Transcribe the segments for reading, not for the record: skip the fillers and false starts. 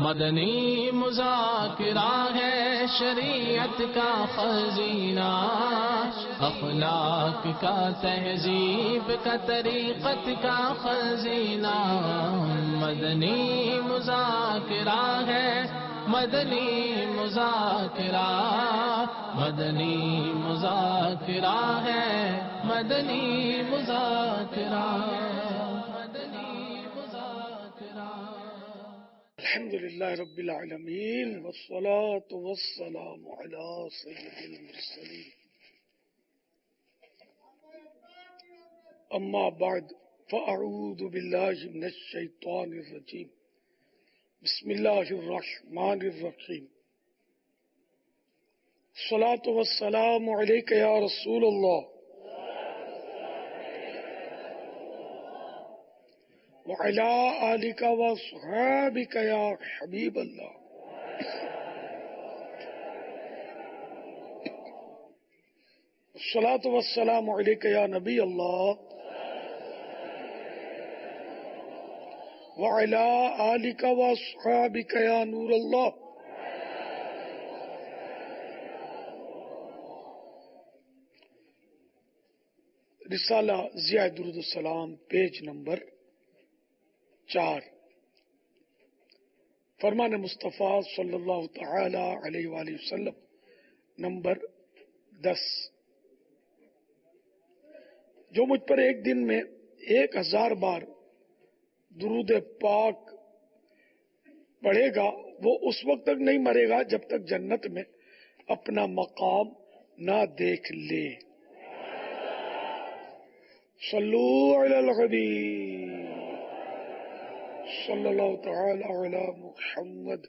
مدنی مذاکرہ ہے شریعت کا خزینہ، اخلاق کا تہذیب کا طریقت کا خزینہ، مدنی مذاکرہ ہے، مدنی مذاکرہ، مدنی مذاکرہ ہے، مدنی مذاکرہ، مدنی مذاکرہ۔ الحمدللہ رب العالمین والصلاة والسلام علی سید المرسلین، اما بعد فاعوذ باللہ من الشیطان الرجیم، بسم اللہ الرحمن الرحیم۔ الصلاة والسلام علیک یا رسول اللہ وعلى آلك وصحابك يا حبيب الله۔ الصلاة والسلام عليك يا نبي الله وعلى آلك وصحابك يا نور الله۔ رسالہ ضیاء درود السلام، پیج نمبر 4، فرمان مصطفیٰ صلی اللہ تعالی علیہ وآلہ وسلم نمبر 10۔ جو مجھ پر ایک دن میں 1000 بار درود پاک پڑھے گا وہ اس وقت تک نہیں مرے گا جب تک جنت میں اپنا مقام نہ دیکھ لے۔ صلو علی الحبیب صلی اللہ تعالی علی محمد۔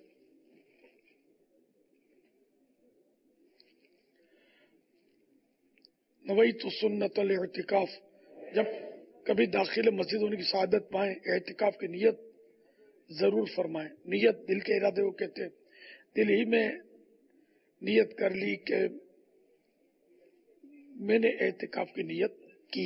نویت سنت الاعتکاف، جب کبھی داخل مسجد ہونے کی سعادت پائیں اعتکاف کی نیت ضرور فرمائیں۔ نیت دل کے ارادے کو کہتے ہیں۔ دل ہی میں نیت کر لی کہ میں نے اعتکاف کی نیت کی۔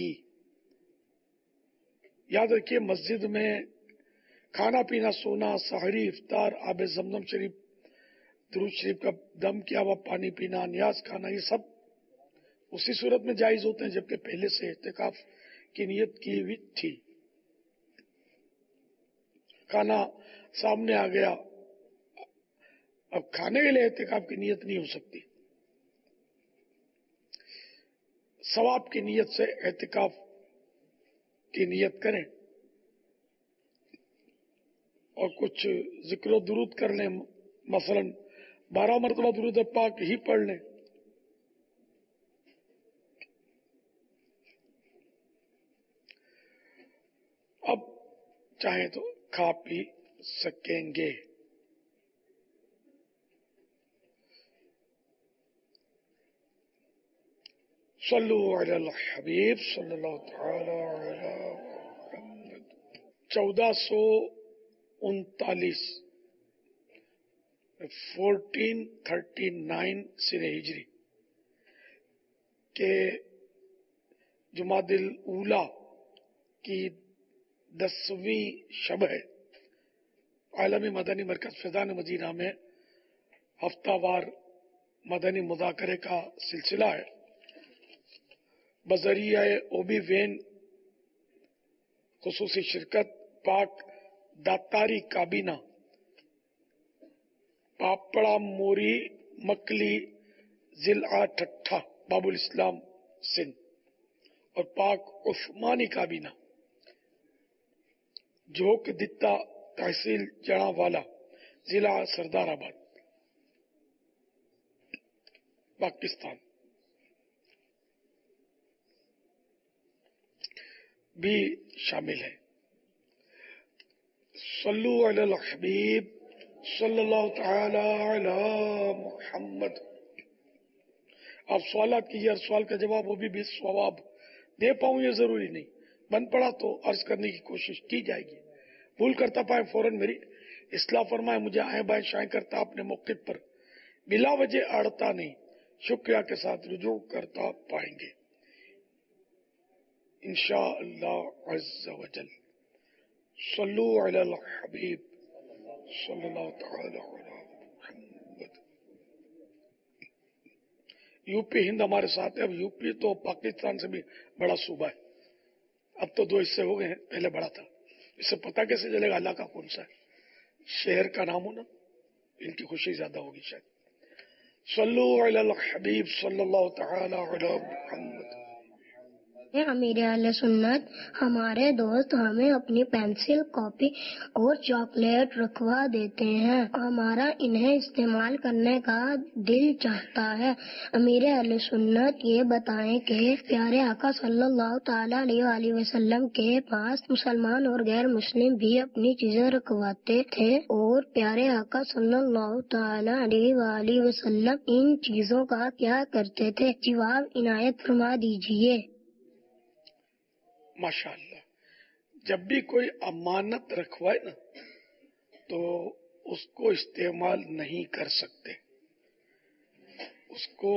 یاد رکھیے مسجد میں کھانا پینا، سونا، سحری، افطار، آب زمزم شریف، درود شریف کا دم کیا ہوا پانی پینا، نیاز کھانا، یہ سب اسی صورت میں جائز ہوتے ہیں جبکہ پہلے سے اعتکاف کی نیت کی ہوئی تھی۔ کھانا سامنے آ گیا، اب کھانے کے لیے اعتکاف کی نیت نہیں ہو سکتی۔ ثواب کی نیت سے اعتکاف کی نیت کریں اور کچھ ذکر و درود کر لیں، مثلا 12 مرتبہ درود پاک ہی پڑھ لیں۔ اب چاہیں تو کھا پی سکیں گے۔ صلو علی الحبیب صلی اللہ تعالی علی محمد۔ 1439 1439 سر ہجری کے جمادی الاولیٰ کی 10ویں شب ہے۔ عالمی مدنی مرکز فیضان مدینہ میں ہفتہ وار مدنی مذاکرے کا سلسلہ ہے۔ بذریعہ اوبی وین خصوصی شرکت پاک داتاری کابینہ، پاپڑا موری مکلی ضلع ٹھٹھا باب الاسلام سندھ، اور پاک عثمانی کابینہ جھوک دتا تحصیل جڑا والا ضلع سردار آباد پاکستان بھی شامل ہے۔ صلو علی الحبیب صلی اللہ تعالی علی محمد۔ آپ سوالات کیجیے، ہر سوال کا جواب وہ بھی ثواب دے پاؤں یہ ضروری نہیں، بن پڑا تو عرض کرنے کی کوشش کی جائے گی۔ بھول کرتا پائے فوراً میری اصلاح فرمائے، مجھے آئیں بائیں شائیں کرتا اپنے موقف پر بلا وجہ اڑتا نہیں، شکریہ کے ساتھ رجوع کرتا پائیں گے انشاءاللہ عز و جل۔ صلو علی الحبیب صلی اللہ تعالی علی محمد. یو پی ہند ہمارے ساتھ ہے. اب یو پی تو پاکستان سے بھی بڑا صوبہ ہے. اب تو 2 حصے ہو گئے ہیں, پہلے بڑا تھا. اس سے پتہ کیسے چلے گا علاقہ کون سا ہے؟ شہر کا نام ہو نا, ان کی خوشی زیادہ ہوگی شاید. صلو علی الحبیب صلی اللہ تعالی علی محمد. امیر اہل سنت ہمارے دوست ہمیں اپنی پینسل, کاپی اور چاکلیٹ رکھوا دیتے ہیں. ہمارا انہیں استعمال کرنے کا دل چاہتا ہے. امیر اہل سنت یہ بتائیں کہ پیارے آقا صلی اللہ تعالی علیہ وآلہ وسلم کے پاس مسلمان اور غیر مسلم بھی اپنی چیزیں رکھواتے تھے, اور پیارے آقا صلی اللہ تعالی علیہ وآلہ وسلم ان چیزوں کا کیا کرتے تھے؟ جواب عنایت فرما دیجیے. ماشاء اللہ. جب بھی کوئی امانت رکھوائے نا تو اس کو استعمال نہیں کر سکتے, اس کو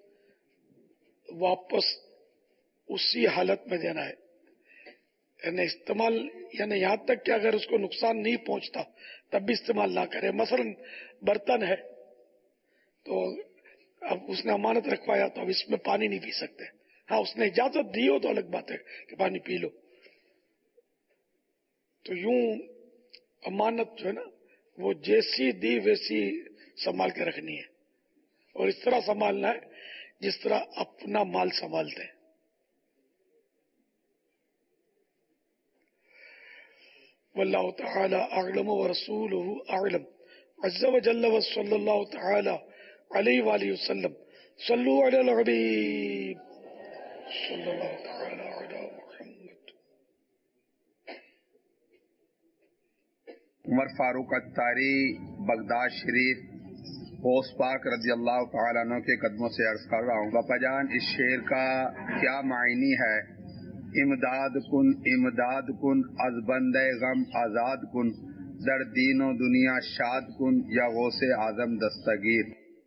واپس اسی حالت میں دینا ہے. یعنی استعمال, یعنی یہاں تک کہ اگر اس کو نقصان نہیں پہنچتا تب بھی استعمال نہ کرے. مثلا برتن ہے تو اب اس نے امانت رکھوایا تو اب اس میں پانی نہیں پی سکتے. ہاں اس نے اجازت دی ہو تو الگ بات ہے کہ پانی پی لو. تو یوں امانت جو ہے نا وہ جیسی دی ویسی سنبھال کے رکھنی ہے, اور اس طرح سنبھالنا ہے جس طرح اپنا مال سنبھالتے ہیں. واللہ تعالی اعلم ورسولہ اعلم عز وجل وصلی اللہ تعالی علیہ وآلہ وسلم. صلو علی الحبیب صلی اللہ تعالی علی محمد. عمر فاروق اتاری بغداد شریف غوث پاک رضی اللہ تعالیٰ عنہ کے قدموں سے عرض کر رہا ہوں. باپا جان, اس شعر کا کیا معنی ہے؟ امداد کن از بندے غم آزاد کن, در دین و دنیا شاد کن, یا غوث اعظم دستگیر.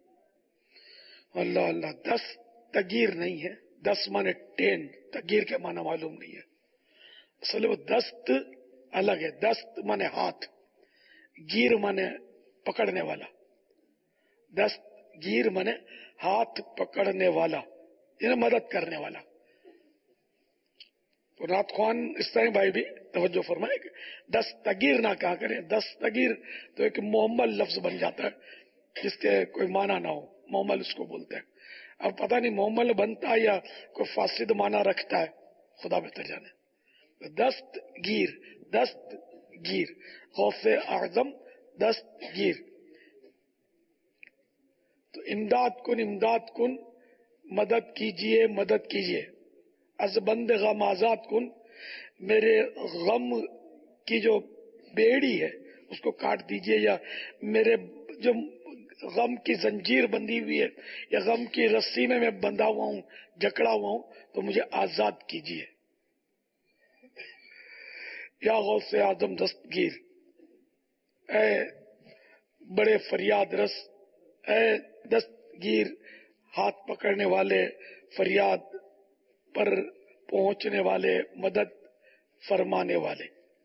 اللہ اللہ. دستگیر نہیں ہے, 10 مانے 10, تگیر کے معنی معلوم نہیں ہے. اصل وہ دست الگ ہے. دست مانے ہاتھ, گیر مانے پکڑنے والا. دست گیر مانے ہاتھ پکڑنے والا, یعنی مدد کرنے والا. تو نعت خوان اسلامی بھائی بھی توجہ فرمائے کہ دستگیر نہ کہا کریں. دستگیر تو ایک محمل لفظ بن جاتا ہے جس کے کوئی معنی نہ ہو, محمل اس کو بولتے ہیں. اب پتہ نہیں محمل بنتا ہے یا کوئی فاسد معنی رکھتا ہے, خدا بہتر جانے. دستگیر غوث اعظم دستگیر. تو امداد کن مدد کیجئے. از بند غم آزاد کن, میرے غم کی جو بیڑی ہے اس کو کاٹ دیجئے, یا میرے جو غم کی زنجیر بندھی ہوئی ہے یا غم کی رسی میں بندھا ہوا ہوں, جکڑا ہوا ہوں, تو مجھے آزاد کیجئے. یا غوث اعظم دستگیر, اے بڑے فریاد رس, اے دستگیر ہاتھ پکڑنے والے, فریاد پر پہنچنے والے, مدد فرمانے والے.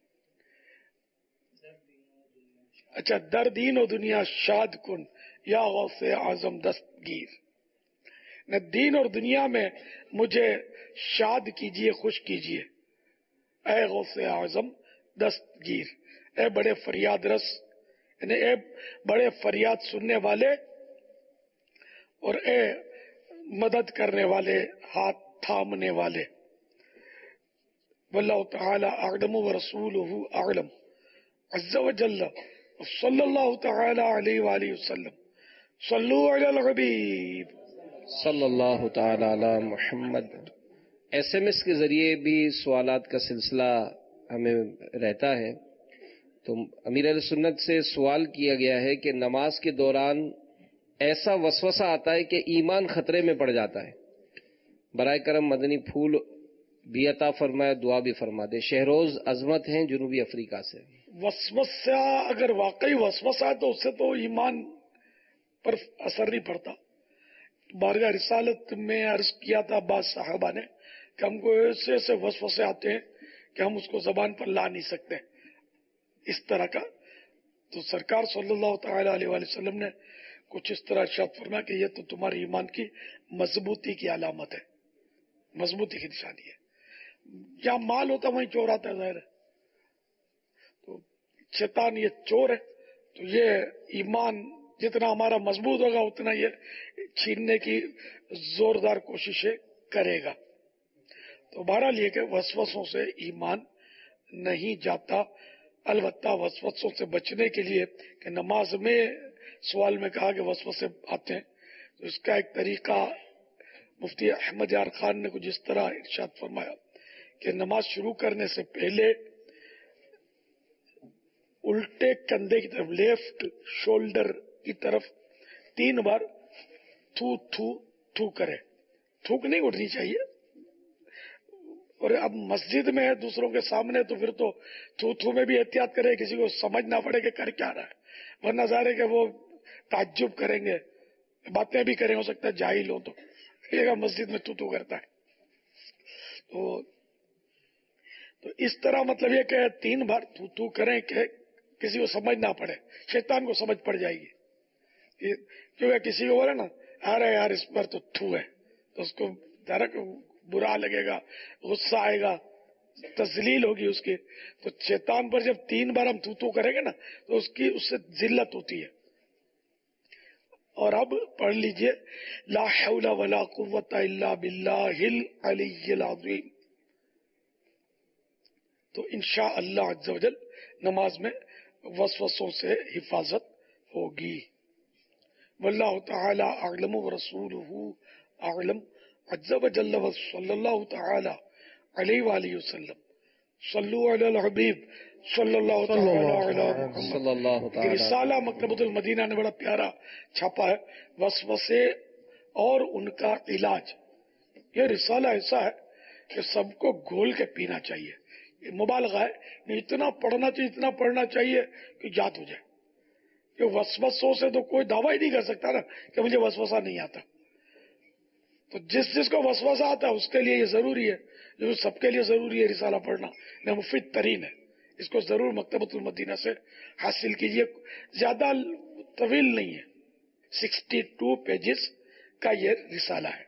اچھا, در دین و دنیا شاد کن, یا غوث اعظم دستگیر. نہ دین اور دنیا میں مجھے شاد کیجئے, خوش کیجئے. اے غوث اعظم دستگیر, اے بڑے فریاد رس, یعنی اے بڑے فریاد سننے والے, اور اے مدد کرنے والے, ہاتھ تھامنے والے. واللہ تعالی اعلم ورسولہ اعلم عز وجل صلی اللہ تعالی علیہ وآلہ وسلم. صلو علی الحبیب صلی اللہ تعالی علی محمد. SMS کے ذریعے بھی سوالات کا سلسلہ ہمیں رہتا ہے. تو امیر اہل سنت سے سوال کیا گیا ہے کہ نماز کے دوران ایسا وسوسہ آتا ہے کہ ایمان خطرے میں پڑ جاتا ہے, برائے کرم مدنی پھول بھی عطا فرمائے, دعا بھی فرما دے. شہروز عظمت ہیں جنوبی افریقہ سے. وسوسہ اگر واقعی وسوسہ ہے تو اس سے تو ایمان پر اثر نہیں پڑتا. بارگاہ رسالت میں عرض کیا تھا بعض صحابہ نے کہ ہم کو ایسے وسوسے آتے ہیں کہ ہم اس کو زبان پر لا نہیں سکتے, اس طرح کا. تو سرکار صلی اللہ تعالی علیہ وآلہ وسلم نے کچھ اس طرح ارشاد فرمایا کہ یہ تو تمہارے ایمان کی مضبوطی کی علامت ہے، مضبوطی کی نشانی ہے. جہاں مال ہوتا وہیں چور آتا ہے، ظاہر ہے. تو شیطان یہ چور ہے، تو یہ ایمان جتنا ہمارا مضبوط ہوگا اتنا یہ چھیننے کی زوردار کوششیں کرے گا. تو بہرحال یہ کہ وسوسوں سے ایمان نہیں جاتا. البتہ وسوسوں سے بچنے کے لیے کہ نماز میں سوال میں کہا کہ وسوسے آتے ہیں، تو اس کا ایک طریقہ مفتی احمد یار خان نے کچھ اس طرح ارشاد فرمایا کہ نماز شروع کرنے سے پہلے الٹے کندھے کی طرف، لیفٹ شولڈر کی طرف 3 بار تھو تھو تھو کرے. تھوک نہیں اٹھنی چاہیے. اور اب مسجد میں ہے دوسروں کے سامنے تو پھر تو تھو تھو میں بھی احتیاط کرے، کسی کو سمجھ نہ پڑے کہ کر کیا رہا ہے، ورنہ ظاہر ہے کہ وہ تعجب کریں گے، باتیں بھی کریں، ہو سکتا ہے جاہل ہو تو یہ مسجد میں تو کرتا ہے. تو اس طرح مطلب یہ کہ 3 بار تو کریں کہ کسی کو سمجھ نہ پڑے. شیطان کو سمجھ پڑ جائے گی، کیونکہ کسی کو بولے نا ارے یار اس پر تو تھو ہے، تو اس کو برا لگے گا، غصہ آئے گا، تذلیل ہوگی اس کی. تو شیطان پر جب 3 بار ہم تو کریں گے نا تو اس سے ذلت ہوتی ہے. اور اب پڑھ لیجئے لا حول ولا قوت الا باللہ العلی العظیم. تو انشاءاللہ عز و جل نماز میں وسوسوں سے حفاظت ہوگی. واللہ تعالی اعلم ورسولہ اعلم عز و جل صلی اللہ تعالی علیہ وآلہ وسلم. صلو علی الحبیب صلی اللہ تعالی علی محمد. رسالہ مکتبۃ المدینہ نے بڑا پیارا چھاپا ہے، وسوسے اور ان کا علاج. یہ رسالہ ایسا ہے کہ سب کو گھول کے پینا چاہیے. یہ مبالغہ ہے، اتنا پڑھنا چاہیے، اتنا پڑھنا چاہیے کہ یاد ہو جائے. کہ وسوسوں سے تو کوئی دعویٰ ہی نہیں کر سکتا نا کہ مجھے وسوسہ نہیں آتا. تو جس کو وسوسہ آتا ہے اس کے لیے یہ ضروری ہے، جو سب کے لیے ضروری ہے رسالہ پڑھنا، یہ مفید ترین ہے. اس کو ضرور مکتبۃ المدینہ سے حاصل کیجیے. زیادہ طویل نہیں ہے، 62 پیجز کا یہ رسالہ ہے.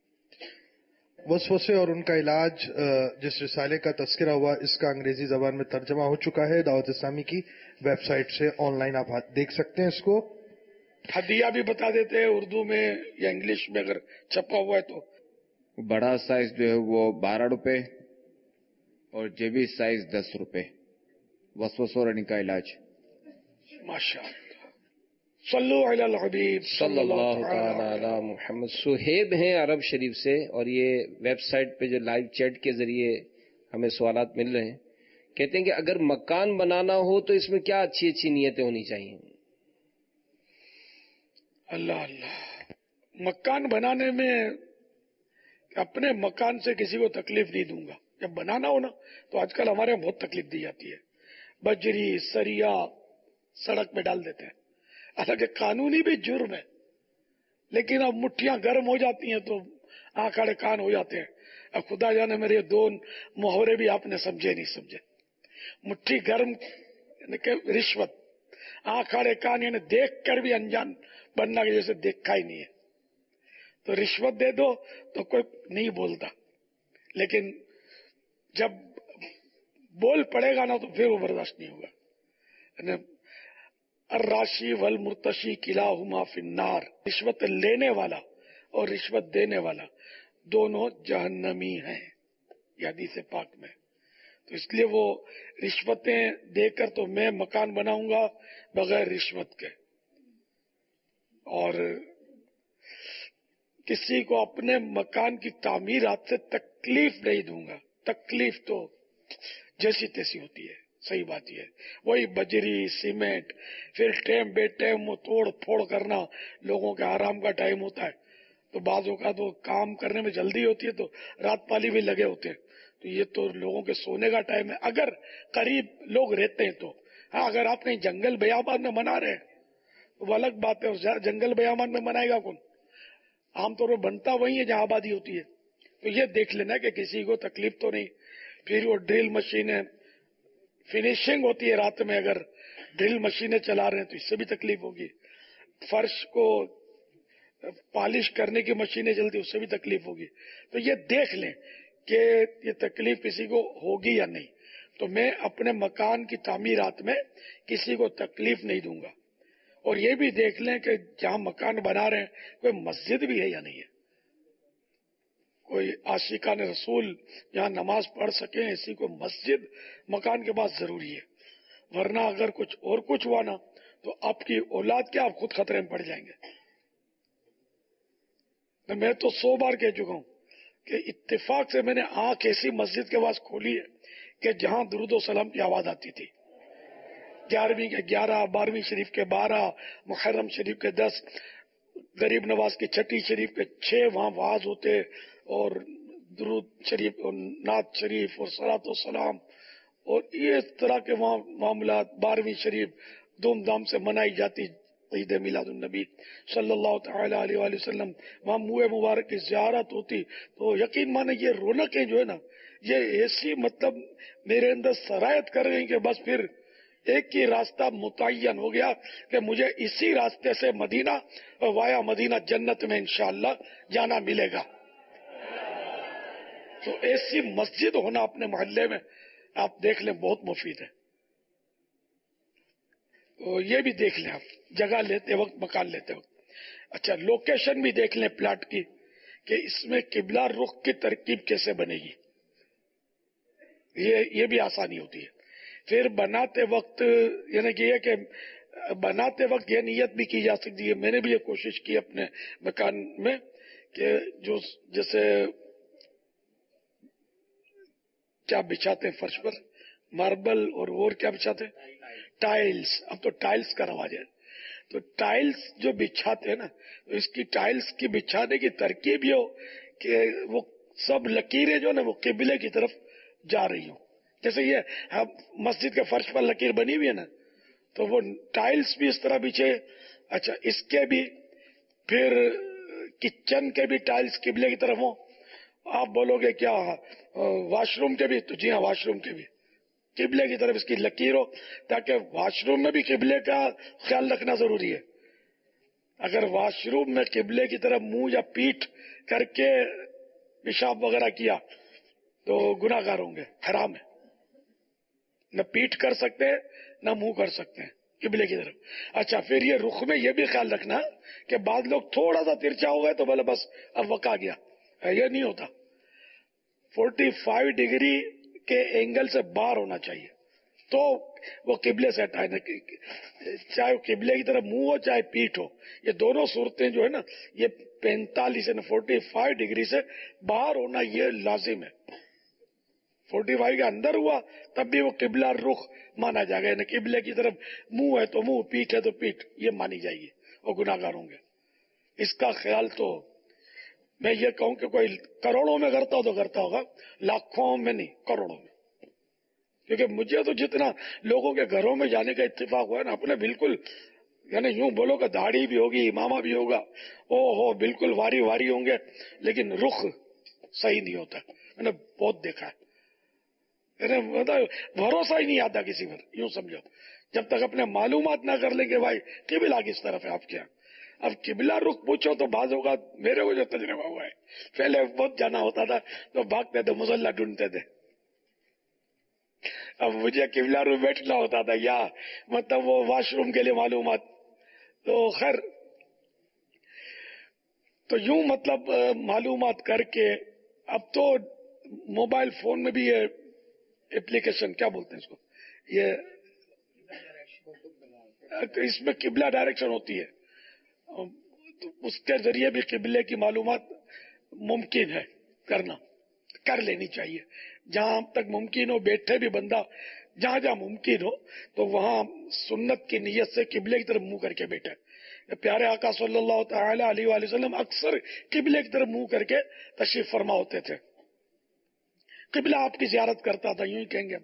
وسوسے اور ان کا علاج جس رسالے کا تذکرہ ہوا، اس کا انگریزی زبان میں ترجمہ ہو چکا ہے. دعوت اسلامی کی ویب سائٹ سے آن لائن آپ دیکھ سکتے ہیں اس کو. ہدیہ بھی بتا دیتے ہیں اردو میں یا انگلش میں اگر چھپا ہوا ہے تو. بڑا سائز جو ہے وہ 12 روپے اور جیبی سائز 10 روپے. وسوسوں اور ان کا علاج. ماشاء اللہ. صلو علی الحبیب صلی اللہ تعالی علی محمد. صہیب ہیں عرب شریف سے، اور یہ ویب سائٹ پہ جو لائیو چیٹ کے ذریعے ہمیں سوالات مل رہے ہیں، کہتے ہیں کہ اگر مکان بنانا ہو تو اس میں کیا اچھی اچھی نیتیں ہونی چاہیے؟ اللہ اللہ. مکان بنانے میں اپنے مکان سے کسی کو تکلیف نہیں دوں گا. جب بنانا ہو نا تو آج کل ہمارے یہاں بہت تکلیف دی جاتی ہے. بجری سریا سڑک میں ڈال دیتے ہیں، حالانکہ قانونی بھی جرم ہے، لیکن اب مٹھیاں گرم ہو جاتی ہیں تو آنکھ آڑے کان ہو جاتے ہیں. اب خدا جانے میرے 2 محاورے بھی آپ نے سمجھے نہیں سمجھے. مٹھی گرم یعنی کہ رشوت، آنکھ آڑے کان یعنی دیکھ کر بھی انجان بننا کہ جیسے دیکھا ہی نہیں ہے. تو رشوت دے دو تو کوئی نہیں بولتا، لیکن جب بول پڑے گا نا تو پھر وہ برداشت نہیں ہوگا. الراشی والمرتشی کلاہما فی النار. رشوت لینے والا اور رشوت دینے والا دونوں جہنمی ہیں، یہ حدیث پاک میں. تو اس لیے وہ رشوتیں دے کر تو میں مکان بناؤں گا بغیر رشوت کے، اور کسی کو اپنے مکان کی تعمیرات سے تکلیف نہیں دوں گا. تکلیف تو جیسی تیسی ہوتی ہے، صحیح بات یہ ہے. وہی بجری سیمنٹ، پھر ٹائم بے ٹائم وہ توڑ پھوڑ کرنا. لوگوں کے آرام کا ٹائم ہوتا ہے تو بعض اوقات وہ کام کرنے میں جلدی ہوتی ہے تو رات پالی بھی لگے ہوتے ہیں. تو یہ تو لوگوں کے سونے کا ٹائم ہے اگر قریب لوگ رہتے ہیں تو. ہاں اگر آپ کہیں جنگل بیابان میں منا رہے ہیں تو وہ الگ بات ہے. جنگل بیابان میں منائے گا کون؟ عام طور پر بنتا وہی ہے جہاں آبادی ہوتی ہے. تو یہ دیکھ لینا کہ کسی کو تکلیف تو نہیں. پھر وہ ڈرل مشینیں فنیشنگ ہوتی ہے رات میں اگر ڈرل مشینیں چلا رہے ہیں تو اس سے بھی تکلیف ہوگی، فرش کو پالش کرنے کی مشینیں چلتی اس سے بھی تکلیف ہوگی. تو یہ دیکھ لیں کہ یہ تکلیف کسی کو ہوگی یا نہیں. تو میں اپنے مکان کی تعمیرات میں کسی کو تکلیف نہیں دوں گا. اور یہ بھی دیکھ لیں کہ جہاں مکان بنا رہے ہیں کوئی مسجد بھی ہے یا نہیں ہے، کوئی عاشقان رسول جہاں نماز پڑھ سکیں ایسی کوئی مسجد مکان کے پاس ضروری ہے. ورنہ اگر کچھ ہوا نا تو آپ کی اولاد کیا آپ خود خطرے میں پڑ جائیں گے. میں تو 100 بار کہہ چکا ہوں کہ اتفاق سے میں نے آنکھ ایسی مسجد کے پاس کھولی ہے کہ جہاں درود و سلام کی آواز آتی تھی. 11ویں کے 11، 12ویں شریف کے 12، محرم شریف کے 10، غریب نواز کی 6 شریف کے 6 وہاں واز ہوتے، اور درود شریف اور نعت شریف اور صلاۃ و سلام اور اس طرح کے وہاں معاملات. 12ویں شریف دھوم دھام سے منائی جاتی، عید میلاد النبی صلی اللہ تعالی علیہ وآلہ وسلم. وہاں منہ مبارک کی زیارت ہوتی. تو یقین مانے یہ رونقیں جو ہے نا، یہ ایسی مطلب میرے اندر سرایت کر گئی کہ بس پھر ایک ہی راستہ متعین ہو گیا کہ مجھے اسی راستے سے مدینہ اور وایا مدینہ جنت میں انشاءاللہ جانا ملے گا. تو ایسی مسجد ہونا اپنے محلے میں آپ دیکھ لیں بہت مفید ہے. تو یہ بھی دیکھ لیں آپ جگہ لیتے وقت، مکان لیتے وقت. اچھا، لوکیشن بھی دیکھ لیں پلاٹ کی کہ اس میں قبلہ رخ کی ترکیب کیسے بنے گی. یہ بھی آسانی ہوتی ہے. پھر بناتے وقت یعنی کہ یہ کہ بناتے وقت یہ نیت بھی کی جا سکتی ہے. میں نے بھی یہ کوشش کی اپنے مکان میں کہ جو جیسے کیا بچھاتے ہیں فرش پر، ماربل اور کیا بچھاتے ہیں، ٹائلز. اب تو ٹائلز کا رواج ہے. تو ٹائلز جو بچھاتے ہیں نا، تو اس کی ٹائلز کی بچھانے کی ترکیب یہ ہو کہ وہ سب لکیریں جو نا وہ قبلے کی طرف جا رہی ہوں. جیسے یہ مسجد کے فرش پر لکیر بنی ہوئی ہے نا، تو وہ ٹائلز بھی اس طرح بچھے. اچھا، اس کے بھی پھر کچن کے بھی ٹائلز قبلے کی طرف ہوں. آپ بولو گے کیا واش روم کے بھی؟ تو جی ہاں، واش روم کے بھی قبلے کی طرف اس کی لکیر ہو، تاکہ واش روم میں بھی قبلے کا خیال رکھنا ضروری ہے. اگر واش روم میں قبلے کی طرف منہ یا پیٹھ کر کے پیشاب وغیرہ کیا تو گناہ گار ہوں گے، حرام ہے. نہ پیٹھ کر سکتے ہیں نہ منہ کر سکتے ہیں قبلے کی طرف. اچھا، پھر یہ رخ میں یہ بھی خیال رکھنا کہ بعض لوگ تھوڑا سا ترچا ہو گئے تو بولے بس اب وقع گیا. یہ نہیں ہوتا. 45 ڈگری کے اینگل سے باہر ہونا چاہیے تو وہ قبلے سے ہٹائے، چاہے قبلے کی طرف منہ ہو چاہے پیٹھ ہو. یہ دونوں صورتیں جو ہے نا، یہ 45 ڈگری سے باہر ہونا یہ لازم ہے. 45 کے اندر ہوا تب بھی وہ قبلہ رخ مانا جائے گا. یعنی قبلے کی طرف منہ ہے تو منہ، پیٹھ ہے تو پیٹھ، یہ مانی جائے گی اور گناہ گار ہوں گے. اس کا خیال تو میں یہ کہوں کہ کوئی کروڑوں میں کرتا ہو تو کرتا ہوگا، لاکھوں میں نہیں، کروڑوں میں. کیونکہ مجھے تو جتنا لوگوں کے گھروں میں جانے کا اتفاق ہوا ہے نا، اپنے بالکل یعنی یوں بولو کہ داڑھی بھی ہوگی، امامہ بھی ہوگا، بالکل واری واری ہوں گے، لیکن رخ صحیح نہیں ہوتا. میں نے بہت دیکھا ہے. بھروسہ ہی نہیں آتا کسی پر. یوں سمجھو جب تک اپنے معلومات نہ کر لیں کہ بھائی قبلہ کس طرف ہے آپ کے. اب قبلہ رخ پوچھو تو بعض ہوگا. میرے کو جو تجربہ ہوا ہے، پہلے بہت جانا ہوتا تھا تو بھاگتے تھے، مصلی ڈھونڈتے تھے. اب مجھے قبلہ رخ بیٹھنا ہوتا تھا یا مطلب وہ واش روم کے لیے معلومات. تو خیر، تو یوں مطلب معلومات کر کے اب تو موبائل فون میں بھی یہ اپلیکیشن کیا بولتے ہیں اس کو، یہ اس میں قبلہ ڈائریکشن ہوتی ہے، تو اس کے ذریعے بھی قبلے کی معلومات ممکن ہے کرنا، کر لینی چاہیے. جہاں تک ممکن ہو بیٹھے بھی بندہ، جہاں جہاں ممکن ہو تو وہاں سنت کی نیت سے قبلے کی طرف منہ کر کے بیٹھے. پیارے آقا صلی اللہ تعالی علیہ وآلہ وسلم اکثر قبلے کی طرف منہ کر کے تشریف فرما ہوتے تھے. قبلہ آپ کی زیارت کرتا تھا، یوں ہی کہیں گے،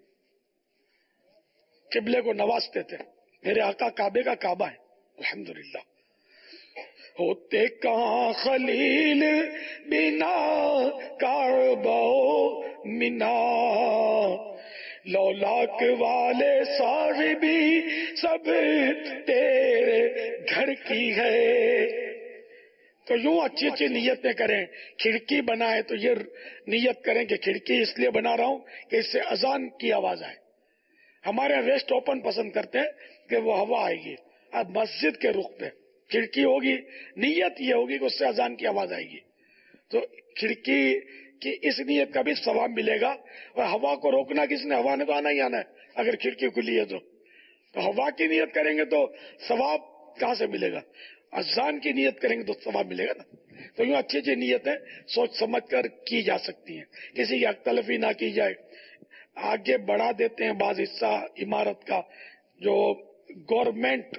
قبلے کو نوازتے تھے. میرے آقا کعبے کا کعبہ ہے الحمدللہ. ہوتے کہاں خلیل بنا کعبہ منا، لولاک والے صاحبی سب تیرے گھر کی ہے. تو یوں اچھی اچھی نیتیں کریں. کھڑکی بنائے تو یہ نیت کریں کہ کھڑکی اس لیے بنا رہا ہوں کہ اس سے اذان کی آواز آئے. ہمارے ویسٹ اوپن پسند کرتے ہیں کہ وہ ہوا آئے گی. اب مسجد کے رخ پہ کھڑکی ہوگی، نیت یہ ہوگی کہ اس سے اذان کی آواز آئے گی. تو کھڑکی کی اس نیت کا بھی ثواب ملے گا. اور ہوا کو روکنا کس نے؟ ہوا نے تو آنا ہی آنا ہے. اگر کھڑکی کھلی ہے تو ہوا کی نیت کریں گے تو ثواب کہاں سے ملے گا؟ اذان کی نیت کریں گے تو ثواب ملے گا نا. تو یوں اچھی اچھی نیتیں سوچ سمجھ کر کی جا سکتی ہیں. کسی کی حق تلفی نہ کی جائے. آگے بڑھا دیتے ہیں بعض حصہ عمارت کا جو گورنمنٹ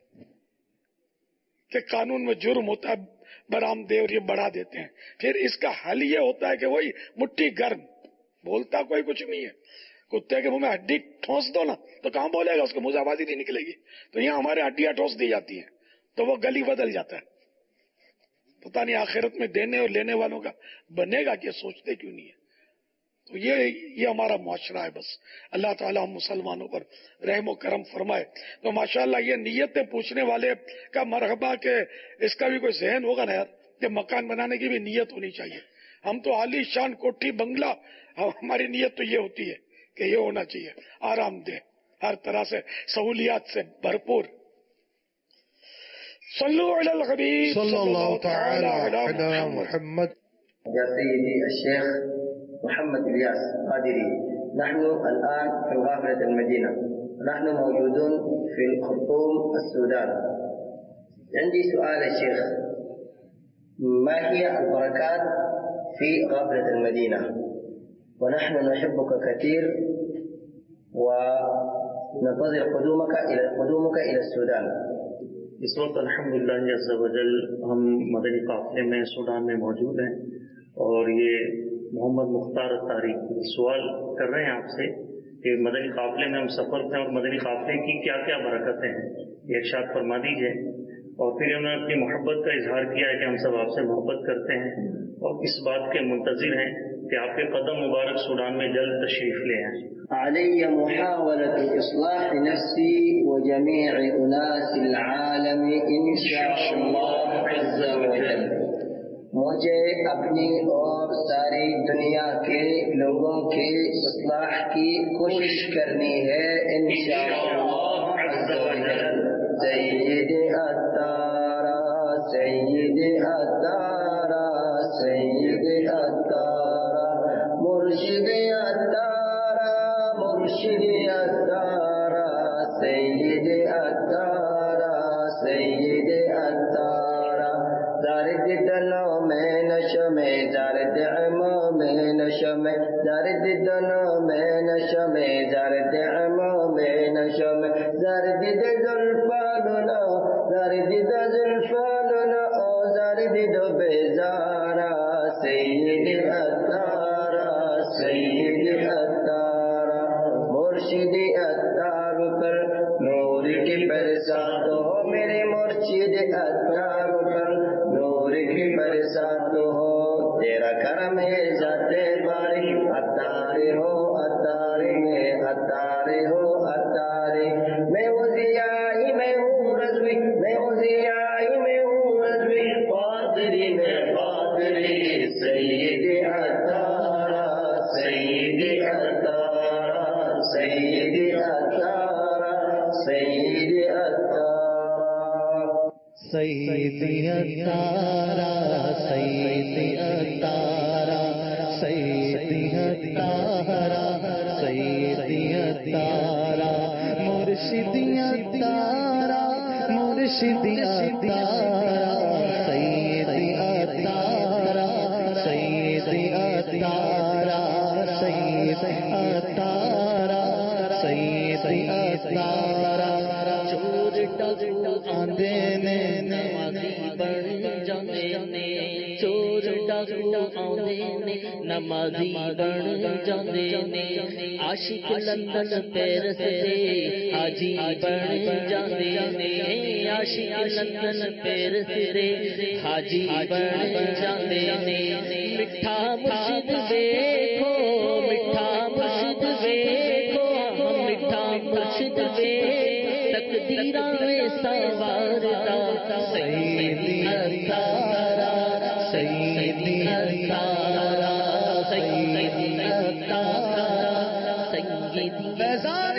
کے قانون میں جرم ہوتا ہے برآمدے، اور یہ بڑھا دیتے ہیں. پھر اس کا حل یہ ہوتا ہے کہ وہی مٹھی گرم، بولتا کوئی کچھ نہیں ہے. کتے کے منہ میں ہڈی ٹھونس دو نا تو کہاں بولے گا، اس کو منہ سے آواز ہی نہیں نکلے گی. تو یہاں ہمارے ہڈیاں ٹھونس دی جاتی ہیں تو وہ گلی بدل جاتا ہے. پتہ نہیں آخرت میں دینے اور لینے والوں کا بنے گا کہ سوچتے کیوں نہیں ہے. تو یہ ہمارا معاشرہ ہے. بس اللہ تعالیٰ ہم مسلمانوں پر رحم و کرم فرمائے. تو ماشاءاللہ یہ نیتیں پوچھنے والے کا مرحبا کہ اس کا بھی کوئی ذہن ہوگا نا یار کہ مکان بنانے کی بھی نیت ہونی چاہیے. ہم تو عالی شان کوٹھی بنگلہ، ہماری نیت تو یہ ہوتی ہے کہ یہ ہونا چاہیے آرام دہ، ہر طرح سے سہولیات سے بھرپور. صلو علی الحبیب صلی اللہ تعالی علی محمد. يا سيدي الشيخ محمد الياس قادري، نحن الآن في غابة المدينة، نحن موجودون في الخرطوم السودان. عندي سؤال يا شيخ، ما هي البركات في غابة المدينة؟ ونحن نحبك كثير وننتظر قدومك إلى السودان. اس وقت الحمدللہ عز وجل ہم مدنی قافلے میں سوڈان میں موجود ہیں، اور یہ محمد مختار اتاری سوال کر رہے ہیں آپ سے کہ مدنی قافلے میں ہم سفر تھے اور مدنی قافلے کی کیا کیا برکتیں ہیں، یہ ارشاد فرما دیجیے. اور پھر انہوں نے اپنی محبت کا اظہار کیا ہے کہ ہم سب آپ سے محبت کرتے ہیں اور اس بات کے منتظر ہیں کہ آپ کے قدم مبارک سوڈان میں جلد تشریف لے آئیں. علي محاولة إصلاح نفسي وجميع أناس العالم إن شاء الله عز وجل. مجھے اپنی اور ساری دنیا کے لوگوں کے اصلاح کی کوشش کرنی ہے انشاءاللہ عز وجل. سید اتارا سید اتارا سید اتارا مرشد اتارا مرشد اتارا سید اتارا سید اتارا. زارد دلوں میں نشم زارد عموں میں نشم زارد دلوں میں نشم زارد عموں میں نشم زارد زلفاننا زارد زلفاننا او زارد دو بیزارا سید اتارا سید اتارا مرشد اتار پر نور کی برسات ہو میرے مرشد اتار پر نور کی برسات ہو. تیرا کرم ہے ذات باری اتارے ہو اتارے میں اتارے ہو اتارے. میں ہوں ضیائی میں ہوں رضوی میں ہوں ضیائی میں ہوں رضوی قادری میں قادری سید اتارا سید اتارا سید اتارا سید اتارا سید اتارا سید اتارا سید اتارا سید اتارا مرشد اتارا مرشد اتارا سید اتارا سید اتارا سید اتارا سید اتارا. چور ڈاکو آندے نے نمازی بن جاندے نے چور ڈاکو آندے نے نمازی بن جاندے نے عاشق لندن پیرس دے حاجی بن جاندے نے عاشق لندن پیرس دے حاجی بن جاندے نے. میٹھا مرشد دیکھو میٹھا مرشد دیکھو تقدیراں سواردا سیدی اتارا سیدی اتارا سیدی اتارا سیدی فیضان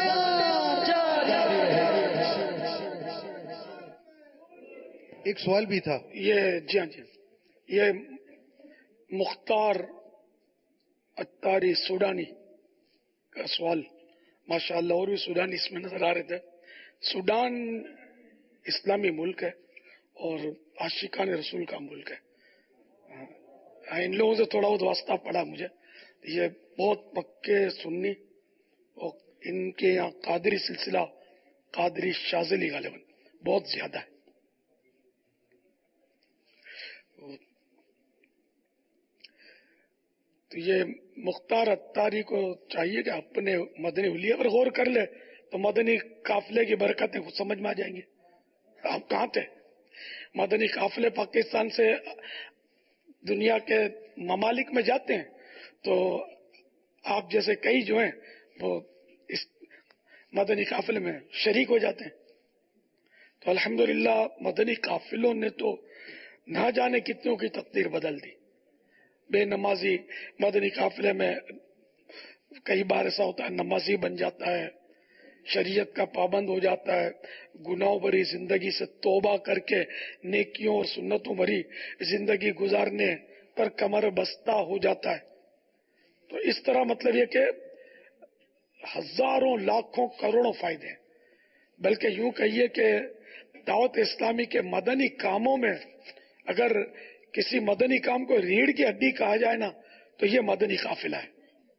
ایک سوال بھی تھا یہ جی ہاں جی یہ مختار اتاری سوڈانی کا سوال ماشاءاللہ اور بھی سوڈانی اس میں نظر آ رہے تھے. سوڈان اسلامی ملک ہے اور عاشقان رسول کا ملک ہے. ان لوگوں سے تھوڑا بہت واسطہ پڑا مجھے. یہ بہت پکے سنی اور ان کے یہاں قادری سلسلہ قادری شاذلی غالباً بہت زیادہ ہے. تو یہ مختار اتاری کو چاہیے کہ اپنے مدنی حلیے پر غور کر لے تو مدنی قافلے کی برکتیں خود سمجھ میں آ جائیں گے. آپ کہاں تھے؟ مدنی قافلے پاکستان سے دنیا کے ممالک میں جاتے ہیں تو آپ جیسے کئی جو ہیں وہ اس مدنی قافلے میں شریک ہو جاتے ہیں. تو الحمدللہ مدنی قافلوں نے تو نہ جانے کتنوں کی تقدیر بدل دی. بے نمازی مدنی قافلے میں کئی بار ایسا ہوتا ہے نمازی بن جاتا ہے، شریعت کا پابند ہو جاتا ہے، گناہوں بھری زندگی سے توبہ کر کے نیکیوں اور سنتوں بھری زندگی گزارنے پر کمر بستہ ہو جاتا ہے. تو اس طرح مطلب یہ کہ ہزاروں لاکھوں کروڑوں فائدے ہیں. بلکہ یوں کہیے کہ دعوت اسلامی کے مدنی کاموں میں اگر کسی مدنی کام کو ریڑھ کی ہڈی کہا جائے نا تو یہ مدنی قافلہ ہے.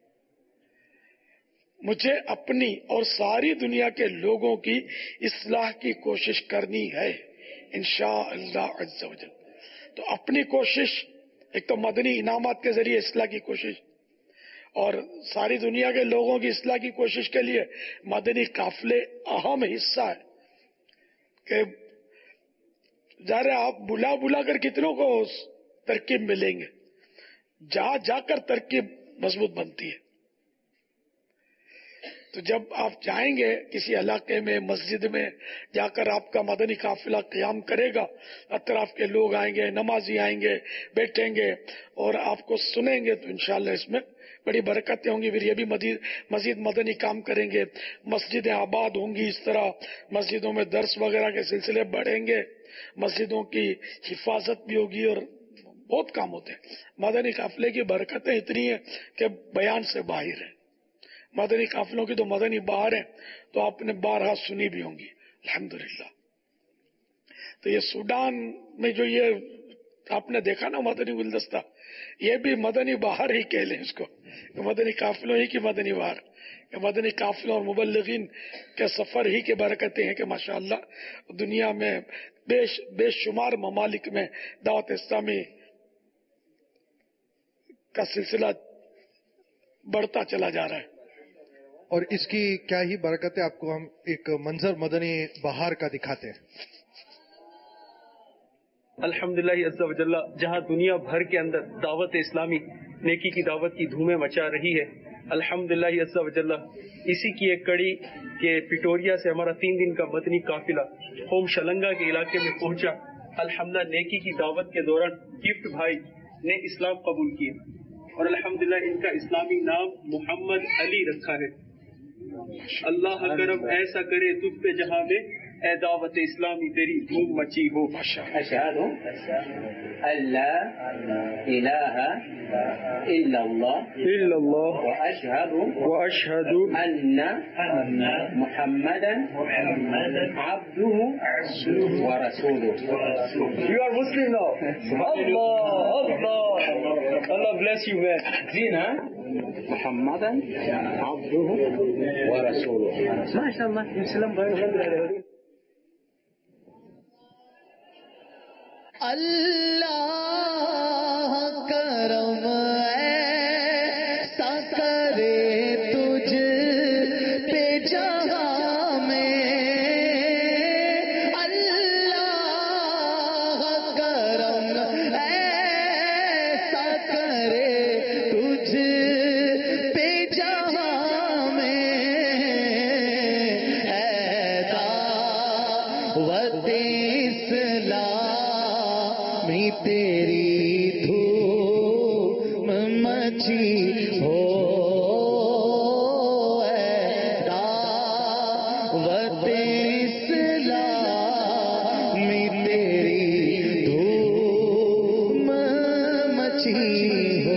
مجھے اپنی اور ساری دنیا کے لوگوں کی اصلاح کی کوشش کرنی ہے انشاءاللہ عز و جل. تو اپنی کوشش ایک تو مدنی انعامات کے ذریعے اصلاح کی کوشش اور ساری دنیا کے لوگوں کی اصلاح کی کوشش کے لیے مدنی قافلے اہم حصہ ہے. کہ ظاہر آپ بلا بلا کر کتنوں کو ترکیب ملیں گے، جا جا کر ترکیب مضبوط بنتی ہے. تو جب آپ جائیں گے کسی علاقے میں مسجد میں جا کر آپ کا مدنی قافلہ قیام کرے گا، اطراف کے لوگ آئیں گے، نمازی آئیں گے، بیٹھیں گے اور آپ کو سنیں گے تو انشاءاللہ اس میں بڑی برکتیں ہوں گی. پھر یہ بھی مزید مدنی کام کریں گے، مسجدیں آباد ہوں گی، اس طرح مسجدوں میں درس وغیرہ کے سلسلے بڑھیں گے، مسجدوں کی حفاظت بھی ہوگی اور بہت کام ہوتے ہیں. مدنی قافلے کی برکتیں اتنی ہیں کہ بیان سے باہر ہیں. مدنی قافلوں کی تو مدنی بہار ہیں تو آپ نے بارہا سنی بھی ہوں گی الحمدللہ. تو یہ سوڈان میں جو یہ آپ نے دیکھا نا مدنی گلدستہ، یہ بھی مدنی بہار ہی کہہ لیں اس کو، مدنی قافلوں ہی کی مدنی بہار. مدنی قافلوں اور مبلغین کے سفر ہی کے برکتیں ہیں کہ ماشاءاللہ دنیا میں بے شمار ممالک میں دعوت اسلامی کا سلسلہ بڑھتا چلا جا رہا ہے. اور اس کی کیا ہی برکت ہے، آپ کو ہم ایک منظر مدنی بہار کا دکھاتے ہیں. الحمدللہ عز و جل، جہاں دنیا بھر کے اندر دعوت اسلامی نیکی کی دعوت کی دھومیں مچا رہی ہے، الحمدللہ عز و جل اسی کی ایک کڑی کہ پٹوریا سے ہمارا 3 دن کا مدنی قافلہ ہوم شلنگا کے علاقے میں پہنچا. الحمدللہ نیکی کی دعوت کے دوران گفٹ بھائی نے اسلام قبول کیا اور الحمدللہ ان کا اسلامی نام محمد علی رکھا ہے. اللہ کرم ایسا کرے تجھ پہ جہاں میں اے دعوت اسلامی تیری دھوم مچی ہو. اشہد اللہ الہ الا اللہ واشہد ان محمدا عبدہ ورسولہ. You are Muslim now. Allah bless you man. دین محمدا عبدہ ورسولہ. ماشاء اللہ اسلام اللہ کرم ایسا کرے تجھ پہ جہاں میں، اللہ کرم ایسا کرے تجھ پہ جہاں میں، तेरी धूम मची हो दावत इस्लामी तेरी धूम मची हो।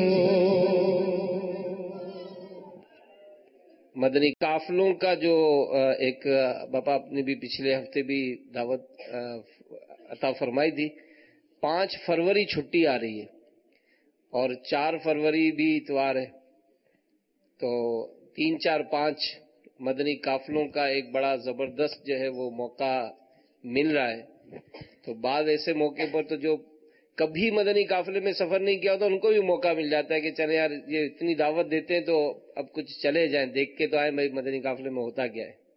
मदनी काफलों का जो एक बापा आपने भी पिछले हफ्ते भी दावत अता फरमाई थी, 5 फरवरी छुट्टी आ रही है और 4 फरवरी भी इतवार है, तो 3, 4, 5 मदनी काफलों का एक बड़ा जबरदस्त जो है वो मौका मिल रहा है। तो बाद ऐसे मौके पर तो जो कभी मदनी काफले में सफर नहीं किया होता उनको भी मौका मिल जाता है कि चले यार ये इतनी दावत देते हैं तो अब कुछ चले जाएं, देख के तो आए मदनी काफले में होता क्या है।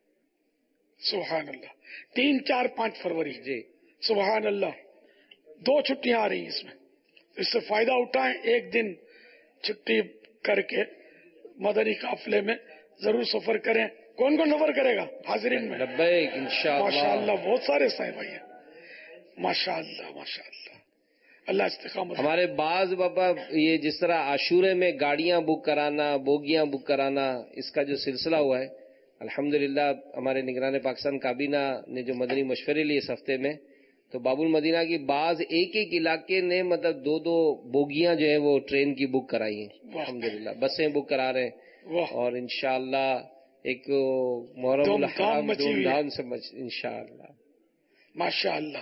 सुभान अल्लाह। 3, 4, 5 फरवरी जी सुभान अल्लाह, 2 छुट्टियां आ रही हैं इसमें, तो इससे फायदा उठाएं। एक दिन छुट्टी करके मदनी काफले में जरूर सफर करें। कौन कौन सफर करेगा हाजिरीन में? लब्बैक इंशाअल्लाह। माशाअल्लाह, बहुत सारे साहब भाई हैं, माशाअल्लाह माशाअल्लाह, अल्लाह इस्तिकामत। हमारे बाज बाबा ये जिस तरह आशूरे में गाड़ियां बुक कराना, बोगियां बुक कराना, इसका जो सिलसिला हुआ है, अल्हम्दुलिल्लाह हमारे निगरान पाकिस्तान काबीना ने जो मदनी मशवरे लिए इस हफ्ते में, तो बाबुल मदीना की बाज एक एक इलाके ने मतलब 2-2 बोगियां जो है वो ट्रेन की बुक कराई हैं। अल्हम्दुलिल्लाह बसें बुक करा रहे हैं और इंशाअल्लाह एक मुहर्रम हराम धूमधाम से इंशाअल्लाह माशाअल्लाह।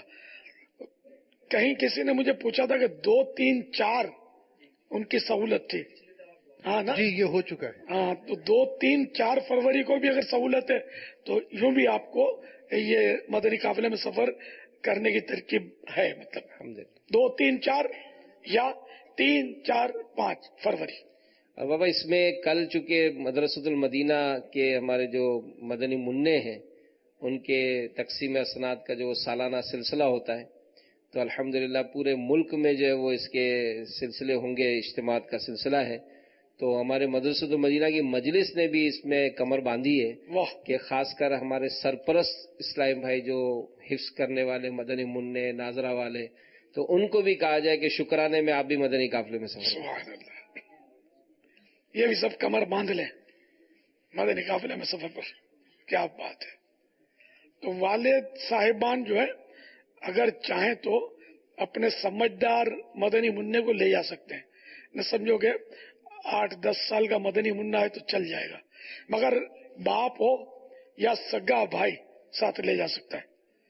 कहीं किसी ने मुझे पूछा था कि 2, 3, 4 उनकी सहूलत थी। हाँ ना जी, ये हो चुका है। हाँ, तो 2, 3, 4 फरवरी को भी अगर सहूलत है तो यूं भी आपको ये मदनी काफिले में सफर करने की तरकीब है। मतलब 2, 3, 4 या 3, 4, 5 फरवरी। अब बाबा इसमें कल चूंकि मदरसतुल मदीना के हमारे जो मदनी मुन्ने हैं उनके तकसीम असनाद का जो सालाना सिलसिला होता है, तो अल्हम्दुलिल्लाह पूरे मुल्क में जो है वो इसके सिलसिले होंगे, इज्तिमात का सिलसिला है। तो हमारे मदरसतुल मदीना की मजलिस ने भी इसमें कमर बांधी है कि खासकर हमारे सरपरस्त इस्लामी भाई जो हिफ्स करने वाले मदनी मुन्ने नाजरा वाले, तो उनको भी कहा जाए कि शुक्राने में आप भी मदनी काफिले में सफर, ये भी सब कमर बांध लें मदनी काफिले में सफर पर। क्या बात है। तो वालिद साहिबान जो है अगर चाहें तो अपने समझदार मदनी मुन्ने को ले जा सकते हैं। न समझोगे 8-10 साल का मदनी मुन्ना है तो चल जाएगा, मगर बाप हो या सगा भाई साथ ले जा सकता है।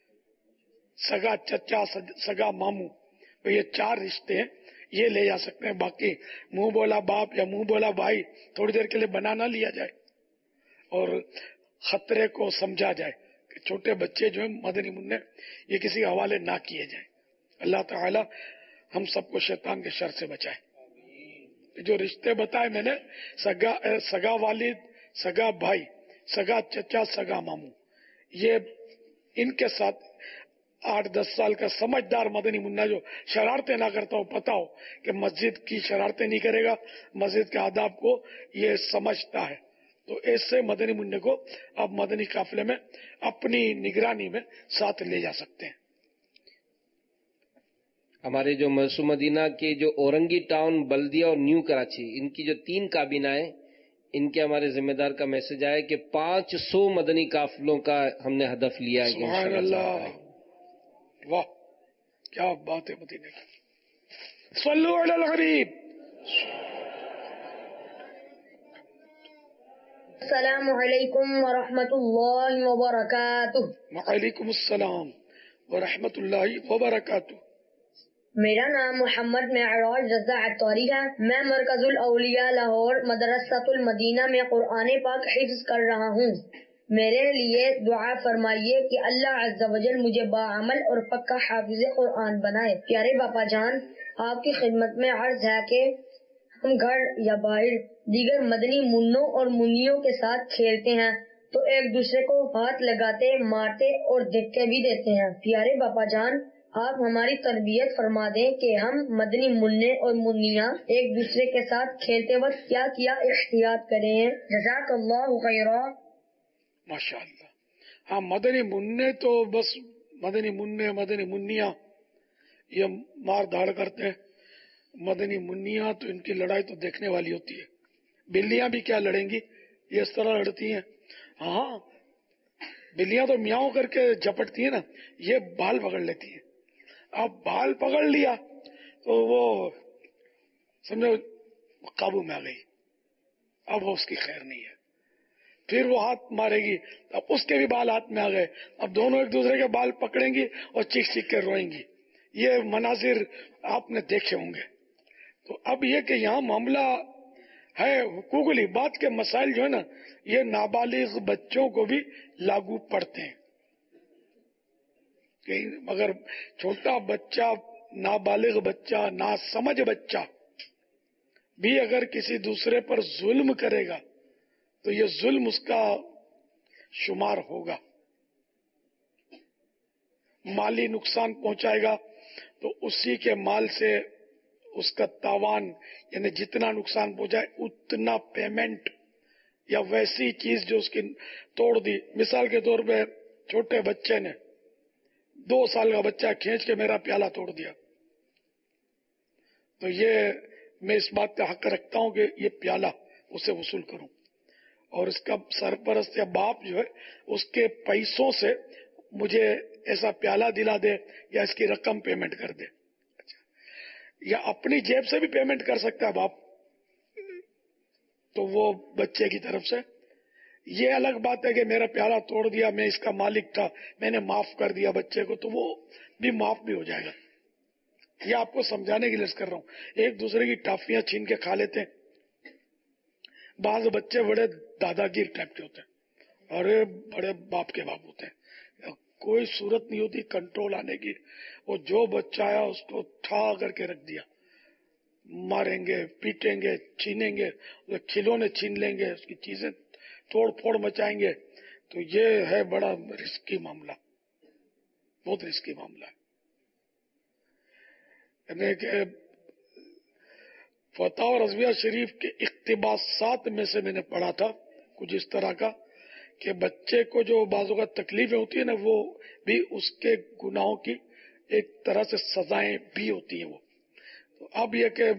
सगा चचा, सगा मामू, तो ये 4 रिश्ते हैं, ये ले जा सकते हैं। बाकी मुंह बोला बाप या मुंह बोला भाई थोड़ी देर के लिए बना ना लिया जाए और खतरे को समझा जाए कि छोटे बच्चे जो है मदनी मुन्ने ये किसी के हवाले ना किए जाए। अल्लाह ताला हम सबको शैतान के शर से बचाए। जो रिश्ते बताए मैंने, सगा वालिद, सगा भाई, सगा चचा, सगा मामू, ये इनके साथ 8-10 साल का समझदार मदनी मुन्ना जो शरारतें ना करता हो, पता हो कि मस्जिद की शरारतें नहीं करेगा, मस्जिद के आदाब को ये समझता है, तो ऐसे मदनी मुन्ने को आप मदनी काफिले में अपनी निगरानी में साथ ले जा सकते हैं। हमारे जो मदरसुल मदीना के जो औरंगी टाउन, बल्दिया और न्यू कराची, इनकी जो 3 काबीनाएं, इनके हमारे जिम्मेदार का मैसेज आया कि 500 मदनी काफिलों का हमने हदफ लिया है। सुभान अल्लाह, वाह क्या बात है मदीने की। सल्लु अलल गरीब। अस्सलामु अलैकुम व रहमतुल्लाहि व बरकातुहू। वालेकुम अस्सलाम व रहमतुल्लाहि व बरकातुहू। मेरा नाम मोहम्मद मेराज रज़ा अत्तारी है। मैं मरकजुल औलिया लाहौर मदरसतुल मदीना में कुरान पाक हिफ्ज़ कर रहा हूँ। मेरे लिए दुआ फरमाइए कि अल्लाह अज़्ज़ा वजल मुझे बाअमल और पक्का हाफिज़ कुरान बनाए। प्यारे बापा जान, आपकी खिदमत में अर्ज है कि हम घर या बाहर दीगर मदनी मुन्नों और मुन्नियों के साथ खेलते हैं तो एक दूसरे को हाथ लगाते, मारते और धक्के भी देते हैं। प्यारे बापा जान, आप हमारी तरबियत फरमा दें कि हम मदनी मुन्ने और मुन्नियाँ एक दूसरे के साथ खेलते वक्त क्या एहतियात करें। जज़ाकल्लाहु खैरा। माशाअल्लाह। हाँ, मदनी मुन्ने तो बस मदनी मुन्ने मदनी मुन्नियाँ یہ مار دھاڑ کرتے ہیں مدنی منیاں، تو ان کی لڑائی تو دیکھنے والی ہوتی ہے. بلیاں بھی کیا لڑیں گی، یہ اس طرح لڑتی ہیں. ہاں بلیاں تو میاؤں کر کے جھپٹتی ہیں نا، یہ بال پکڑ لیتی ہیں. اب بال پکڑ لیا تو وہ سمجھو قابو میں آ گئی، اب وہ اس کی خیر نہیں ہے. پھر وہ ہاتھ مارے گی، اب اس کے بھی بال ہاتھ میں آ گئے، اب دونوں ایک دوسرے کے بال پکڑیں گی اور چیخ چیخ کے روئیں گی. یہ مناظر آپ نے دیکھے ہوں گے. تو اب یہ کہ یہاں معاملہ ہے حقوق العباد کے مسائل جو ہے نا، یہ نابالغ بچوں کو بھی لاگو پڑتے ہیں. اگر چھوٹا بچہ، نابالغ بچہ، ناسمجھ بچہ بھی اگر کسی دوسرے پر ظلم کرے گا تو یہ ظلم اس کا شمار ہوگا. مالی نقصان پہنچائے گا تو اسی کے مال سے اس کا تاوان، یعنی جتنا نقصان پہنچائے اتنا پیمنٹ، یا ویسی چیز جو اس کی توڑ دی. مثال کے طور پہ چھوٹے بچے نے 2 سال کا بچہ کھینچ کے میرا پیالہ توڑ دیا، تو یہ میں اس بات کا حق رکھتا ہوں کہ یہ پیالہ اسے وصول کروں، اور اس کا سرپرست یا باپ جو ہے اس کے پیسوں سے مجھے ایسا پیالہ دلا دے یا اس کی رقم پیمنٹ کر دے. یا اپنی جیب سے بھی پیمنٹ کر سکتا ہے باپ تو وہ بچے کی طرف سے. یہ الگ بات ہے کہ میرا پیالہ توڑ دیا، میں اس کا مالک تھا، میں نے معاف کر دیا بچے کو، تو وہ بھی معاف بھی ہو جائے گا. یہ آپ کو سمجھانے کے لیے کر رہا ہوں. ایک دوسرے کی ٹافیاں چھین کے کھا لیتے ہیں. بعض بچے بڑے دادا گیر ٹائپ کے ہوتے ہیں اور بڑے باپ کے باپ ہوتے ہیں. کوئی صورت نہیں ہوتی کنٹرول آنے کی. وہ جو بچہ آیا اس کو ٹھا کر کے رکھ دیا، ماریں گے، پیٹیں گے، چھینیں گے، کھلونے چھین لیں گے، اس کی چیزیں توڑ پھوڑ مچائیں گے. تو یہ ہے بڑا رسکی معاملہ، بہت رسکی معاملہ ہے. یعنی کہ فتح رضویہ شریف کے اقتباسات میں سے میں نے پڑھا تھا کچھ اس طرح کا کہ بچے کو جو بعض اوقات تکلیفیں ہوتی ہیں نا، وہ بھی اس کے گناہوں کی ایک طرح سے سزائیں بھی ہوتی ہیں. وہ تو اب یہ کہ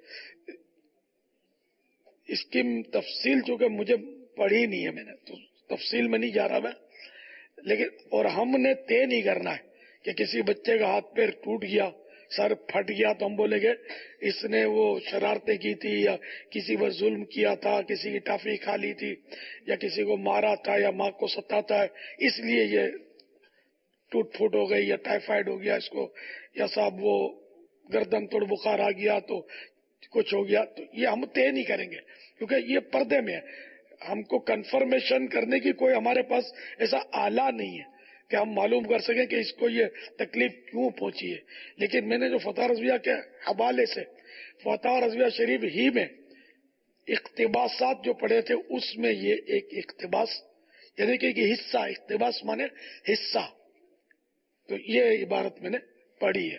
اس کی تفصیل چونکہ مجھے پڑھی نہیں ہے، میں نے تو تفصیل میں نہیں جا رہا میں. لیکن اور ہم نے طے نہیں کرنا ہے کہ کسی بچے کا ہاتھ پیر ٹوٹ گیا، سر پھٹ گیا تو ہم بولیں گے اس نے وہ شرارتیں کی تھی، یا کسی پر ظلم کیا تھا، کسی کی ٹافی کھا لی تھی، یا کسی کو مارا تھا، یا ماں کو ستاتا ہے اس لیے یہ ٹوٹ پھوٹ ہو گئی، یا ٹائیفائڈ ہو گیا اس کو، یا صاحب وہ گردن توڑ بخار آ گیا تو کچھ ہو گیا. تو یہ ہم طے نہیں کریں گے کیونکہ یہ پردے میں ہے. ہم کو کنفرمیشن کرنے کی کوئی ہمارے پاس ایسا آلہ نہیں ہے کہ ہم معلوم کر سکیں کہ اس کو یہ تکلیف کیوں پہنچی ہے. لیکن میں نے جو فتح رضویہ کے حوالے سے فتح رضویہ شریف ہی میں اقتباسات جو پڑھے تھے اس میں یہ ایک اقتباس، یعنی کہ حصہ، اقتباس مانے حصہ، تو یہ عبارت میں نے پڑھی ہے.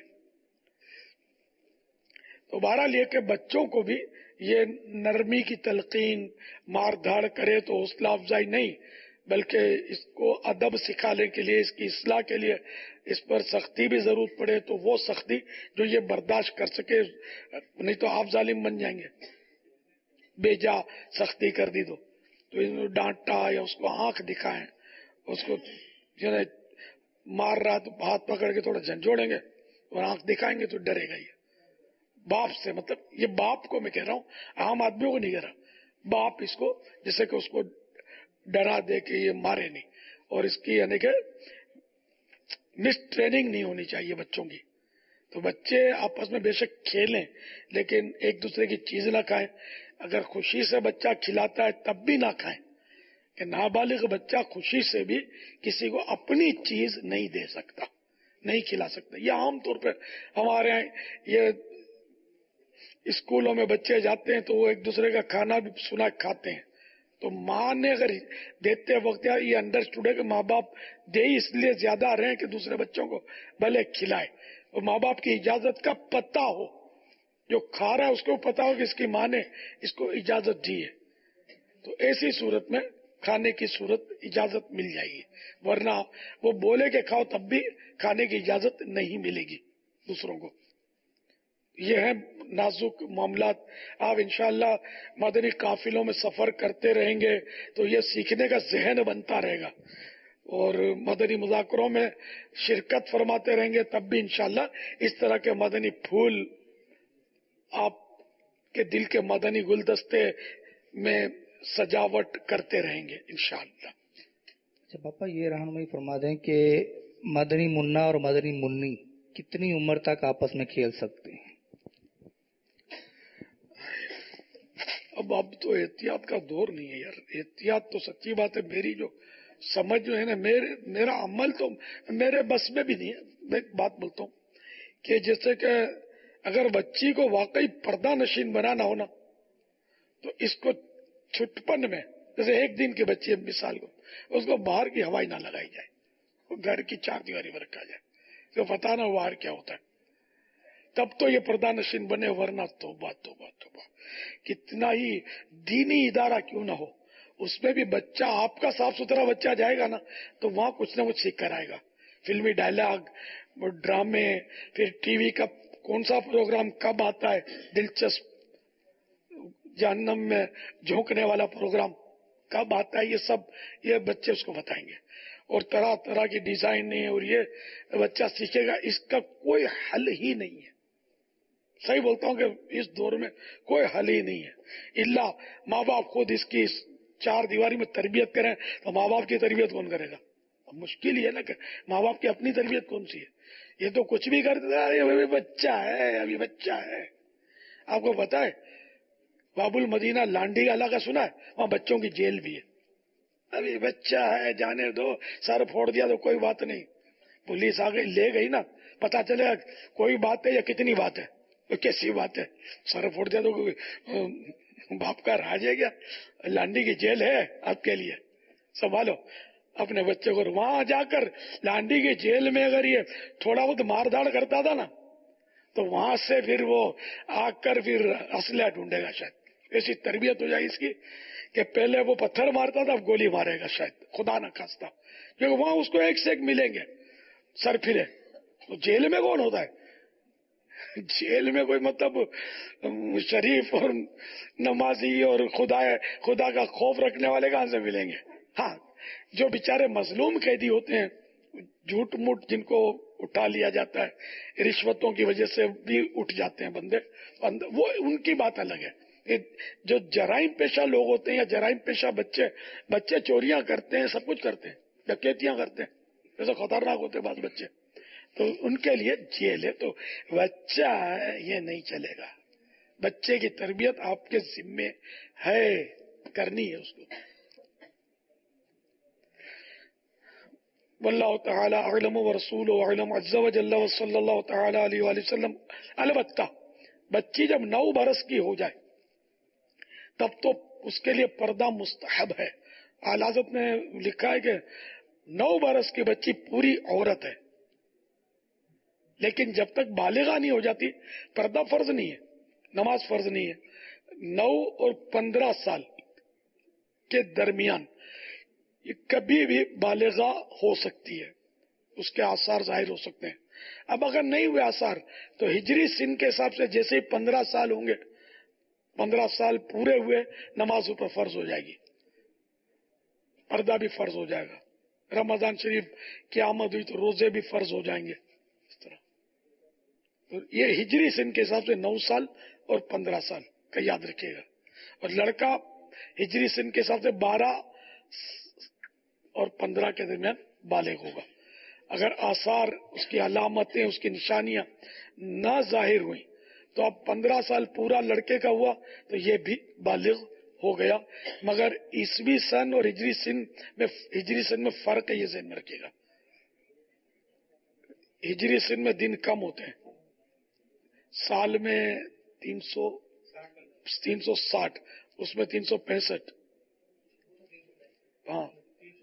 تو بہرحال یہ کہ بچوں کو بھی یہ نرمی کی تلقین، مار دھاڑ کرے تو حوصلہ افزائی نہیں، بلکہ اس کو ادب سکھانے کے لیے، اس کی اصلاح کے لیے اس پر سختی بھی ضرورت پڑے تو وہ سختی جو یہ برداشت کر سکے، نہیں تو آپ ظالم بن جائیں گے. بے جا سختی کر دی تو ڈانٹا یا اس کو آنکھ دکھائیں، اس کو مار رہا تو ہاتھ پکڑ کے تھوڑا جھنجھوڑیں گے اور آنکھ دکھائیں گے تو ڈرے گا. یہ باپ سے، مطلب یہ باپ کو میں کہہ رہا ہوں، عام آدمیوں کو نہیں کہہ رہا. باپ اس کو جیسے کہ اس کو ڈرا دے کہ یہ مارے نہیں، اور اس کی یعنی کہ مس ٹریننگ نہیں ہونی چاہیے بچوں کی. تو بچے آپس میں بے شک کھیلیں لیکن ایک دوسرے کی چیز نہ کھائیں. اگر خوشی سے بچہ کھلاتا ہے تب بھی نہ کھائیں، کہ نابالغ بچہ خوشی سے بھی کسی کو اپنی چیز نہیں دے سکتا، نہیں کھلا سکتا. یہ عام طور پہ ہمارے یہاں یہ اسکولوں میں بچے جاتے ہیں تو وہ ایک دوسرے کا کھانا بھی سنا کھاتے ہیں. تو ماں نے اگر دیتے وقت یہ انڈرسٹوڈ ہے کہ ماں باپ دے اس لیے زیادہ رہے کہ دوسرے بچوں کو بھلے کھلائے، اور ماں باپ کی اجازت کا پتہ ہو، جو کھا رہا ہے اس کو پتہ ہو کہ اس کی ماں نے اس کو اجازت دی ہے، تو ایسی صورت میں کھانے کی صورت اجازت مل جائے گی. ورنہ وہ بولے کہ کھاؤ تب بھی کھانے کی اجازت نہیں ملے گی. دوسروں کو. یہ ہیں نازک معاملات. آپ انشاءاللہ مدنی قافلوں میں سفر کرتے رہیں گے تو یہ سیکھنے کا ذہن بنتا رہے گا، اور مدنی مذاکروں میں شرکت فرماتے رہیں گے تب بھی انشاءاللہ اس طرح کے مدنی پھول آپ کے دل کے مدنی گلدستے میں سجاوٹ کرتے رہیں گے انشاءاللہ. اچھا پاپا، یہ رہنمائی فرما دیں کہ مدنی منا اور مدنی منی کتنی عمر تک آپس میں کھیل سکتے ہیں؟ اب تو احتیاط کا دور نہیں ہے یار. احتیاط تو سچی بات ہے، میری جو سمجھ جو ہے نا، میرا عمل تو میرے بس میں بھی نہیں ہے. میں ایک بات بولتا ہوں کہ جیسے کہ اگر بچی کو واقعی پردہ نشین بنانا ہو نا تو اس کو چھٹپن میں، جیسے ایک دن کی بچی مثال کو، اس کو باہر کی ہوائی نہ لگائی جائے، وہ گھر کی چار دیواری میں رکھا جائے، تو پتہ نہ باہر کیا ہوتا ہے، تب تو یہ پردہ نشین بنے. ورنہ توبہ توبہ توبہ، کتنا ہی دینی ادارہ کیوں نہ ہو، اس میں بھی بچہ آپ کا صاف ستھرا بچہ جائے گا نا تو وہاں کچھ نہ کچھ سیکھ کر آئے گا. فلمی ڈائلاگ، ڈرامے، پھر ٹی وی کا کون سا پروگرام کب آتا ہے دلچسپ، جہنم میں جھونکنے والا پروگرام کب آتا ہے، یہ سب یہ بچے اس کو بتائیں گے. اور طرح طرح کی ڈیزائن اور یہ بچہ سیکھے گا. اس کا کوئی حل ہی نہیں ہے. صحیح بولتا ہوں کہ اس دور میں کوئی حل ہی نہیں ہے، الا ماں باپ خود اس کی چار دیواری میں تربیت کریں. تو ماں باپ کی تربیت کون کرے گا؟ اب مشکل ہی ہے نا کہ ماں باپ کی اپنی تربیت کون سی ہے. یہ تو کچھ بھی کرتے ہیں، ابھی بچہ ہے، ابھی بچہ ہے. آپ کو پتا ہے باب المدینہ لانڈی کا علاقہ سنا ہے؟ وہاں بچوں کی جیل بھی ہے. ابھی بچہ ہے، جانے دو، سر پھوڑ دیا تو کوئی بات نہیں، پولیس آ گئی لے گئی نا، پتا چلے کوئی بات ہے یا کتنی بات ہے، تو کیسی بات ہے، سر پھوڑ دیا تو باپ کا راج ہے کیا؟ لانڈی کی جیل ہے آپ کے لیے، سنبھالو اپنے بچے کو. وہاں جا کر لانڈی کی جیل میں اگر یہ تھوڑا بہت مار داڑ کرتا تھا نا تو وہاں سے پھر وہ آ کر پھر اسلحہ ڈھونڈے گا. شاید ایسی تربیت ہو جائے اس کی کہ پہلے وہ پتھر مارتا تھا اب گولی مارے گا شاید، خدا نہ خواستہ، کیونکہ وہاں اس کو ایک سے ایک ملیں گے سر پھرے. تو جیل میں کون ہوتا ہے؟ جیل میں کوئی مطلب شریف اور نمازی اور خدا کا خوف رکھنے والے کہاں سے ملیں گے؟ ہاں، جو بیچارے مظلوم قیدی ہوتے ہیں، جھوٹ موٹ جن کو اٹھا لیا جاتا ہے، رشوتوں کی وجہ سے بھی اٹھ جاتے ہیں بندے، وہ ان کی بات الگ ہے. جو جرائم پیشہ لوگ ہوتے ہیں یا جرائم پیشہ بچے چوریاں کرتے ہیں، سب کچھ کرتے ہیں، ڈکیتیاں کرتے ہیں، جیسے خطرناک ہوتے ہیں بعض بچے، تو ان کے لیے جیل ہے. تو بچہ یہ نہیں چلے گا. بچے کی تربیت آپ کے ذمے ہے، کرنی ہے اس کو. واللہ تعالی اعلم ورسولہ اعلم عز وجل وصلی اللہ تعالی علیہ وآلہ وسلم. البتہ بچی جب 9 برس کی ہو جائے تب تو اس کے لیے پردہ مستحب ہے. اعلی حضرت نے لکھا ہے کہ 9 برس کی بچی پوری عورت ہے، لیکن جب تک بالغہ نہیں ہو جاتی پردہ فرض نہیں ہے، نماز فرض نہیں ہے. 9 اور 15 سال کے درمیان یہ کبھی بھی بالغہ ہو سکتی ہے، اس کے آثار ظاہر ہو سکتے ہیں. اب اگر نہیں ہوئے آثار تو ہجری سن کے حساب سے جیسے ہی 15 سال ہوں گے، 15 سال پورے ہوئے نماز پر فرض ہو جائے گی، پردہ بھی فرض ہو جائے گا. رمضان شریف کی آمد ہوئی تو روزے بھی فرض ہو جائیں گے. اس طرح تو یہ ہجری سن کے حساب سے 9 سال اور 15 سال کا یاد رکھیے گا. اور لڑکا ہجری سن کے حساب سے 12 اور 15 کے درمیان بالغ ہوگا. اگر آثار، اس کی علامتیں، اس کی نشانیاں نہ ظاہر ہوئیں تو اب 15 سال پورا لڑکے کا ہوا تو یہ بھی بالغ ہو گیا. مگر عیسوی سن اور ہجری سن میں فرق ہے، یہ ذہن میں رکھیے گا. ہجری سن میں دن کم ہوتے ہیں، سال میں 360، اس میں 365، ہاں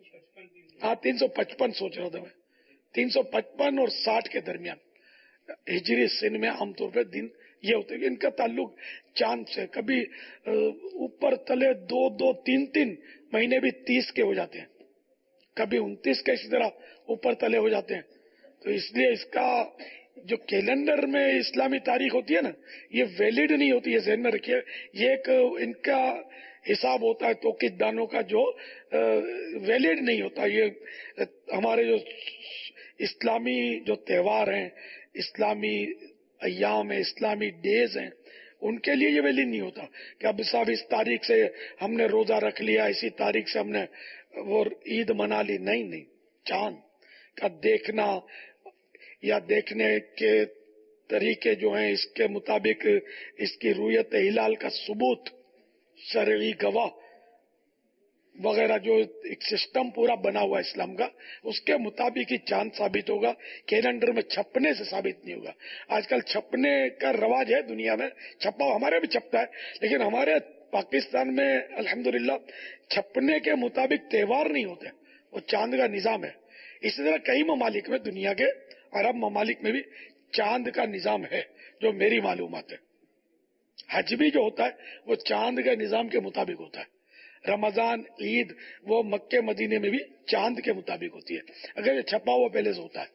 355 سوچ رہا تھا میں، 355 اور 60 کے درمیان ہجری سن میں عام طور پہ دن یہ ہوتے ہیں. ان کا تعلق چاند سے، کبھی اوپر تلے 2 3 مہینے بھی 30 کے ہو جاتے ہیں، کبھی 29 کے اسی طرح اوپر تلے ہو جاتے ہیں. تو اس لیے اس کا جو کیلنڈر میں اسلامی تاریخ ہوتی ہے نا، یہ ویلڈ نہیں ہوتی، یہ ذہن میں رکھیے. یہ ایک ان کا حساب ہوتا ہے توقید دانوں کا جو ویلڈ نہیں ہوتا. یہ ہمارے جو اسلامی جو تہوار ہیں، اسلامی ایام ہیں، اسلامی ڈیز ہیں، ان کے لیے یہ ویلڈ نہیں ہوتا کہ اب صاحب اس تاریخ سے ہم نے روزہ رکھ لیا، اسی تاریخ سے ہم نے وہ عید منا لی. نہیں، چاند کا دیکھنا یا دیکھنے کے طریقے جو ہیں اس کے مطابق اس کی رویت ہلال کا ثبوت، شرعی گواہ وغیرہ، جو ایک سسٹم پورا بنا ہوا اسلام کا، اس کے مطابق ہی چاند ثابت ہوگا. کیلنڈر میں چھپنے سے ثابت نہیں ہوگا. آج کل چھپنے کا رواج ہے دنیا میں، چھپا ہمارے بھی چھپتا ہے، لیکن ہمارے پاکستان میں الحمدللہ چھپنے کے مطابق تہوار نہیں ہوتے، وہ چاند کا نظام ہے. اسی طرح کئی ممالک میں، دنیا کے عرب ممالک میں بھی چاند کا نظام ہے جو میری معلومات ہے. حج بھی جو ہوتا ہے وہ چاند کے نظام کے مطابق ہوتا ہے. رمضان، عید، وہ مکے مدینے میں بھی چاند کے مطابق ہوتی ہے، اگر یہ چھپا ہوا پہلے سے ہوتا ہے.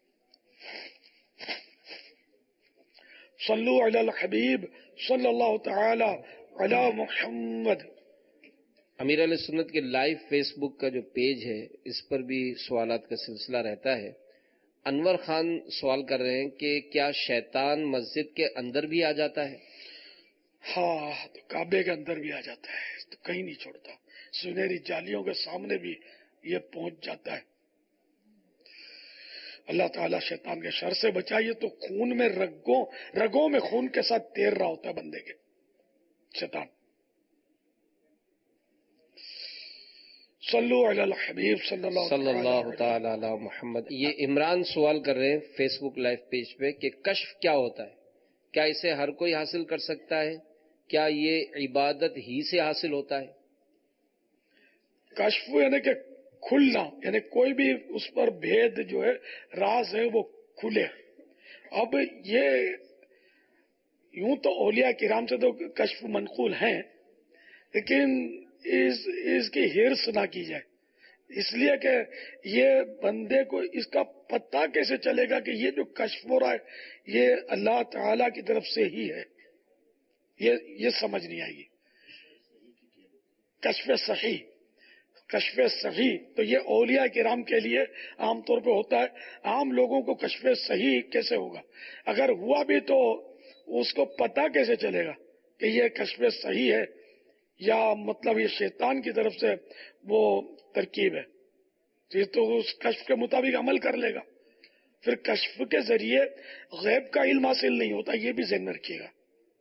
صلو علی الحبیب صلی اللہ تعالی علی محمد. امیر علیہ سنت کے لائیو فیس بک کا جو پیج ہے اس پر بھی سوالات کا سلسلہ رہتا ہے. انور خان سوال کر رہے ہیں کہ کیا شیطان مسجد کے اندر بھی آ جاتا ہے؟ ہاں، تو کعبے کے اندر بھی آ جاتا ہے، تو کہیں نہیں چھوڑتا. سنہری جالیوں کے سامنے بھی یہ پہنچ جاتا ہے. اللہ تعالیٰ شیطان کے شر سے بچائیے. تو خون میں رگوں میں خون کے ساتھ تیر رہا ہوتا ہے بندے کے شیطان. صلو علی الحبیب صلی اللہ تعالی علی محمد. یہ عمران سوال کر رہے ہیں فیس بک لائیو پیج پہ کہ کشف کیا ہوتا ہے؟ کیا اسے ہر کوئی حاصل کر سکتا ہے؟ کیا یہ عبادت ہی سے حاصل ہوتا ہے؟ کشف یعنی کہ کھلنا، یعنی کوئی بھی اس پر بھید جو ہے، راز ہے، وہ کھلے. اب یہ یوں تو اولیاء کرام سے تو کشف منقول ہیں، لیکن اس کی ہرس نہ کی جائے. اس لیے کہ یہ بندے کو اس کا پتہ کیسے چلے گا کہ یہ جو کشف ہو رہا ہے یہ اللہ تعالی کی طرف سے ہی ہے، یہ سمجھ نہیں آئے گی. کشف صحیح تو یہ اولیاء کرام کے لیے عام طور پہ ہوتا ہے. عام لوگوں کو کشف صحیح کیسے ہوگا؟ اگر ہوا بھی تو اس کو پتہ کیسے چلے گا کہ یہ کشف صحیح ہے یا مطلب یہ شیطان کی طرف سے وہ ترکیب ہے؟ یہ تو اس کشف کے مطابق عمل کر لے گا. پھر کشف کے ذریعے غیب کا علم حاصل نہیں ہوتا، یہ بھی ذہن میں رکھیے گا.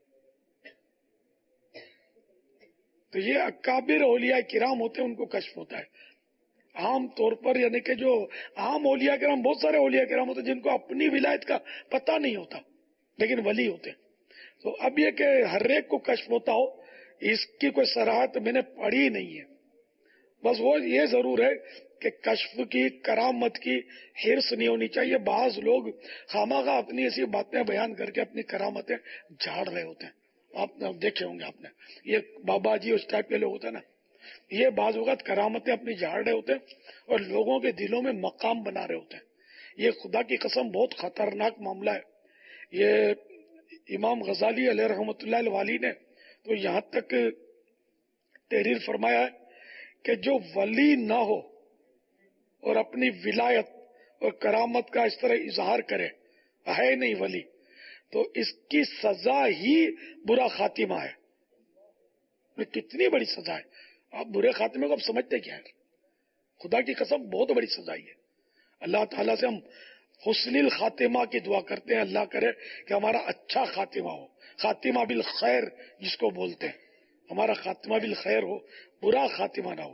تو یہ اکابر اولیاء کرام ہوتے ہیں، ان کو کشف ہوتا ہے. عام طور پر یعنی کہ جو عام اولیاء کرام، بہت سارے اولیاء کرام ہوتے ہیں جن کو اپنی ولایت کا پتہ نہیں ہوتا لیکن ولی ہوتے ہیں. تو اب یہ کہ ہر ایک کو کشف ہوتا ہو، اس کی کوئی صراحت میں نے پڑھی نہیں ہے. بس وہ یہ ضرور ہے کہ کشف کی، کرامت کی ہرس نہیں ہونی چاہیے. بعض لوگ خامخواہ اپنی ایسی باتیں بیان کر کے اپنی کرامتیں جھاڑ رہے ہوتے ہیں. آپ دیکھے ہوں گے، آپ نے یہ بابا جی اس ٹائپ کے لوگ ہوتے ہیں نا، یہ بعض اوقات کرامتیں اپنی جھاڑ رہے ہوتے ہیں اور لوگوں کے دلوں میں مقام بنا رہے ہوتے ہیں. یہ خدا کی قسم بہت خطرناک معاملہ ہے. یہ امام غزالی علیہ رحمۃ اللہ الوالی نے تو یہاں تک تحریر فرمایا ہے کہ جو ولی نہ ہو اور اپنی ولایت اور کرامت کا اس طرح اظہار کرے، ہے نہیں ولی، تو اس کی سزا ہی برا خاتمہ ہے. کتنی بڑی سزا ہے! آپ برے خاتمے کو آپ سمجھتے کیا ہے؟ خدا کی قسم بہت بڑی سزا ہے. اللہ تعالیٰ سے ہم حسن الخاتمہ کی دعا کرتے ہیں، اللہ کرے کہ ہمارا اچھا خاتمہ ہو، خاتمہ بالخیر جس کو بولتے ہیں، ہمارا خاتمہ بالخیر ہو، برا خاتمہ نہ ہو.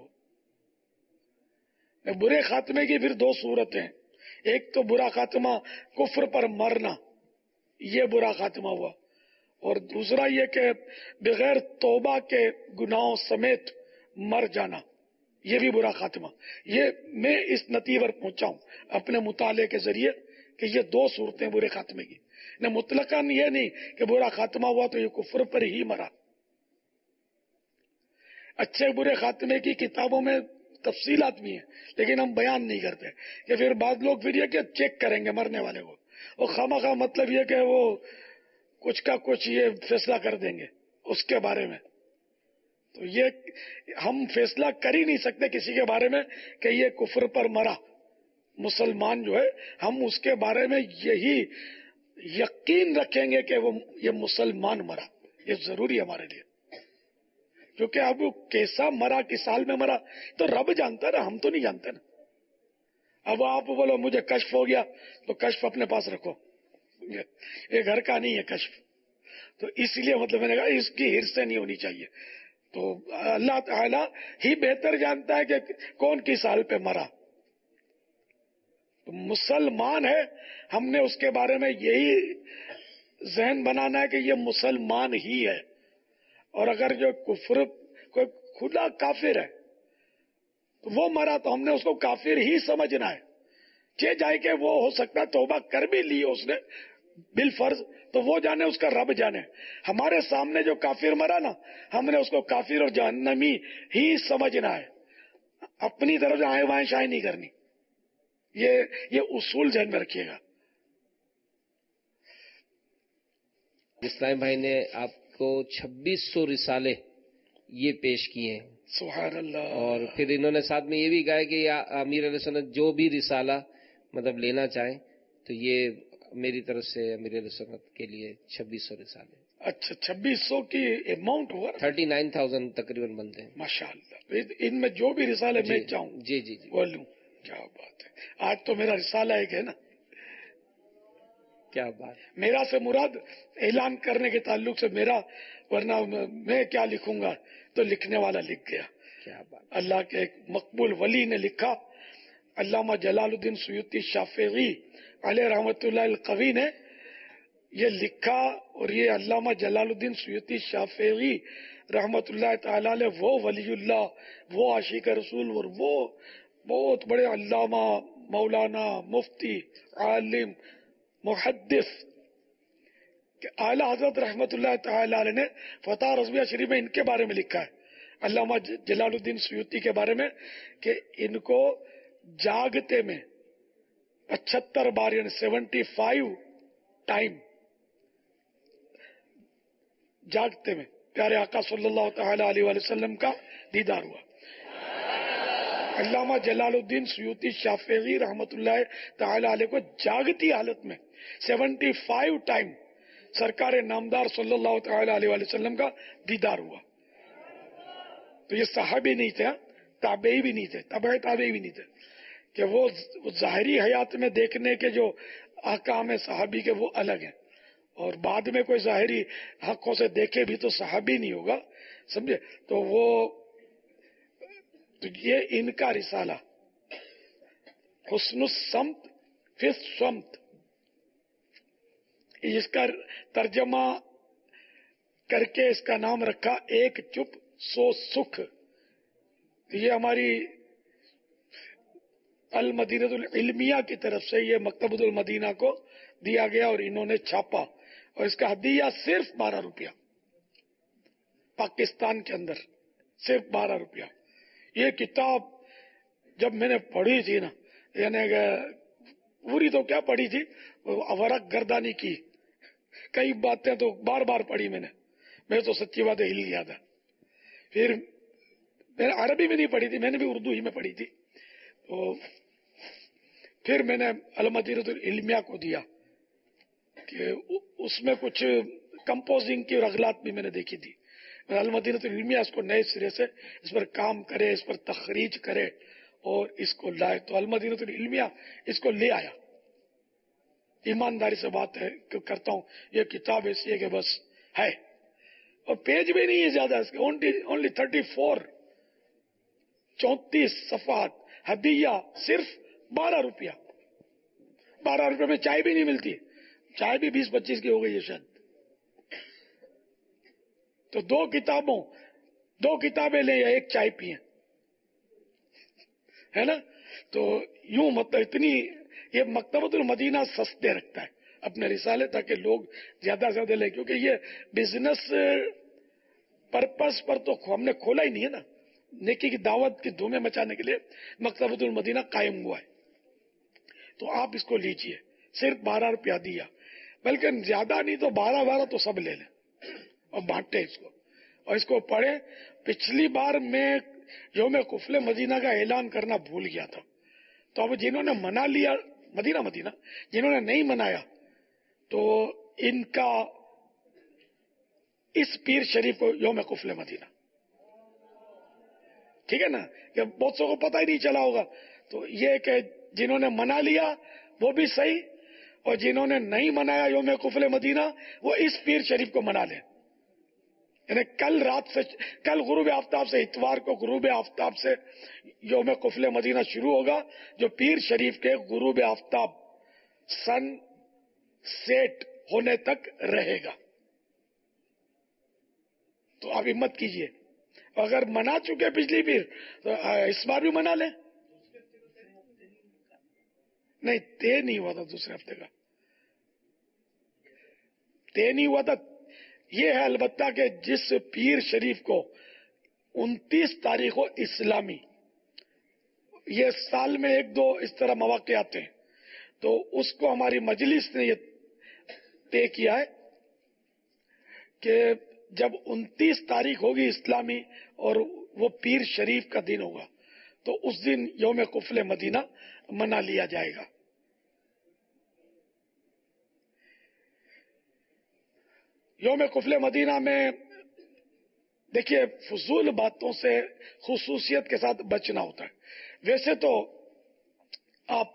برے خاتمے کی پھر دو صورتیں، ایک تو برا خاتمہ کفر پر مرنا، یہ برا خاتمہ ہوا، اور دوسرا یہ کہ بغیر توبہ کے گناہوں سمیت مر جانا، یہ بھی برا خاتمہ. یہ میں اس نتیجے پر پہنچا ہوں اپنے مطالعے کے ذریعے کہ یہ دو صورتیں برے خاتمے کی. نہ مطلقاً یہ نہیں کہ برا خاتمہ ہوا تو یہ کفر پر ہی مرا. اچھے برے خاتمے کی کتابوں میں تفصیلات بھی ہیں لیکن ہم بیان نہیں کرتے کہ پھر بعض لوگ پھر یہ کہ چیک کریں گے مرنے والے کو وہ خواہ مطلب یہ کہ وہ کچھ کا کچھ یہ فیصلہ کر دیں گے اس کے بارے میں. تو یہ ہم فیصلہ کر ہی نہیں سکتے کسی کے بارے میں کہ یہ کفر پر مرا مسلمان جو ہے. ہم اس کے بارے میں یہی یقین رکھیں گے کہ وہ یہ مسلمان مرا. یہ ضروری ہے ہمارے لیے، کیونکہ اب وہ کیسا مرا، کس سال میں مرا تو رب جانتا ہے نا، ہم تو نہیں جانتے نا. اب آپ بولو مجھے کشف ہو گیا تو کشف اپنے پاس رکھو، یہ گھر کا نہیں ہے کشف. تو اس لیے مطلب میں نے کہا اس کی ہرس نہیں ہونی چاہیے. تو اللہ تعالی ہی بہتر جانتا ہے کہ کون کس سال پہ مرا. تو مسلمان ہے، ہم نے اس کے بارے میں یہی ذہن بنانا ہے کہ یہ مسلمان ہی ہے. اور اگر جو کفر کوئی کھلا کافر ہے تو وہ مرا تو ہم نے اس کو کافر ہی سمجھنا ہے. جائے کہ وہ ہو سکتا ہے توبہ کر بھی لی اس نے بالفرض، تو وہ جانے، اس کا رب جانے. ہمارے سامنے جو کافر مرا نا، ہم نے اس کو کافر اور جہنمی ہی سمجھنا ہے. اپنی طرف آئیں وائیں شائیں نہیں کرنی. یہ اصول ذہن میں رکھیے گا. اسلام بھائی نے آپ کو 2600 رسالے یہ پیش کیے ہیں. سبحان اللہ. اور پھر انہوں نے ساتھ میں یہ بھی کہا کہ امیر علیہ سنت جو بھی رسالہ مطلب لینا چاہیں تو یہ میری طرف سے امیر علیہ سنت کے لیے 2600 رسالے. اچھا 2600 کی اماؤنٹ ہوا، 39,000 تقریباً بنتے ہیں. ماشاء اللہ. ان میں جو بھی رسالے میں چاہوں جی وہ لوں. کیا بات ہے. آج تو میرا رسالہ ایک ہے نا. کیا بات. میرا سے مراد اعلان کرنے کے تعلق سے میرا، ورنہ میں کیا لکھوں گا، تو لکھنے والا لکھ گیا. کیا بات. اللہ کے ایک مقبول ولی نے لکھا، علامہ جلال الدین سیوطی شافعی علیہ رحمت اللہ القوی نے یہ لکھا. اور یہ علامہ جلال الدین سیوطی شافعی رحمت اللہ تعالی علیہ وہ ولی اللہ، وہ عاشق رسول، اور وہ بہت بڑے علامہ، مولانا، مفتی، عالم، محدث کہ اعلیٰ حضرت رحمت اللہ تعالی علیہ نے فتح رضویہ شریف میں ان کے بارے میں لکھا ہے، علامہ جلال الدین سیوطی کے بارے میں، کہ ان کو جاگتے میں 75 بار یعنی 75 ٹائم جاگتے میں پیارے آقا صلی اللہ تعالی علیہ وآلہ وسلم کا دیدار ہوا. علامہ جلال الدین سیوطی شافعی رحمت اللہ تعالی علیہ کو جاگتی حالت میں 75 ٹائم سرکار نامدار صلی اللہ تعالی علیہ وآلہ وسلم کا دیدار ہوا. تو یہ صحابی نہیں تھے، تابعی بھی نہیں تھے، تابعی بھی نہیں تھے، کہ وہ ظاہری حیات میں دیکھنے کے جو احکام ہے صحابی کے وہ الگ ہیں، اور بعد میں کوئی ظاہری حقوں سے دیکھے بھی تو صحابی نہیں ہوگا، سمجھے. تو یہ ان کا رسالہ حسن الصمت فی الصمت، اس کا ترجمہ کر کے اس کا نام رکھا ایک چپ سو سکھ. یہ ہماری المدینہ العلمیہ کی طرف سے یہ مکتبۃ المدینہ کو دیا گیا اور انہوں نے چھاپا، اور اس کا ہدیہ صرف 12 روپیہ پاکستان کے اندر، صرف 12 روپیہ. یہ کتاب جب میں نے پڑھی تھی نا، یعنی پوری تو کیا پڑھی تھی، ورق گردانی کی کئی باتیں تو بار بار پڑھی میں تو سچی بات ہل گیا تھا. پھر میں نے عربی میں نہیں پڑھی تھی، میں نے بھی اردو ہی میں پڑھی تھی. تو پھر میں نے المدینہ العلمیہ کو دیا کہ اس میں کچھ کمپوزنگ کی اور اغلاط بھی میں نے دیکھی تھی. المدینہ العلمیہ اس کو نئے سرے سے اس پر کام کرے، اس پر تخریج کرے اور اس کو لائے. تو المدینہ العلمیہ اس کو لے آیا. ایمانداری سے بات ہے کہ کرتا ہوں، یہ کتاب ایسی ہے کہ بس ہے، اور پیج بھی نہیں ہے زیادہ اس کے، اونلی 34 صفحات. ہدیہ صرف 12 روپیہ. 12 روپے میں چائے بھی نہیں ملتی، چائے بھی 20-25 کی ہو گئی ہے شاید. تو دو کتابیں لیں یا ایک چائے پئیں، ہے نا. تو یوں مطلب اتنی یہ مکتبۃ المدینہ سستے رکھتا ہے اپنے رسالے تاکہ لوگ زیادہ سے زیادہ لیں، کیونکہ یہ بزنس پرپس پر تو ہم نے کھولا ہی نہیں ہے نا. نیکی کی دعوت کی دھومیں مچانے کے لیے مکتبۃ المدینہ قائم ہوا ہے. تو آپ اس کو لیجئے، صرف 12 روپیہ دیا، بلکہ زیادہ نہیں تو 12 تو سب لے لیں اور بانٹے اس کو، اور اس کو پڑھے۔ پچھلی بار میں یوم کفل مدینہ کا اعلان کرنا بھول گیا تھا، تو اب جنہوں نے منا لیا مدینہ، جنہوں نے نہیں منایا تو ان کا اس پیر شریف کو یوم کفل مدینہ، ٹھیک ہے نا، کہ بہت سو کو پتہ ہی نہیں چلا ہوگا، تو یہ کہ جنہوں نے منا لیا وہ بھی صحیح، اور جنہوں نے نہیں منایا یوم کفل مدینہ وہ اس پیر شریف کو منا لیں۔ یعنی کل غروب آفتاب سے، اتوار کو غروب آفتاب سے یوم کفل مدینہ شروع ہوگا، جو پیر شریف کے غروب آفتاب سن سیٹ ہونے تک رہے گا۔ تو آپ ہمت کیجئے، اگر منا چکے پچھلی پیر تو اس بار بھی منا لیں۔ نہیں، طے نہیں ہوا تھا دوسرے ہفتے کا، طے نہیں ہوا تھا۔ یہ ہے البتہ کہ جس پیر شریف کو 29 تاریخ کو اسلامی، یہ سال میں 1-2 اس طرح مواقع آتے ہیں، تو اس کو ہماری مجلس نے یہ طے کیا ہے کہ جب 29 تاریخ ہوگی اسلامی اور وہ پیر شریف کا دن ہوگا تو اس دن یوم کفل مدینہ منا لیا جائے گا۔ یوم کفل مدینہ میں دیکھیے فضول باتوں سے خصوصیت کے ساتھ بچنا ہوتا ہے۔ ویسے تو آپ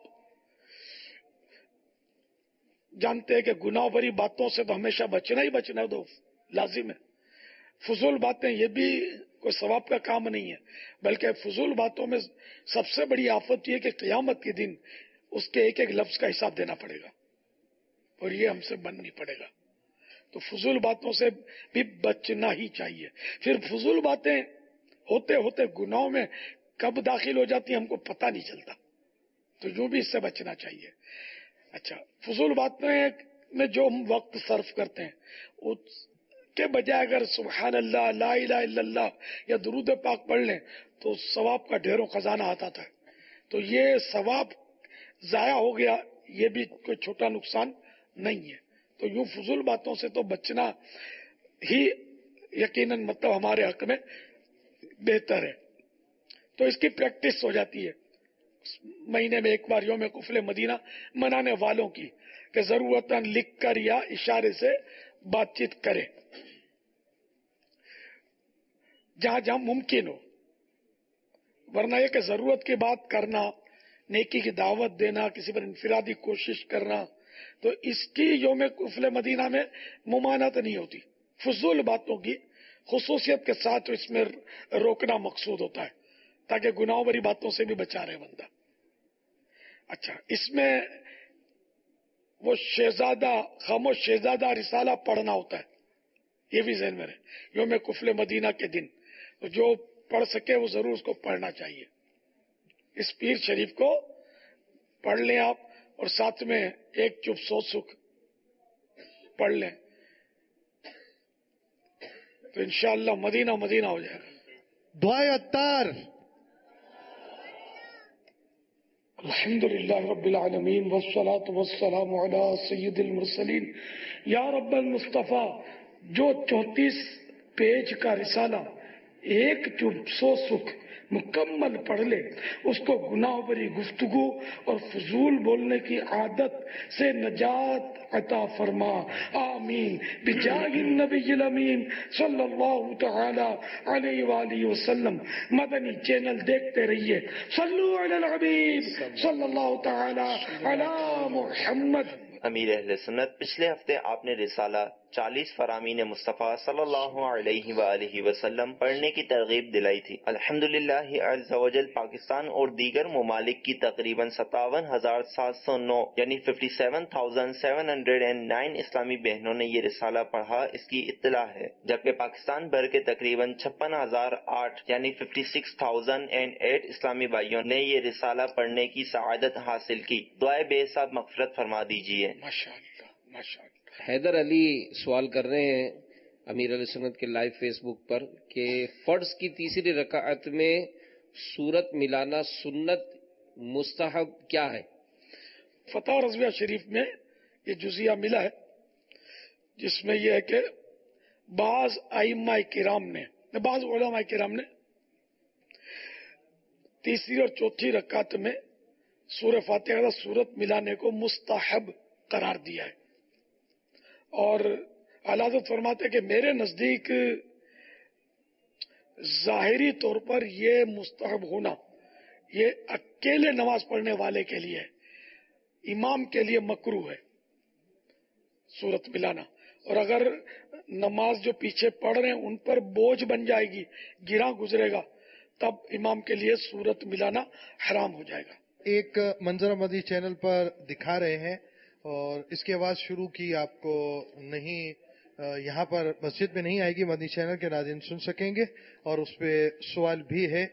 جانتے ہیں کہ گناہ بھری باتوں سے تو ہمیشہ بچنا ہی بچنا ہے، تو لازم ہے۔ فضول باتیں یہ بھی کوئی ثواب کا کام نہیں ہے، بلکہ فضول باتوں میں سب سے بڑی آفت یہ کہ قیامت کے دن اس کے ایک ایک لفظ کا حساب دینا پڑے گا، اور یہ ہم سے بن نہیں پڑے گا۔ تو فضول باتوں سے بھی بچنا ہی چاہیے۔ پھر فضول باتیں ہوتے ہوتے گناہوں میں کب داخل ہو جاتی ہیں ہم کو پتہ نہیں چلتا، تو یوں بھی اس سے بچنا چاہیے۔ اچھا، فضول باتیں میں جو ہم وقت صرف کرتے ہیں اس کے بجائے اگر سبحان اللہ، لا الہ الا اللہ یا درود پاک پڑھ لیں تو ثواب کا ڈھیروں خزانہ آتا تھا۔ تو یہ ثواب ضائع ہو گیا، یہ بھی کوئی چھوٹا نقصان نہیں ہے۔ تو یوں فضول باتوں سے تو بچنا ہی یقیناً مطلب ہمارے حق میں بہتر ہے۔ تو اس کی پریکٹس ہو جاتی ہے مہینے میں ایک بار یوم کفل مدینہ منانے والوں کی، کہ ضرورتاً لکھ کر یا اشارے سے بات چیت کریں جہاں جہاں ممکن ہو، ورنہ یہ کہ ضرورت کی بات کرنا، نیکی کی دعوت دینا، کسی پر انفرادی کوشش کرنا، تو اس کی یوم کفل مدینہ میں ممانعت نہیں ہوتی۔ فضول باتوں کی خصوصیت کے ساتھ اس میں روکنا مقصود ہوتا ہے تاکہ گناہوں بھری باتوں سے بھی بچا رہے بندہ۔ اچھا، اس میں وہ خاموش شہزادہ رسالہ پڑھنا ہوتا ہے، یہ بھی ذہن میں رہے یوم کفل مدینہ کے دن، تو جو پڑھ سکے وہ ضرور اس کو پڑھنا چاہیے۔ اس پیر شریف کو پڑھ لیں آپ، اور ساتھ میں ایک چپ سو سکھ پڑھ لیں تو انشاءاللہ مدینہ مدینہ ہو جائے گا۔ دعائے عطار۔ الحمدللہ رب العالمین والصلاة والسلام علی سید المرسلین۔ یا رب المصطفیٰ، جو 34 پیج کا رسالہ ایک چپ سو سکھ مکمل پڑھ لے، اس کو گناہ بری گفتگو اور فضول بولنے کی عادت سے نجات عطا فرما، آمین بجاہ النبی الامین صلی اللہ تعالی علیہ وآلہ وسلم۔ مدنی چینل دیکھتے رہیے، صلو علی الحبیب صلی اللہ تعالی علی محمد۔ امیر اہل سنت، پچھلے ہفتے آپ نے رسالہ 40 فرامین مصطفیٰ صلی اللہ علیہ وآلہ وسلم پڑھنے کی ترغیب دلائی تھی۔ الحمدللہ عز و جل پاکستان اور دیگر ممالک کی تقریباً 57,709 یعنی 57,709 اسلامی بہنوں نے یہ رسالہ پڑھا، اس کی اطلاع ہے، جبکہ پاکستان بھر کے تقریباً 56,008 یعنی 56,008 اسلامی بھائیوں نے یہ رسالہ پڑھنے کی سعادت حاصل کی۔ دعائے بے حساب مغفرت فرما دیجیے۔ ماشاءاللہ ماشاءاللہ۔ حیدر علی سوال کر رہے ہیں امیر علیہ سنت کے لائیو فیس بک پر کہ فرض کی تیسری رکعت میں سورت ملانا سنت مستحب کیا ہے؟ فتح رضویہ شریف میں یہ جزیہ ملا ہے جس میں یہ ہے کہ بعض ائمہ کرام نے بعض علماء کرام نے تیسری اور چوتھی رکعت میں سورہ فاتحہ کا سورت ملانے کو مستحب قرار دیا ہے، اور اعلیٰ حضرت فرماتے کہ میرے نزدیک ظاہری طور پر یہ مستحب ہونا یہ اکیلے نماز پڑھنے والے کے لیے ہے، امام کے لیے مکروہ ہے سورت ملانا، اور اگر نماز جو پیچھے پڑھ رہے ہیں ان پر بوجھ بن جائے گی، گراں گزرے گا، تب امام کے لیے سورت ملانا حرام ہو جائے گا۔ ایک منظر مدی چینل پر دکھا رہے ہیں اور اس کی آواز شروع کی آپ کو نہیں یہاں پر مسجد میں نہیں آئے گی، مدنی چینل کے ناظرین سن سکیں گے، اور اس پہ سوال بھی ہے۔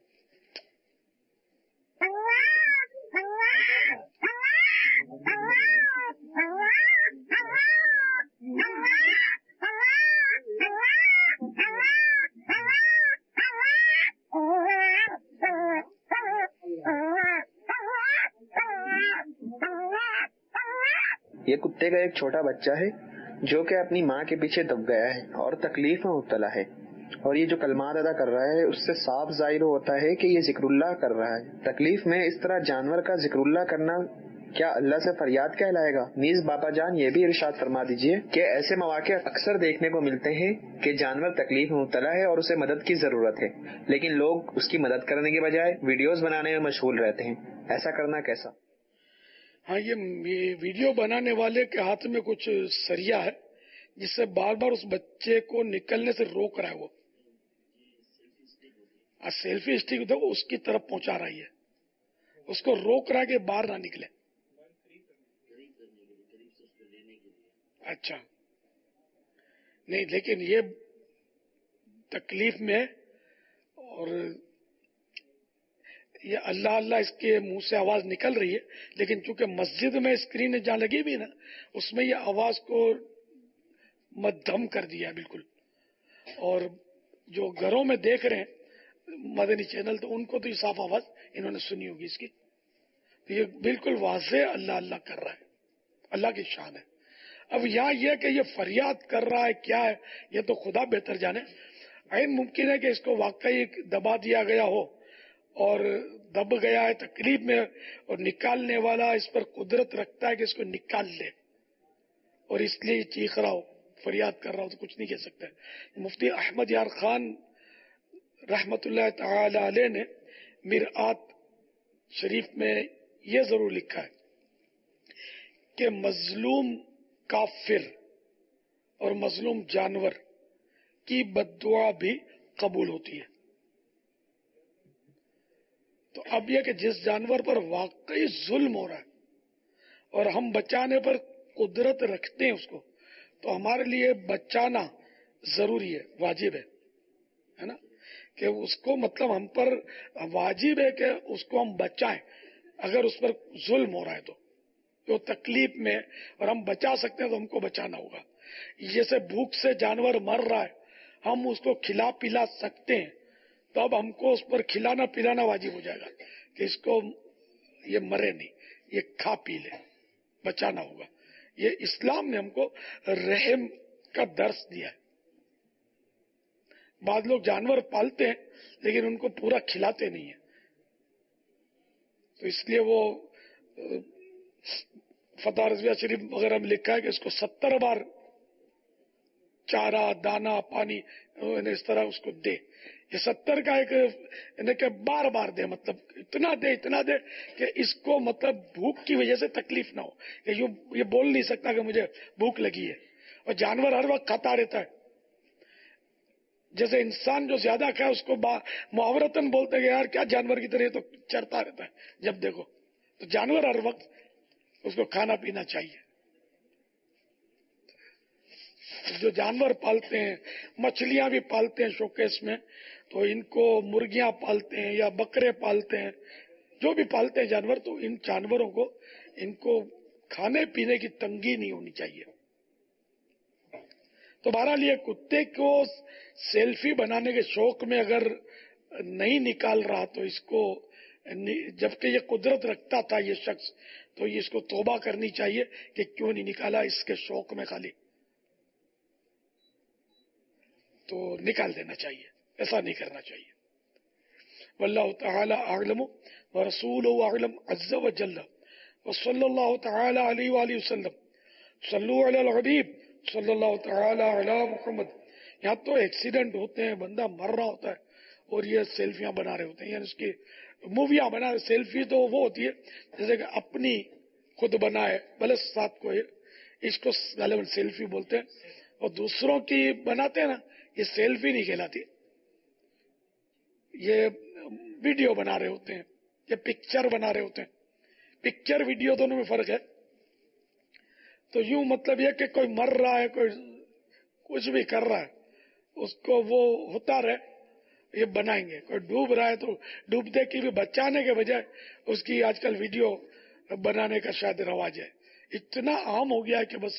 یہ کتے کا ایک چھوٹا بچہ ہے جو کہ اپنی ماں کے پیچھے دب گیا ہے اور تکلیف میں مبتلا ہے، اور یہ جو کلمات ادا کر رہا ہے اس سے صاف ظاہر ہوتا ہے کہ یہ ذکر اللہ کر رہا ہے۔ تکلیف میں اس طرح جانور کا ذکر اللہ کرنا کیا اللہ سے فریاد کہلائے گا؟ نیز باپا جان یہ بھی ارشاد فرما دیجئے کہ ایسے مواقع اکثر دیکھنے کو ملتے ہیں کہ جانور تکلیف میں مبتلا ہے اور اسے مدد کی ضرورت ہے، لیکن لوگ اس کی مدد کرنے کے بجائے ویڈیوز بنانے میں مشغول رہتے ہیں، ایسا کرنا کیسا؟ ہاں، یہ ویڈیو بنانے والے کے ہاتھ میں کچھ سریا ہے جس سے بار بار اس بچے کو نکلنے سے روک رہا ہے، وہ سیلفی اسٹک وہ اس کی طرف پہنچا رہی ہے، اس کو روک رہا ہے کہ باہر نہ نکلے۔ اچھا نہیں، لیکن یہ تکلیف میں اور یہ اللہ اللہ اس کے منہ سے آواز نکل رہی ہے، لیکن چونکہ مسجد میں اسکرین جہاں لگی بھی نا اس میں یہ آواز کو مدھم کر دیا بالکل، اور جو گھروں میں دیکھ رہے ہیں مدنی چینل تو ان کو تو یہ صاف آواز انہوں نے سنی ہوگی اس کی، تو یہ بالکل واضح اللہ اللہ کر رہا ہے، اللہ کی شان ہے۔ اب یہاں یہ کہ یہ فریاد کر رہا ہے کیا ہے یہ تو خدا بہتر جانے، عین ممکن ہے کہ اس کو واقعی دبا دیا گیا ہو اور دب گیا ہے تکلیف میں، اور نکالنے والا اس پر قدرت رکھتا ہے کہ اس کو نکال لے، اور اس لیے چیخ رہا ہو فریاد کر رہا ہو تو کچھ نہیں کہہ سکتا ہے۔ مفتی احمد یار خان رحمت اللہ تعالی علیہ نے مرآت شریف میں یہ ضرور لکھا ہے کہ مظلوم کافر اور مظلوم جانور کی بد دعا بھی قبول ہوتی ہے۔ تو اب یہ کہ جس جانور پر واقعی ظلم ہو رہا ہے اور ہم بچانے پر قدرت رکھتے ہیں اس کو، تو ہمارے لیے بچانا ضروری ہے، واجب ہے نا، کہ اس کو مطلب ہم پر واجب ہے کہ اس کو ہم بچائیں اگر اس پر ظلم ہو رہا ہے تو تکلیف میں، اور ہم بچا سکتے ہیں تو ہم کو بچانا ہوگا۔ جیسے بھوک سے جانور مر رہا ہے، ہم اس کو کھلا پلا سکتے ہیں تو اب ہم کو اس پر کھلانا پلانا واجب ہو جائے گا کہ اس کو یہ مرے نہیں، یہ کھا پی لے، بچانا ہوگا۔ یہ اسلام نے ہم کو رحم کا درس دیا ہے۔ بعض لوگ جانور پالتے ہیں لیکن ان کو پورا کھلاتے نہیں ہیں، تو اس لیے وہ فتح رضویہ شریف وغیرہ میں لکھا ہے کہ اس کو 70 بار چارہ دانا پانی اس طرح اس کو دے۔ یہ 70 کا ایک کہ بار بار دے، مطلب اتنا دے کہ اس کو مطلب بھوک کی وجہ سے تکلیف نہ ہو، کہ یہ بول نہیں سکتا کہ مجھے بھوک لگی ہے، اور جانور ہر وقت کھاتا رہتا ہے۔ جیسے انسان جو زیادہ کھائے اس کو محاورتاً بولتے کہ یار کیا جانور کی طرح تو چرتا رہتا ہے جب دیکھو، تو جانور ہر وقت اس کو کھانا پینا چاہیے۔ جو جانور پالتے ہیں، مچھلیاں بھی پالتے ہیں شوکیس میں، تو ان کو مرغیاں پالتے ہیں یا بکرے پالتے ہیں، جو بھی پالتے ہیں جانور، تو ان جانوروں کو ان کو کھانے پینے کی تنگی نہیں ہونی چاہیے۔ تو بہرحال یہ کتے کو سیلفی بنانے کے شوق میں اگر نہیں نکال رہا تو اس کو جبکہ یہ قدرت رکھتا تھا یہ شخص، تو یہ اس کو توبہ کرنی چاہیے کہ کیوں نہیں نکالا اس کے شوق میں خالی، تو نکال دینا چاہیے، ایسا نہیں کرنا چاہیے۔ واللہ تعالی اعلم ورسولہ اعلم عز وجل وصلی اللہ تعالی علیہ وآلہ وسلم صلو علی الحبیب صلی اللہ تعالی علی محمد۔ یہاں تو ایکسیڈنٹ ہوتے ہیں، بندہ مر رہا ہوتا ہے اور یہ سیلفیاں بنا رہے ہوتے ہیں، یعنی اس کی موویاں بنا رہے۔ سیلفی تو وہ ہوتی ہے جیسے کہ اپنی خود بنائے، بھلے ساتھ کو اس کو غالباً سیلفی بولتے ہیں، اور دوسروں کی بناتے ہیں نا، یہ سیلفی نہیں کہلاتی، یہ ویڈیو بنا رہے ہوتے ہیں، یہ پکچر بنا رہے ہوتے ہیں۔ پکچر ویڈیو دونوں میں فرق ہے۔ تو یوں مطلب یہ کہ کوئی مر رہا ہے، کوئی کچھ بھی کر رہا ہے، اس کو وہ ہوتا رہے، یہ بنائیں گے۔ کوئی ڈوب رہا ہے تو ڈوبتے کی بھی بچانے کے بجائے اس کی آج کل ویڈیو بنانے کا شاید رواج ہے۔ اتنا عام ہو گیا ہے کہ بس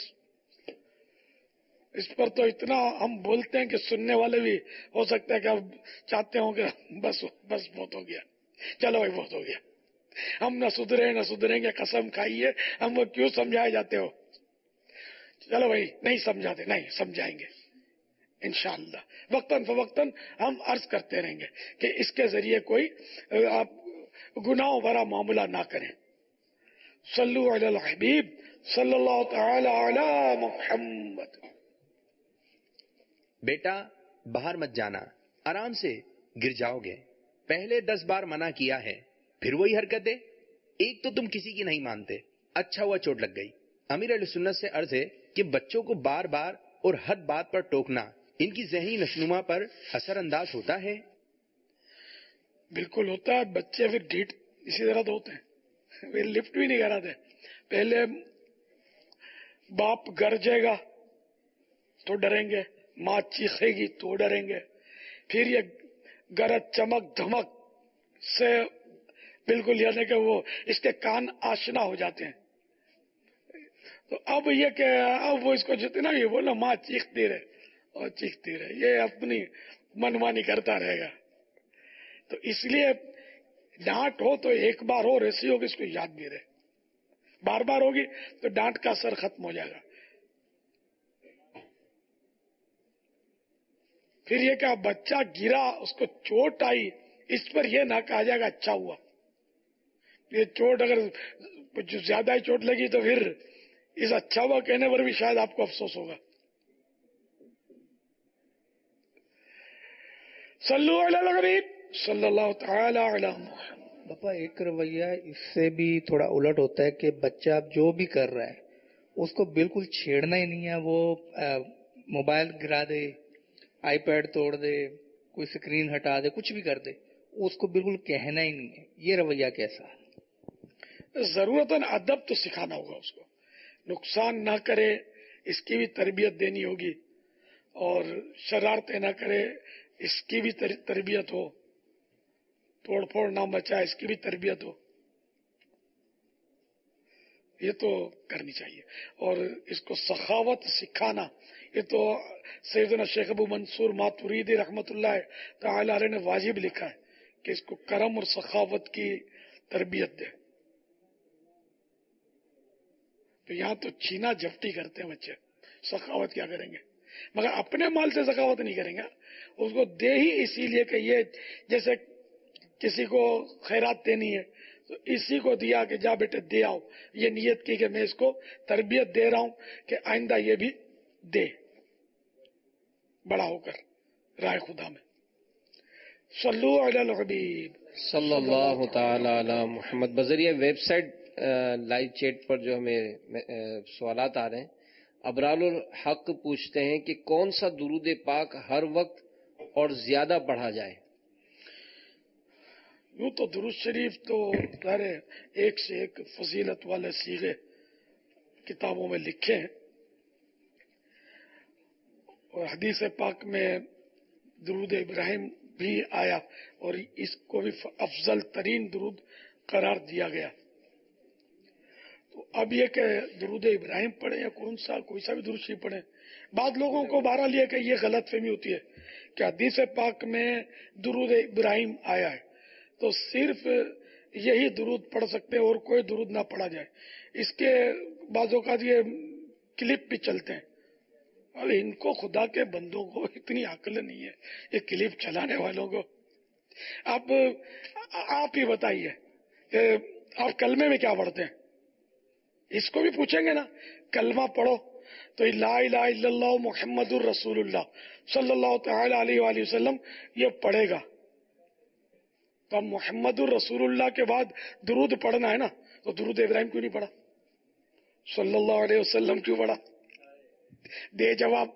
اس پر تو اتنا ہم بولتے ہیں کہ سننے والے بھی ہو سکتا ہے کہ اب چاہتے ہوں کہ بس بہت ہو گیا، چلو بھائی بہت ہو گیا، ہم نہ سدھریں گے، قسم کھائیے، ہم وہ کیوں سمجھائے جاتے ہو، چلو بھائی نہیں سمجھاتے، نہیں سمجھائیں گے انشاءاللہ، وقتاً فوقتاً ہم عرض کرتے رہیں گے کہ اس کے ذریعے کوئی آپ گناہوں بھرا معاملہ نہ کریں۔ صلو علی الحبیب صلی اللہ تعالی علی محمد۔ بیٹا باہر مت جانا، آرام سے گر جاؤ گے، پہلے 10 بار منع کیا ہے، پھر وہی حرکتیں، ایک تو تم کسی کی نہیں مانتے، اچھا ہوا چوٹ لگ گئی۔ امیر اہل سنت سے عرض ہے کہ بچوں کو بار بار اور ہر بات پر ٹوکنا ان کی ذہنی نشوونما پر اثر انداز ہوتا ہے؟ بالکل ہوتا ہے، بچے پھر ڈھیٹ اسی طرح تو ہوتے ہیں، وہ لفٹ بھی نہیں کراتے۔ پہلے باپ گرجے گا تو ڈریں گے، ماں چیخے گی تو ڈریں گے، پھر یہ گرج چمک دھمک سے بالکل یعنی کہ وہ اس کے کان آشنا ہو جاتے ہیں۔ تو اب یہ کہ اب وہ اس کو جتنا بھی بولو ماں چیختی رہے اور چیختی رہے، یہ اپنی منمانی کرتا رہے گا۔ تو اس لیے ڈانٹ ہو تو ایک بار ہو، ایسی ہوگی اس کو یاد بھی رہے، بار بار ہوگی تو ڈانٹ کا اثر ختم ہو جائے گا۔ پھر یہ کہ بچہ گرا، اس کو چوٹ آئی، اس پر یہ نہ کہا جائے گا اچھا ہوا، یہ چوٹ اگر زیادہ ہی چوٹ لگی تو پھر اس اچھا ہوا کہنے پر بھی شاید آپ کو افسوس ہوگا۔ صلو علی الحبیب صلی اللہ تعالی علی محمد۔ باپا ایک رویہ اس سے بھی تھوڑا الٹ ہوتا ہے کہ بچہ جو بھی کر رہا ہے اس کو بالکل چھیڑنا ہی نہیں ہے، وہ موبائل گرا دے، آئی پیڈ توڑ دے، کوئی سکرین ہٹا دے، کچھ بھی کر دے، اس کو بالکل کہنا ہی نہیں ہے، یہ رویہ کیسا؟ ضرورتاً ادب تو سکھانا ہوگا، اس کو نقصان نہ کرے اس کی بھی تربیت دینی ہوگی، اور شرارتیں نہ کرے اس کی بھی تربیت ہو، توڑ پھوڑ نہ مچائے اس کی بھی تربیت ہو، یہ تو کرنی چاہیے۔ اور اس کو سخاوت سکھانا، یہ تو سیدنا شیخ ابو منصور ماتوریدی رحمت اللہ تعالی علیہ نے واجب لکھا ہے کہ اس کو کرم اور سخاوت کی تربیت دے۔ تو یہاں تو چھینا جھپٹی کرتے ہیں بچے، سخاوت کیا کریں گے؟ مگر اپنے مال سے سخاوت نہیں کریں گے، اس کو دے ہی اسی لیے کہ یہ جیسے کسی کو خیرات دینی ہے تو اسی کو دیا کہ جا بیٹے دے آؤ، یہ نیت کی کہ میں اس کو تربیت دے رہا ہوں کہ آئندہ یہ بھی دے بڑا ہو کر رائے خدا میں۔ صلو علی الحبیب صلی اللہ تعالی علی محمد۔ بذریعہ ویب سائٹ لائیو چیٹ پر جو ہمیں سوالات آ رہے ہیں، ابرار الحق پوچھتے ہیں کہ کون سا درود پاک ہر وقت اور زیادہ پڑھا جائے؟ یوں تو درود شریف تو ظاہر ہے ایک سے ایک فضیلت والے صیغے کتابوں میں لکھے ہیں، اور حدیث پاک میں درود ابراہیم بھی آیا اور اس کو بھی افضل ترین درود قرار دیا گیا۔ تو اب یہ کہ درود ابراہیم پڑھیں یا کوئی سا بھی درود شریف پڑھیں، بعض لوگوں کو بہرحال یہ کہ یہ غلط فہمی ہوتی ہے کہ حدیث پاک میں درود ابراہیم آیا ہے تو صرف یہی درود پڑھ سکتے ہیں اور کوئی درود نہ پڑھا جائے. اس کے بعض اوقات یہ کلپ بھی چلتے ہیں. اب ان کو خدا کے بندوں کو اتنی عقل نہیں ہے یہ کلپ چلانے والوں کو. آپ ہی بتائیے کہ آپ کلمے میں کیا پڑھتے ہیں؟ اس کو بھی پوچھیں گے نا. کلمہ پڑھو تو لا الہ الا اللہ محمد الرسول اللہ صلی اللہ تعالی علیہ وآلہ وسلم یہ پڑھے گا. تو اب محمد الرسول اللہ کے بعد درود پڑھنا ہے نا, تو درود ابراہیم کیوں نہیں پڑھا؟ صلی اللہ علیہ وسلم کیوں پڑھا؟ دے جواب.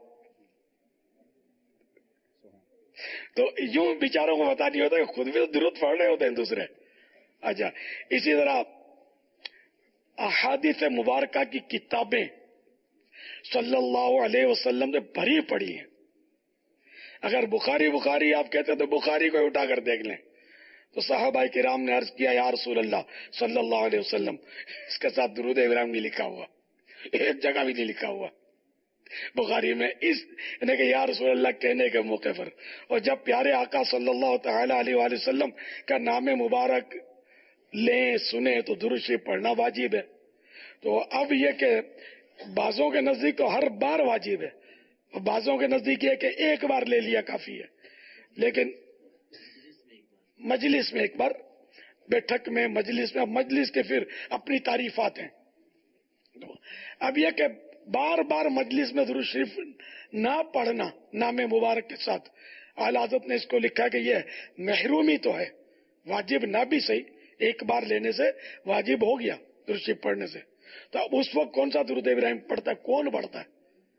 تو یوں بیچاروں کو پتا نہیں ہوتا کہ خود بھی تو درود پڑھ رہے ہوتے ہیں دوسرے. اچھا, اسی طرح احادیث مبارکہ کی کتابیں صلی اللہ علیہ وسلم نے بھری پڑھی ہیں. اگر بخاری آپ کہتے ہیں تو بخاری کو اٹھا کر دیکھ لیں. تو صحابہ کرام نے عرض کیا یا رسول اللہ صلی اللہ علیہ وسلم, اس کے ساتھ درود ابراہیم نہیں لکھا ہوا, ایک جگہ بھی نہیں لکھا ہوا بخاری میں, اس کہ یا رسول اللہ کہنے کے موقع پر. اور جب پیارے آقا صلی اللہ تعالی علیہ وآلہ وسلم کا نام مبارک لیں سنیں تو درود شریف پڑھنا واجب ہے. تو اب یہ کہ بعضوں کے نزدیک تو ہر بار واجب ہے, اور بعضوں کے نزدیک یہ کہ ایک بار لے لیا کافی ہے. لیکن مجلس میں ایک بار, بیٹھک میں, مجلس میں, اب مجلس کے پھر اپنی تعریفات ہیں. اب یہ کہ بار بار مجلس میں درود شریف نہ پڑھنا نام مبارک کے ساتھ, اعلیٰ حضرت نے اس کو لکھا کہ یہ محرومی تو ہے, واجب نہ بھی صحیح, ایک بار لینے سے واجب ہو گیا درود شریف پڑھنے سے. تو اب اس وقت کون سا درود ابراہیم پڑھتا ہے؟ کون پڑھتا ہے؟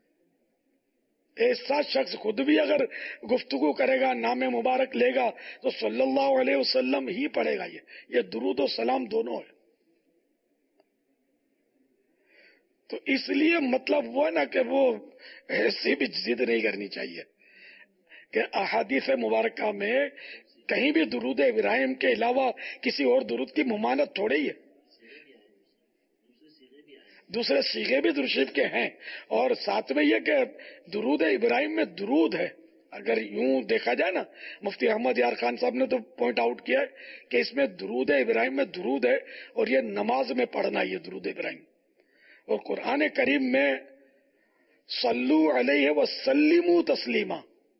ایسا شخص خود بھی اگر گفتگو کرے گا, نام مبارک لے گا, تو صلی اللہ علیہ وسلم ہی پڑھے گا. یہ درود و سلام دونوں ہے. تو اس لیے مطلب وہ ہے نا کہ وہ ایسی بھی ضد نہیں کرنی چاہیے کہ احادیث مبارکہ میں کہیں بھی درود ابراہیم کے علاوہ کسی اور درود کی ممانعت تھوڑی ہے. دوسرے صیغے بھی درود شریف کے ہیں, اور ساتھ میں یہ کہ درود ابراہیم میں درود ہے. اگر یوں دیکھا جائے نا, مفتی احمد یار خان صاحب نے تو پوائنٹ آؤٹ کیا ہے کہ اس میں درود ابراہیم میں درود ہے, اور یہ نماز میں پڑھنا یہ درود ابراہیم. اور قرآن کریم میں صلو علیہ وسلموا تسلیما,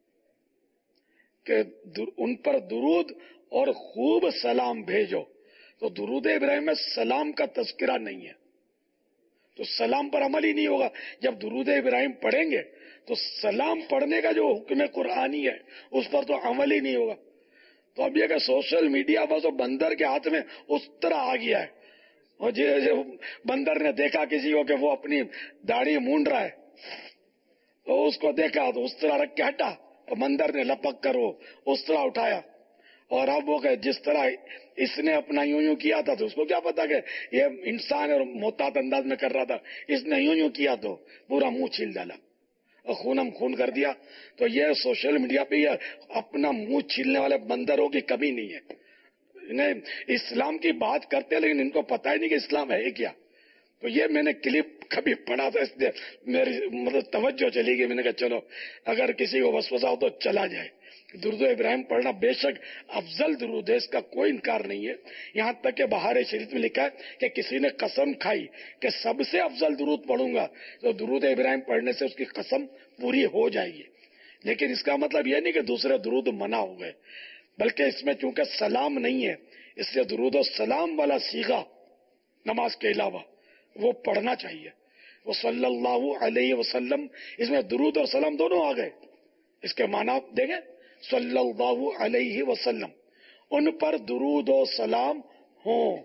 کہ ان پر درود اور خوب سلام بھیجو. تو درود ابراہیم میں سلام کا تذکرہ نہیں ہے, تو سلام پر عمل ہی نہیں ہوگا. جب درود ابراہیم پڑھیں گے تو سلام پڑھنے کا جو حکم قرآنی ہے اس پر تو عمل ہی نہیں ہوگا. تو اب یہ کہ سوشل میڈیا بس بندر کے ہاتھ میں اس طرح آ گیا ہے, اور بندر نے دیکھا کسی کو کہ وہ اپنی داڑھی مونڈ رہا ہے, تو اس کو دیکھا تو اس طرح رکھ کے ہٹا, اور بندر نے لپک کر وہ اس طرح اٹھایا. اور اب وہ کہ جس طرح اس نے اپنا یوں کیا تھا تو اس کو کیا پتا کہ یہ انسان اور محتاط انداز میں کر رہا تھا, اس نے یوں کیا تو پورا منہ چھیل ڈالا اور خون کر دیا. تو یہ سوشل میڈیا پہ یہ اپنا منہ چھیلنے والے بندروں کی کمی نہیں ہے. انہیں اسلام کی بات کرتے لیکن ان کو پتہ ہی نہیں کہ اسلام ہے کیا. تو یہ میں نے کلپ کبھی پڑھا تھا, اس لیے میری مطلب توجہ چلی گئی. میں نے کہا چلو اگر کسی کو وسوسہ ہو تو چلا جائے. درود ابراہیم پڑھنا بے شک افضل درود ہے, اس کا کوئی انکار نہیں ہے. یہاں تک کہ بہار شریف میں لکھا ہے کہ کسی نے قسم کھائی کہ سب سے افضل درود پڑھوں گا, تو درود ابراہیم پڑھنے سے اس کی قسم پوری ہو جائے گی. لیکن اس کا مطلب یہ نہیں کہ دوسرے درود منع ہو گئے, بلکہ اس میں چونکہ سلام نہیں ہے اس لیے درود و سلام والا صیغہ نماز کے علاوہ وہ پڑھنا چاہیے. وہ صلی اللہ علیہ وسلم, اس میں درود اور سلام دونوں آ گئے. اس کے معنی دیں گے صلی اللہ علیہ وسلم, ان پر درود و سلام ہوں.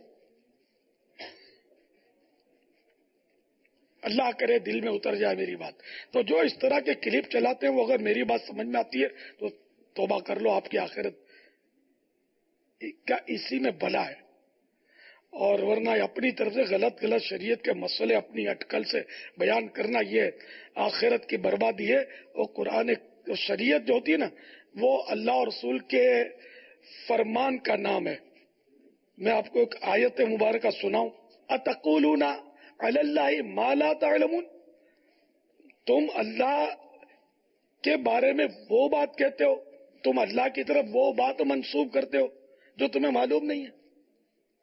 اللہ کرے دل میں اتر جائے میری بات. تو جو اس طرح کے کلپ چلاتے ہیں وہ اگر میری بات سمجھ میں آتی ہے تو توبہ کر لو, آپ کی آخرت کا اسی میں بلا ہے. اور ورنہ اپنی طرف سے غلط شریعت کے مسئلے اپنی اٹکل سے بیان کرنا یہ آخرت کی بربادی ہے. اور قرآن شریعت جو ہوتی ہے نا وہ اللہ اور رسول کے فرمان کا نام ہے. میں آپ کو ایک آیت مبارکہ سناؤں. اتقولون علی اللہ ما لا تعلمون, تم اللہ کے بارے میں وہ بات کہتے ہو, تم اللہ کی طرف وہ بات منسوب کرتے ہو جو تمہیں معلوم نہیں ہے.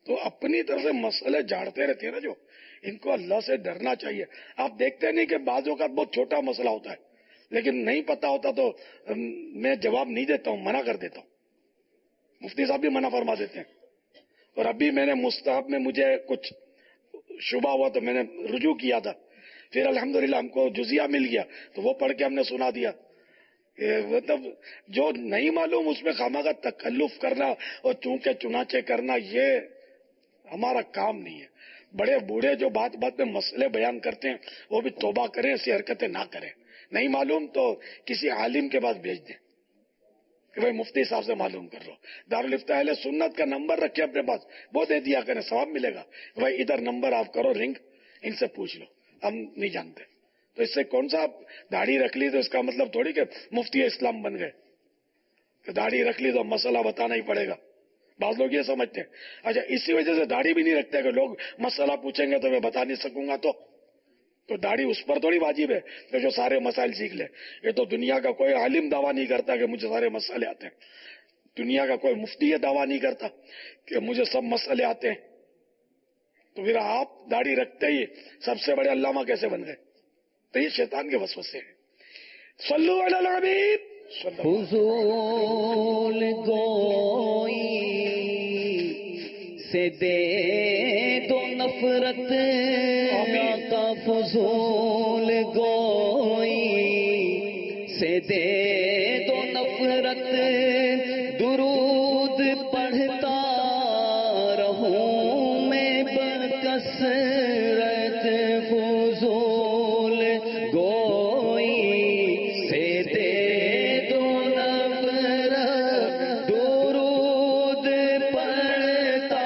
تو اپنی طرف سے مسئلے جھاڑتے رہتے ہیں نا جو، ان کو اللہ سے ڈرنا چاہیے. آپ دیکھتے نہیں کہ بعض اوقات بہت چھوٹا مسئلہ ہوتا ہے لیکن نہیں پتا ہوتا تو میں جواب نہیں دیتا ہوں، منع کر دیتا ہوں. مفتی صاحب بھی منع فرما دیتے ہیں. اور ابھی میں نے مستحب میں مجھے کچھ شبہ ہوا تو میں نے رجوع کیا تھا، پھر الحمدللہ ہم کو جزیہ مل گیا تو وہ پڑھ کے ہم نے سنا دیا. مطلب جو نہیں معلوم اس میں خواہ کا تکلف کرنا اور چونکہ چنانچہ کرنا یہ ہمارا کام نہیں ہے. بڑے بوڑھے جو بات بات میں مسئلے بیان کرتے ہیں وہ بھی توبہ کریں، ایسی حرکتیں نہ کریں. نہیں معلوم تو کسی عالم کے پاس بھیج دیں کہ بھائی مفتی صاحب سے معلوم کر لو. دارالفتہ اہل سنت کا نمبر رکھے اپنے پاس، وہ دے دیا کریں، ثواب ملے گا. بھائی ادھر نمبر آپ کرو رنگ، ان سے پوچھ لو، ہم نہیں جانتے. تو اس سے کون سا داڑھی رکھ لی تو اس کا مطلب تھوڑی کہ مفتی اسلام بن گئے کہ داڑھی رکھ لی تو مسئلہ بتانا ہی پڑے گا. بعض لوگ یہ سمجھتے ہیں. اچھا اسی وجہ سے داڑھی بھی نہیں رکھتے کہ لوگ مسئلہ پوچھیں گے تو میں بتا نہیں سکوں گا. تو داڑھی اس پر تھوڑی واجب ہے کہ جو سارے مسائل سیکھ لے. یہ تو دنیا کا کوئی عالم دعویٰ نہیں کرتا کہ مجھے سارے مسئلے آتے ہیں. دنیا کا کوئی مفتی یہ دعویٰ نہیں کرتا کہ مجھے سب مسئلے آتے ہیں. تو پھر آپ داڑھی رکھتے ہی سب سے بڑے علامہ کیسے بن گئے؟ تو یہ شیطان کے وسوسے ہیں. صلو علی الحبیب. فضول گوئی سے دے دو نفرت، آقا فضول گوئی سے دے دو نفرت، درود پڑھتا رہوں میں بکثرت. فضول گوئی سے دے دو نفرت، درود پڑھتا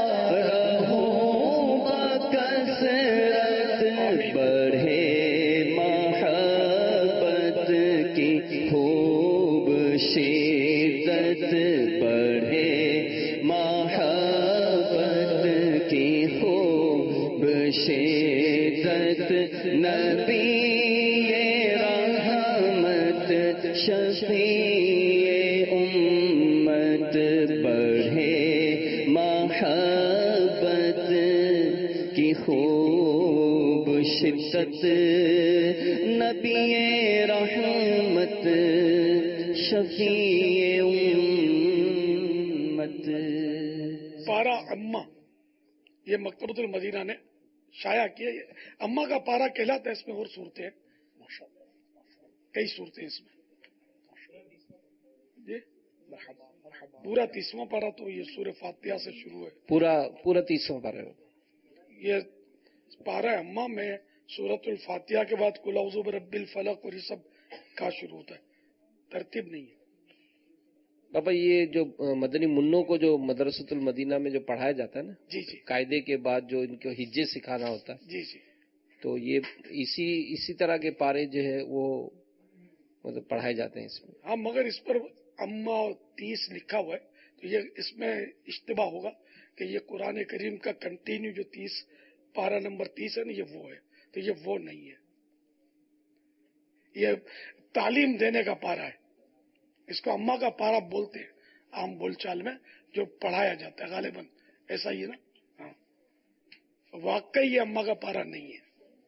رہوں بکثرت. بڑھے محبت کی خوب شدت، بڑھے محبت کی خوب شدت. نبی رحمت شفیع امت، بڑھے محبت کی خوب شدت. نبی رحمت شفیع امت. پارا اما یہ مکتبۃ المدینہ نے شائع کیا. اما کا پارا کہلاتا ہے. اس میں اور صورتیں ہیں، کئی صورتیں اس میں. جی پورا 30واں پارا تو یہ سورہ فاتحہ سے شروع ہے. پورا 30واں پارا ہے. یہ پارا اما میں سورۃ الفاتحہ کے بعد قل اعوذ برب الفلق اور یہ سب کا شروع ہوتا ہے. ترتیب نہیں ہے. بابا یہ جو مدنی منوں کو جو مدرسۃ المدینہ میں جو پڑھایا جاتا ہے نا، جی جی قاعدے کے بعد جو ان کو ہجے سکھانا ہوتا ہے، جی جی تو یہ اسی طرح کے پارے جو ہے وہ مطلب پڑھائے جاتے ہیں اس میں. ہاں مگر اس پر اما 30 لکھا ہوا ہے تو یہ اس میں اشتباہ ہوگا کہ یہ قرآن کریم کا کنٹینیو جو 30 پارا نمبر 30 ہے نا یہ وہ ہے. تو یہ وہ نہیں ہے، یہ تعلیم دینے کا پارا ہے. اس کو اما کا پارا بولتے ہیں عام بول چال میں، جو پڑھایا جاتا ہے غالباً ایسا ہی ہے نا. ہاں واقعی یہ اما کا پارا نہیں ہے.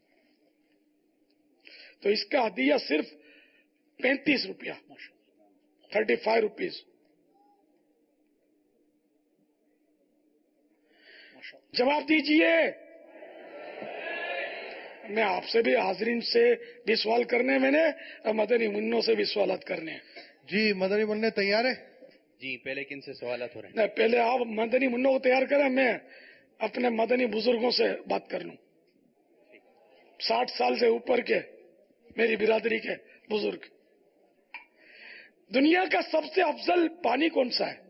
تو اس کا ہدیہ صرف 35 روپیہ، 35 روپیز. جواب دیجئے. میں آپ سے بھی حاضرین سے بھی سوال کرنے میں نے اور مدنی منوں سے بھی سوالات کرنے ہیں. جی مدنی منع تیار ہے؟ جی پہلے کن سے سوالات ہو رہے ہیں؟ نہیں پہلے آپ مدنی منوں کو تیار کریں، میں اپنے مدنی بزرگوں سے بات کر لوں. 60 سال سے اوپر کے میری برادری کے بزرگ. دنیا کا سب سے افضل پانی کون سا ہے؟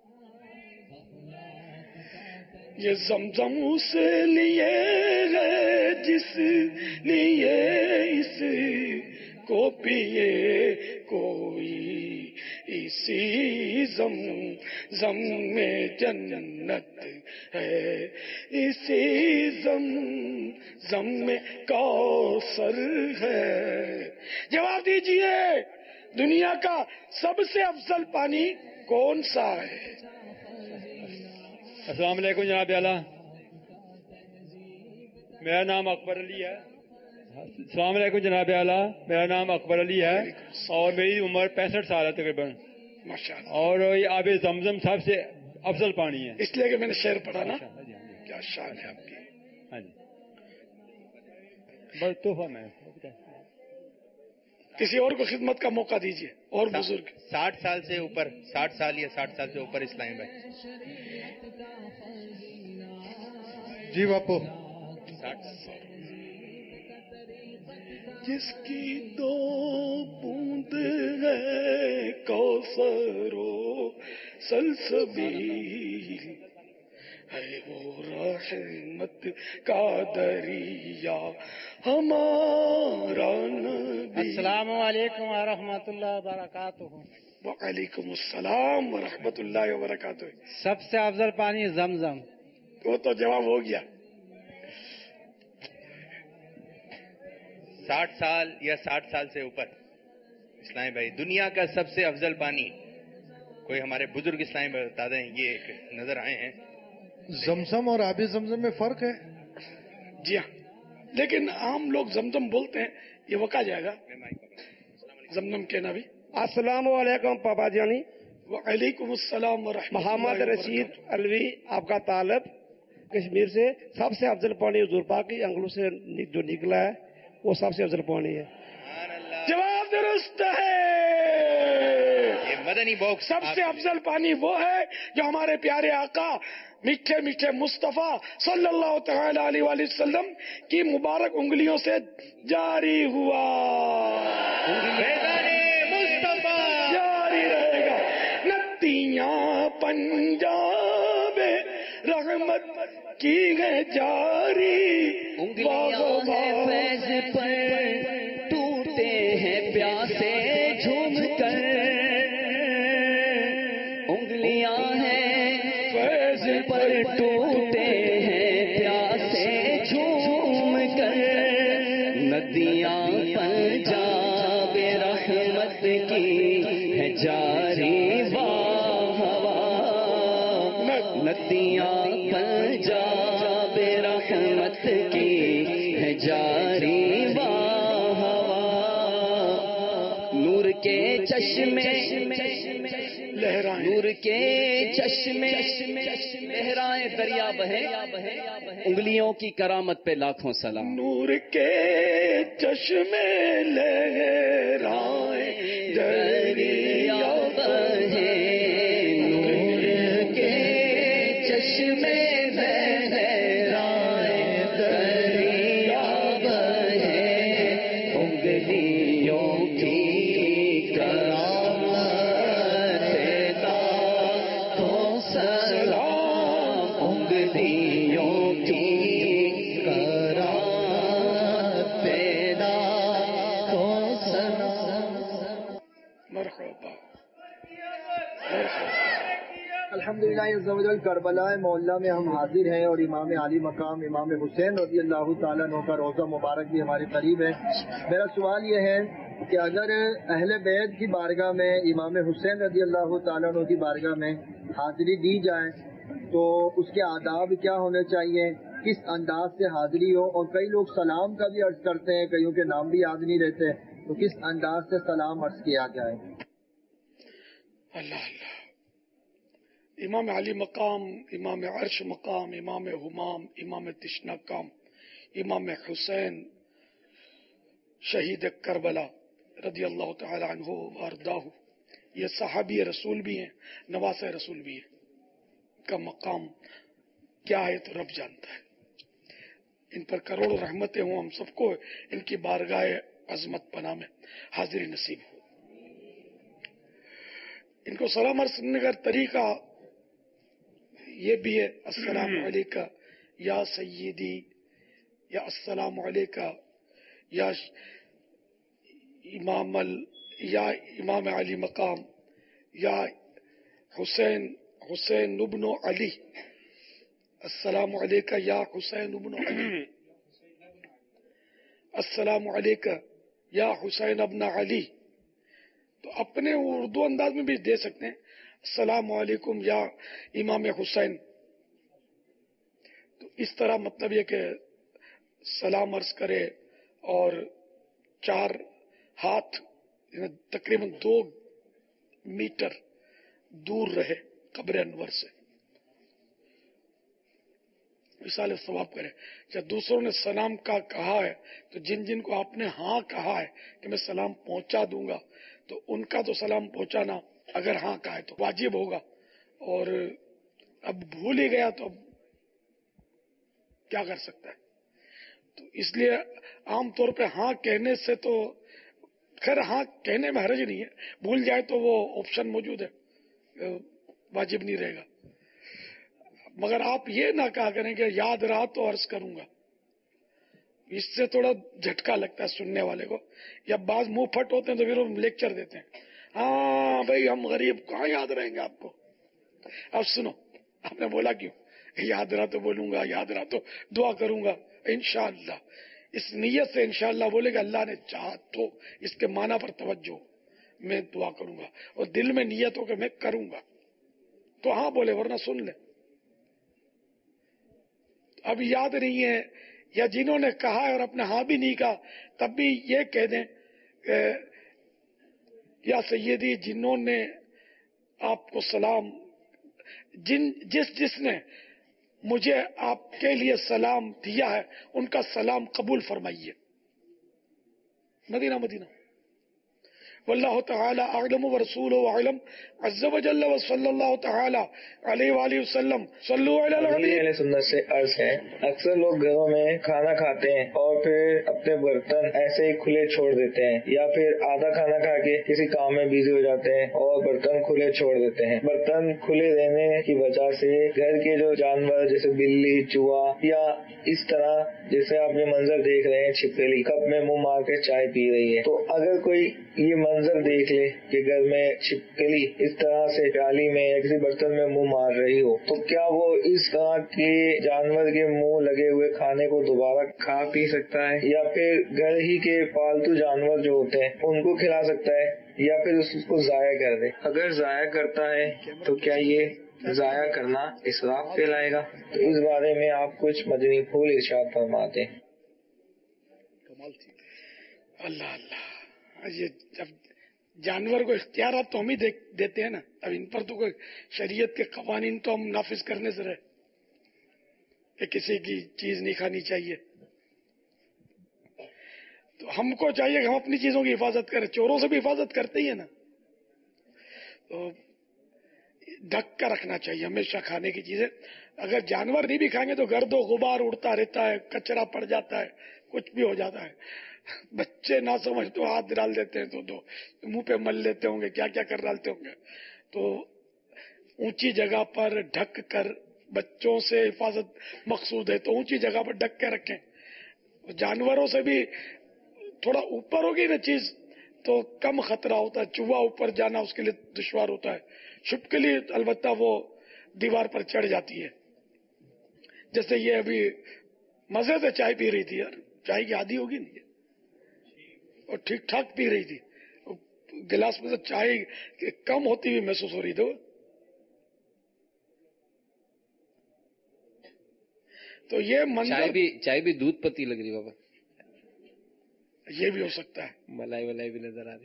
یہ زمزم اس لیے ہے جس لیے اس کو پیے کوئی، اسی زمزم میں جنت ہے، اسی زمزم میں کوثر ہے. جواب دیجئے دنیا کا سب سے افضل پانی کون سا ہے؟ السلام علیکم جناب اعلیٰ، میرا نام اکبر علی ہے. السلام علیکم جناب اعلیٰ، میرا نام اکبر علی ہے اور میری عمر 65 سال ہے تقریباً. ماشاءاللہ. اور یہ آب زمزم سب سے افضل پانی ہے. اس لیے کہ میں نے شعر پڑھا نا. کیا شان ہے آپ کی. ہاں جی، بس تحفہ میں. کسی اور کو خدمت کا موقع دیجیے. اور بزرگ 60 سال سے اوپر، 60 سال یا 60 سال سے اوپر اسلامی بھائی. جی باپو. 60. جس کی 2 بوند ہے کوثر و سلسبیل ہے وہ رحمت کا دریا ہمارا نبی. السلام علیکم ورحمۃ اللہ وبرکاتہ. وعلیکم السلام ورحمۃ اللہ وبرکاتہ. سب سے افضل پانی زمزم. وہ تو جواب ہو گیا. 60 سال یا 60 سال سے اوپر اسلامی بھائی، دنیا کا سب سے افضل پانی کوئی ہمارے بزرگ اسلامی بھائی بتا دیں. یہ ایک نظر آئے ہیں. زمزم اور آب زمزم میں فرق ہے. جی ہاں، لیکن عام لوگ زمزم بولتے ہیں. یہ وقع جائے گا زمزم کہنا بھی. السلام علیکم پاپا جانی. وعلیکم السلام ورحمۃ اللہ محمد رشید الوی آپ کا طالب کشمیر سے. سب سے افضل پانی حضور پاک کی انگلوں سے جو نکلا ہے وہ سب سے افضل پانی ہے. جواب درست ہے. مدنی باکس. سب سے افضل پانی وہ ہے جو ہمارے پیارے آقا میٹھے میٹھے مصطفیٰ صلی اللہ تعالی علیہ وآلہ وسلم کی مبارک انگلیوں سے جاری ہوا. جاری رہے گا. ندیاں پنجاب رحمت کی ہے جاری. انگلیاں ہیں فیض پر ٹوٹے ہیں پیاسے جھوم کر. انگلیاں ہیں فیض پر ٹوٹے ہیں پیاسے جھوم کر. ندیاں پنجاب رحمت کی ہے جاری واہ واہ. ندیاں پنجاب رحمت کی ہے جاری واہ واہ. نور کے چشمے نور کے چشمے لہرائے دریا بہے. انگلیوں کی کرامت پہ لاکھوں سلام. نور کے چشمے لہرائے دریا بہے. نور کے چشمے لہرائے دریا بہے. انگلیوں کی الحمدللہ کربلا معلّہ میں ہم حاضر ہیں اور امام علی مقام امام حسین رضی اللہ تعالیٰ عنہ کا روزہ مبارک بھی ہمارے قریب ہے. میرا سوال یہ ہے کہ اگر اہل بیت کی بارگاہ میں امام حسین رضی اللہ تعالیٰ عنہ کی بارگاہ میں حاضری دی جائے تو اس کے آداب کیا ہونے چاہیے، کس انداز سے حاضری ہو؟ اور کئی لوگ سلام کا بھی عرض کرتے ہیں، کئیوں کے نام بھی یاد نہیں رہتے، تو کس انداز سے سلام عرض کیا جائے؟ اللہ اللہ. امام علی مقام، امام عرش مقام، امام همام، امام تشنا کام، امام حسین شہید کربلا رضی اللہ تعالی عنہ وارضاہ، یہ صحابی رسول بھی ہیں، نواس رسول بھی ہیں. کا مقام کیا ہے تو رب جانتا ہے. ان پر کروڑوں رحمتیں ہوں ہم سب کو ان کی بارگاہ عظمت پناہ میں حاضری نصیب ہو. ان کو سلام عرض کرنے کا طریقہ یہ بھی ہے، السلام علیکہ یا سیدی، یا السلام علیکہ یا امام علی مقام، یا حسین ابن علی. السلام علیکہ یا حسین ابن علی، السلام علیکہ یا حسین ابن علی. تو اپنے اردو انداز میں بھی دے سکتے ہیں، السلام علیکم یا امام حسین تو اس طرح مطلب یہ کہ سلام عرض کرے اور 4 ہاتھ تقریباً 2 میٹر دور رہے قبر انور سے، مثال ثواب کرے. جب دوسروں نے سلام کا کہا ہے تو جن جن کو آپ نے ہاں کہا ہے کہ میں سلام پہنچا دوں گا، تو ان کا تو سلام پہنچانا اگر ہاں کہا ہے تو واجب ہوگا. اور اب بھول ہی گیا تو اب کیا کر سکتا ہے. تو اس لیے عام طور پہ ہاں کہنے سے تو خیر ہاں کہنے میں حرج نہیں ہے، بھول جائے تو وہ آپشن موجود ہے، واجب نہیں رہے گا. مگر آپ یہ نہ کہا کریں کہ یاد رہا تو عرض کروں گا، اس سے تھوڑا جھٹکا لگتا ہے سننے والے کو. یا بعض منہ پھٹ ہوتے ہیں تو پھر وہ لیکچر دیتے ہیں، ہاں بھائی ہم غریب کہاں یاد رہیں گے آپ کو. اب سنو، آپ نے بولا کیوں یاد رہا تو بولوں گا، یاد رہا تو دعا کروں گا انشاءاللہ. اس نیت سے انشاءاللہ بولے گا اللہ نے چاہا تو، اس کے معنی پر توجہ، میں دعا کروں گا اور دل میں نیت ہو کہ میں کروں گا تو ہاں بولے، ورنہ سن لے. اب یاد نہیں ہے یا جنہوں نے کہا ہے اور اپنے ہاں بھی نہیں کہا تب بھی یہ کہہ دیں کہ یا سیدی جنہوں نے آپ کو سلام، جس نے مجھے آپ کے لیے سلام دیا ہے ان کا سلام قبول فرمائیے. مدینہ مدینہ. واللہ تعالی اعلم ورسولہ اعلم عز وجل وصلی اللہ تعالی علیہ وآلہ وسلم. صلو علی النبی. اہل سنت سے عرض ہے، اکثر لوگ گھروں میں کھانا کھاتے ہیں اور پھر اپنے برتن ایسے ہی کھلے چھوڑ دیتے ہیں، یا پھر آدھا کھانا کھا کے کسی کام میں بزی ہو جاتے ہیں اور برتن کھلے چھوڑ دیتے ہیں. برتن کھلے رہنے کی وجہ سے گھر کے جو جانور جیسے بلی، چوہا یا اس طرح جیسے آپ یہ منظر دیکھ رہے ہیں، چھپکلی کپ میں منہ مار کے چائے پی رہی ہے، تو اگر کوئی یہ منظر دیکھ لے کہ گھر میں چھپکلی اس طرح سے پیالی میں یا کسی برتن میں منہ مار رہی ہو، تو کیا وہ اس طرح کے جانور کے منہ لگے ہوئے کھانے کو دوبارہ کھا پی سکتا ہے، یا پھر گھر ہی کے پالتو جانور جو ہوتے ہیں ان کو کھلا سکتا ہے، یا پھر اس کو ضائع کر دے؟ اگر ضائع کرتا ہے تو کیا یہ ضائع کرنا اسراف کہلائے گا؟ تو اس بارے میں آپ کچھ مدنی پھول ارشاد فرماتے ہیں. اللہ اللہ، یہ جب جانور کو اختیارات تو ہم ہی دیتے ہیں نا، اب ان پر تو کوئی شریعت کے قوانین تو ہم نافذ کرنے سے رہے کہ کسی کی چیز نہیں کھانی چاہیے. تو ہم کو چاہیے کہ ہم اپنی چیزوں کی حفاظت کریں، چوروں سے بھی حفاظت کرتے ہی ہیں نا. تو ڈھک کر رکھنا چاہیے ہمیشہ کھانے کی چیزیں. اگر جانور نہیں بھی کھائیں گے تو گرد و غبار اڑتا رہتا ہے، کچرا پڑ جاتا ہے، کچھ بھی ہو جاتا ہے. بچے نہ سمجھ تو ہاتھ ڈال دیتے ہیں تو منہ پہ مل لیتے ہوں گے، کیا کیا کر ڈالتے ہوں گے. تو اونچی جگہ پر ڈھک کر، بچوں سے حفاظت مقصود ہے تو اونچی جگہ پر ڈھک کے رکھیں. جانوروں سے بھی تھوڑا اوپر ہوگی نا چیز تو کم خطرہ ہوتا ہے، چوہا اوپر جانا اس کے لیے دشوار ہوتا ہے. چھپکلی البتہ وہ دیوار پر چڑھ جاتی ہے. جیسے یہ ابھی مزے سے چائے پی رہی تھی، یار چائے کی عادی ہوگی نہیں اور ٹھیک ٹھاک پی رہی تھی، گلاس میں سے چائے کم ہوتی ہوئی محسوس ہو رہی تھی. تو یہ منظر چائے بھی دودھ پتی لگ رہی بابا، یہ بھی ہو سکتا ہے، ملائی ولائی بھی نظر آ رہی.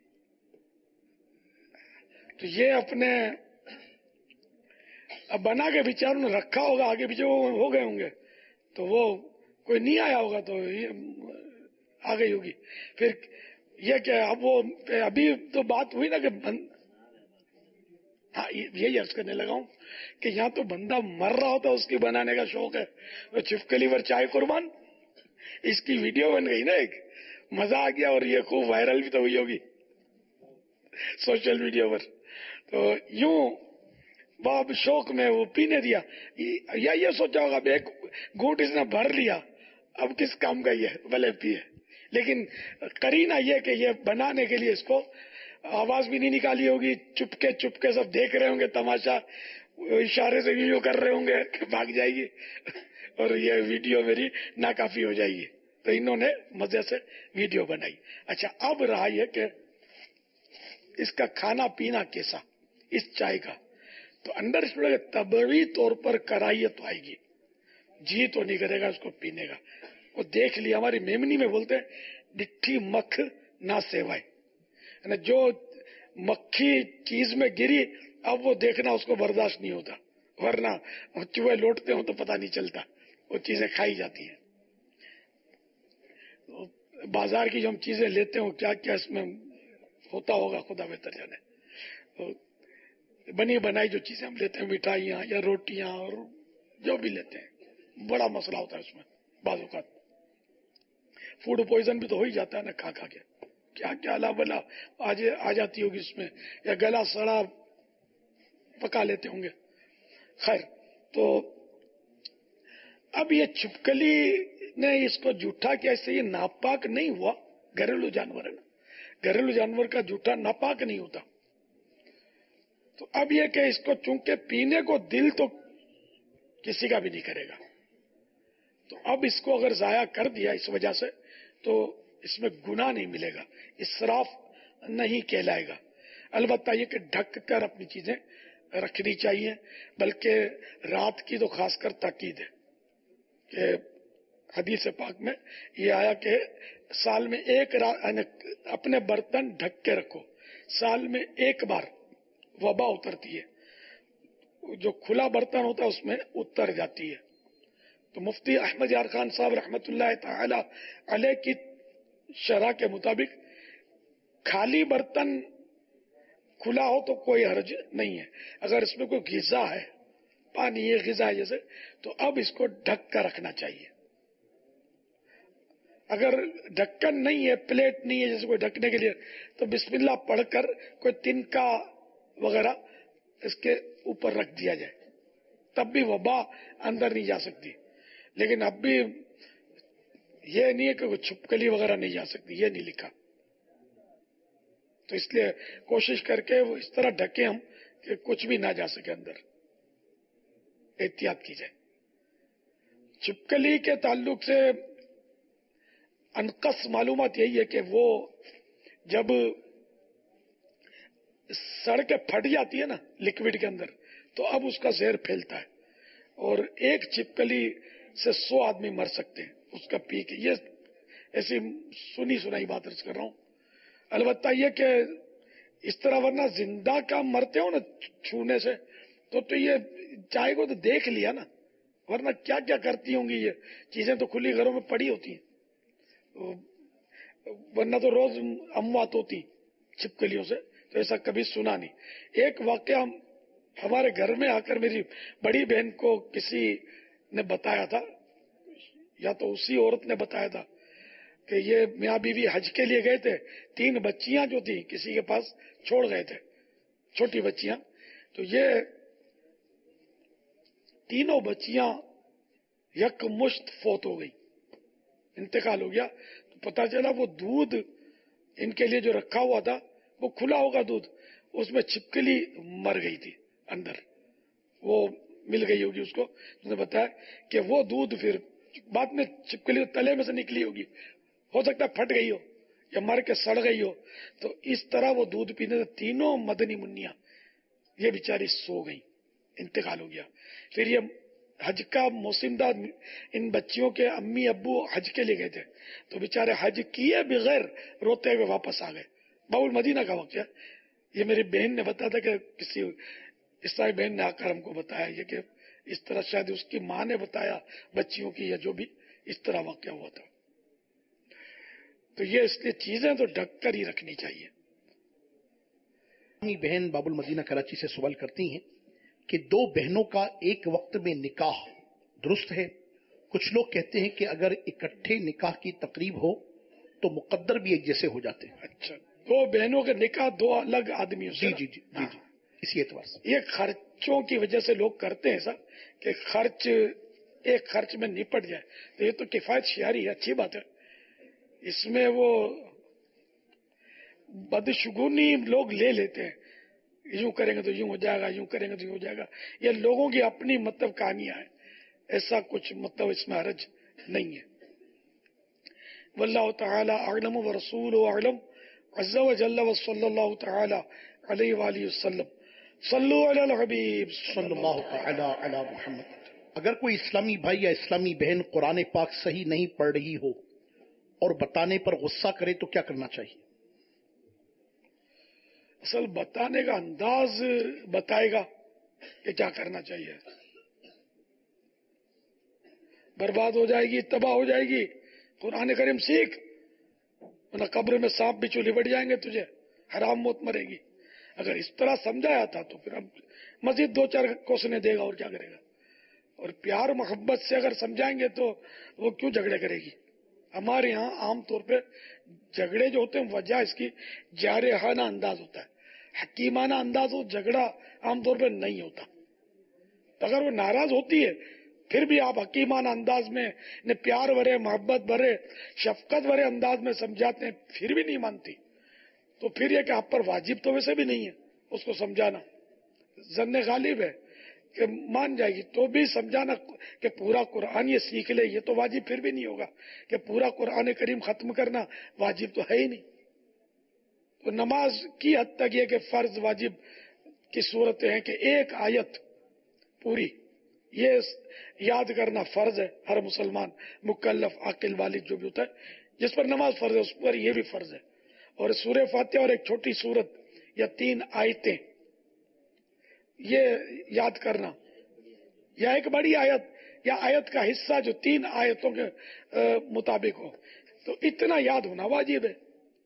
تو یہ اپنے اب بنا کے بیچاروں نے رکھا ہوگا، آگے پیچھے ہو گئے ہوں گے تو وہ کوئی نہیں آیا ہوگا تو یہ آ گئی ہوگی. پھر یہ کہ اب وہ ابھی تو بات ہوئی نا کہ ہاں یہی عرض کرنے لگا ہوں کہ یہاں تو بندہ مر رہا ہوتا اس کی بنانے کا شوق ہے. وہ چھپکلی پر چائے قربان، اس کی ویڈیو بن گئی نا، ایک مزہ آ گیا اور یہ خوب وائرل بھی تو ہوئی ہوگی سوشل میڈیا پر. تو یوں باب شوق میں وہ پینے دیا، یا یہ سوچا ہوگا ایک گھونٹ اس نے بھر لیا اب کس کام کا یہ بھلے پیے. لیکن قرینہ یہ کہ یہ بنانے کے لیے اس کو آواز بھی نہیں نکالی ہوگی، چپکے چپکے سب دیکھ رہے ہوں گے تماشا، اشارے سے یوں کر رہے ہوں گے کہ بھاگ جائے گی اور یہ ویڈیو میری ناکافی ہو جائے گی. تو انہوں نے مزے سے ویڈیو بنائی. اچھا اب رہا یہ کہ اس کا کھانا پینا کیسا، اس چائے کا. تو اندر اس طبعی طور پر کراہیت آئے گی. जी तो नहीं करेगा उसको पीने का। वो देख लिया, हमारी मेमनी में बोलते हैं डिट्ठी मक्ख ना सेवाए, जो मक्खी चीज में गिरी अब वो देखना उसको बर्दाश्त नहीं होता, वरना चूहे लौटते हो तो पता नहीं चलता, वो चीजें खाई जाती हैं। तो बाजार की जो हम चीजें लेते हो क्या क्या इसमें होता होगा खुदा बेहतर जाने। तो बनी बनाई जो चीजें हम लेते हैं, मिठाइयाँ या रोटियां और जो भी लेते हैं, बड़ा मसला होता है उसमें। बाजू का फूड पॉइजन भी तो हो ही जाता है ना, खा खा के क्या क्या अला बला आ जाती होगी इसमें, या गला सड़ा पका लेते होंगे। खैर, तो अब ये छिपकली ने इसको जूठा किया, इससे ये नापाक नहीं हुआ, घरेलू जानवर है ना, घरेलू जानवर का जूठा नापाक नहीं होता। तो अब ये कि इसको चूंकि पीने को दिल तो किसी का भी नहीं करेगा, तो अब इसको अगर जाया कर दिया इस वजह से तो इसमें गुनाह नहीं मिलेगा, इसराफ नहीं कहलाएगा। अलबत्ता ये कि ढक कर अपनी चीजें रखनी चाहिए, बल्कि रात की तो खासकर ताकीद है कि हदीस पाक में ये आया कि साल में एक रात अपने बर्तन ढक के रखो, साल में एक बार वबा उतरती है, जो खुला बर्तन होता है उसमें उतर जाती है। तो मुफ्ती अहमद यार खान साहब रहमतुल्लाह ताला अलैह की शरह के मुताबिक खाली बर्तन खुला हो तो कोई हर्ज नहीं है, अगर इसमें कोई ग़िज़ा है, पानी है, ग़िज़ा है जैसे, तो अब इसको ढक कर रखना चाहिए। अगर ढक्कन नहीं है, प्लेट नहीं है जैसे कोई ढकने के लिए, तो बिस्मिल्लाह पढ़कर कोई तिनका वगैरह इसके ऊपर रख दिया जाए, तब भी वबा अंदर नहीं जा सकती। लेकिन अब भी ये नहीं है कि छिपकली वगैरह नहीं जा सकती, ये नहीं लिखा। तो इसलिए कोशिश करके वो इस तरह ढके हम कि कुछ भी ना जा सके अंदर, एहतियात की जाए। छिपकली के ताल्लुक से अनकस मालूमात यही है कि वो जब सड़ के फट जाती है ना लिक्विड के अंदर, तो अब उसका जहर फैलता है और एक छिपकली से 100 आदमी मर सकते हैं उसका पी के। ये ऐसी सुनी सुनाई बात अर्ज कर रहा हूं। अलबत्ता ये कि इस तरह वरना जिंदा का मरते हो ना छूने से, तो ये चाय को तो देख लिया ना, वरना क्या क्या करती होंगी ये चीजें, तो खुली घरों में पड़ी होती हैं, वरना तो रोज अमवात होती छिपकलियों से, तो ऐसा कभी सुना नहीं। एक वाकया हमारे घर में आकर मेरी बड़ी बहन को किसी ने बताया था, या तो उसी औरत ने बताया था कि ये मियाँ बीवी हज के लिए गए थे, 3 बच्चियां जो थी किसी के पास छोड़ गए थे, छोटी बच्चियां, तो ये तीनों बच्चियां यकमुश्त फौत हो गई, इंतकाल हो गया। तो पता चला वो दूध इनके लिए जो रखा हुआ था वो खुला होगा दूध, उसमें छिपकली मर गई थी अंदर, वो मिल गई होगी उसको। उसने बताया कि वो दूध फिर बाद में छिपकली तले में से निकली होगी, हो सकता है फट गई हो या मर के सड़ गई हो, तो इस तरह वो दूध पीने से तीनों मदनी मुन्नियां ये बेचारी सो गई, इंतकाल हो गया। फिर ये हज का मौसम था, इन बच्चियों के अम्मी अब्बू हज के लिए गए थे, तो बेचारे हज किए बगैर रोते हुए वापस आ गए। बाबुल मदीना का वक्त है ये, मेरी बहन ने बताया था कि किसी ईसाई बहन ने आकर हमको बताया ये कि इस तरह शायद उसकी माँ ने बताया बच्चियों की, या जो भी इस तरह वाकया हुआ था। तो ये इसलिए चीजें तो ढक कर ही रखनी चाहिए। अपनी बहन बाबुल मदीना कराची से सवाल करती हैं कि 2 बहनों का एक वक्त में निकाह दुरुस्त है? कुछ लोग कहते हैं कि अगर इकट्ठे निकाह की तकरीब हो तो मुकद्दर भी एक जैसे हो जाते हैं। अच्छा, 2 बहनों के निकाह 2 अलग आदमियों से? जी, इसी एतबार से ये खर्चों की वजह से लोग करते हैं सर, कि एक खर्च में निपट जाए, तो ये तो किफायत शियारी है, अच्छी बात है। इसमें वो बदशगुनी लोग ले लेते हैं, यूं करेंगे तो यूं हो जाएगा, यूं करेंगे तो यूं हो जाएगा, ये लोगों की अपनी मतलब कहानियां हैं, ऐसा कुछ मतलब इसमें हर्ज नहीं है। वल्लाहु तआला अअलम व रसूलुहु अअलम अज़्ज़ा व जल्ल व सल्लल्लाहु तआला अलैहि व आलिहि वसल्लम। सल्लु अलल हबीब सल्लल्लाहु तआला अला मुहम्मद। اگر کوئی اسلامی بھائی یا اسلامی بہن قرآن پاک صحیح نہیں پڑھ رہی ہو اور بتانے پر غصہ کرے تو کیا کرنا چاہیے؟ اصل بتانے کا انداز بتائے گا کہ کیا کرنا چاہیے. برباد ہو جائے گی، تباہ ہو جائے گی. قرآن کریم سیکھ، ورنہ قبر میں سانپ بچھو لپٹ جائیں گے تجھے، حرام موت مرے گی. اگر اس طرح سمجھایا تھا تو پھر اب مزید 2-4 کوسنے دے گا اور کیا کرے گا. اور پیار محبت سے اگر سمجھائیں گے تو وہ کیوں جھگڑے کرے گی. ہمارے یہاں عام طور پہ جھگڑے جو ہوتے ہیں وجہ اس کی جارحانہ انداز ہوتا ہے. حکیمانہ انداز ہو جھگڑا عام طور پہ نہیں ہوتا. تو اگر وہ ناراض ہوتی ہے پھر بھی آپ حکیمانہ انداز میں پیار بھرے محبت بھرے شفقت بھرے انداز میں سمجھاتے ہیں پھر بھی نہیں مانتی تو پھر یہ کہ آپ پر واجب تو ویسے بھی نہیں ہے اس کو سمجھانا. ظن غالب ہے کہ مان جائے گی تو بھی سمجھانا کہ پورا قرآن یہ سیکھ لے یہ تو واجب پھر بھی نہیں ہوگا کہ پورا قرآن کریم ختم کرنا واجب تو ہے ہی نہیں. تو نماز کی حد تک یہ کہ فرض واجب کی صورتیں ہیں کہ ایک آیت پوری یہ یاد کرنا فرض ہے. ہر مسلمان مکلف عاقل والد جو بھی ہوتا ہے جس پر نماز فرض ہے اس پر یہ بھی فرض ہے. اور سورہ فاتحہ اور ایک چھوٹی سورت یا 3 آیتیں یہ یاد کرنا یا ایک بڑی آیت یا آیت کا حصہ جو 3 آیتوں کے مطابق ہو تو اتنا یاد ہونا واجب ہے.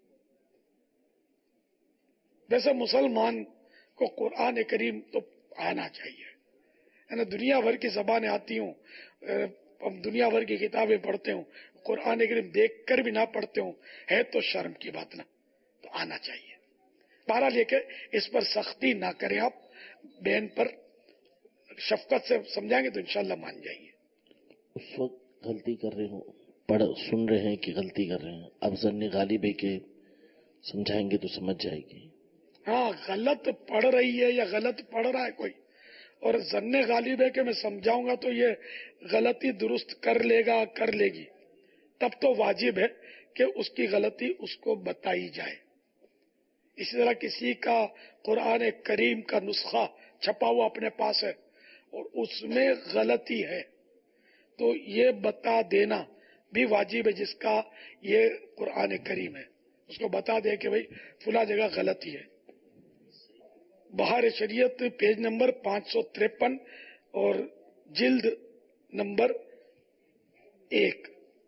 ویسے مسلمان کو قرآن کریم تو آنا چاہیے. دنیا بھر کی زبانیں آتی ہوں، ہم دنیا بھر کی کتابیں پڑھتے ہوں، قرآن کریم دیکھ کر بھی نہ پڑھتے ہوں ہے تو شرم کی بات نہ، تو آنا چاہیے. بہرحال یہ کہ اس پر سختی نہ کریں، آپ بہن پر شفقت سے سمجھائیں گے تو انشاءاللہ مان جائیے. اس وقت غلطی کر رہے ہوں سن رہے ہیں کہ غلطی کر رہے ہیں، اب ظن غالب ہے کہ سمجھائیں گے تو سمجھ جائے گی. ہاں غلط پڑھ رہی ہے یا غلط پڑھ رہا ہے کوئی اور ظن غالب ہے کہ میں سمجھاؤں گا تو یہ غلطی درست کر لے گا کر لے گی تب تو واجب ہے کہ اس کی غلطی اس کو بتائی جائے. اسی طرح کسی کا قرآن کریم کا نسخہ چھپا ہوا اپنے پاس ہے اور اس میں غلطی ہے تو یہ بتا دینا بھی واجب ہے. جس کا یہ قرآن کریم ہے اس کو بتا دے کہ بھئی فلاں جگہ غلطی ہے. بہار شریعت پیج نمبر 553 اور جلد نمبر 1.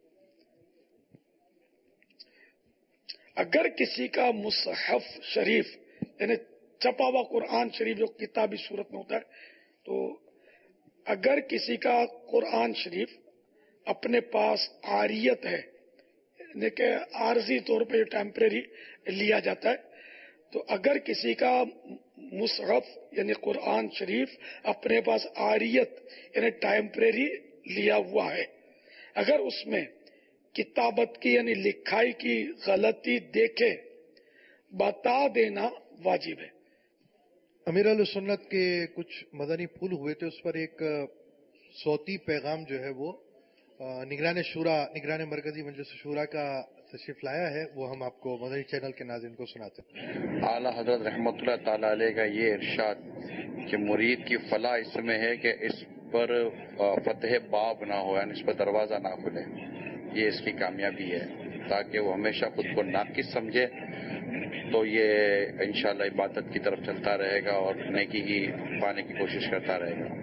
اگر کسی کا مصحف شریف یعنی چھپا ہوا قرآن شریف جو کتابی صورت میں ہوتا ہے تو اگر کسی کا قرآن شریف اپنے پاس عاریت ہے یعنی کہ عارضی طور پہ ٹیمپریری لیا جاتا ہے تو اگر کسی کا مصحف یعنی قرآن شریف اپنے پاس عاریت یعنی ٹیمپریری لیا ہوا ہے اگر اس میں کتابت کی یعنی لکھائی کی غلطی دیکھے بتا دینا واجب ہے. امیر اہل سنت کے کچھ مدنی پھول ہوئے تھے اس پر ایک صوتی پیغام جو ہے وہ نگران مرکزی مجلس شورا کا تشریف لایا ہے وہ ہم آپ کو مدنی چینل کے ناظرین کو سناتے ہیں. اعلیٰ حضرت رحمۃ اللہ تعالی علیہ کا یہ ارشاد کہ مرید کی فلاح اس میں ہے کہ اس پر فتح باب نہ ہو یعنی اس پر دروازہ نہ کھلے، یہ اس کی کامیابی ہے تاکہ وہ ہمیشہ خود کو ناقص سمجھے تو یہ انشاءاللہ عبادت کی طرف چلتا رہے گا اور نیکی کی پانے کی کوشش کرتا رہے گا.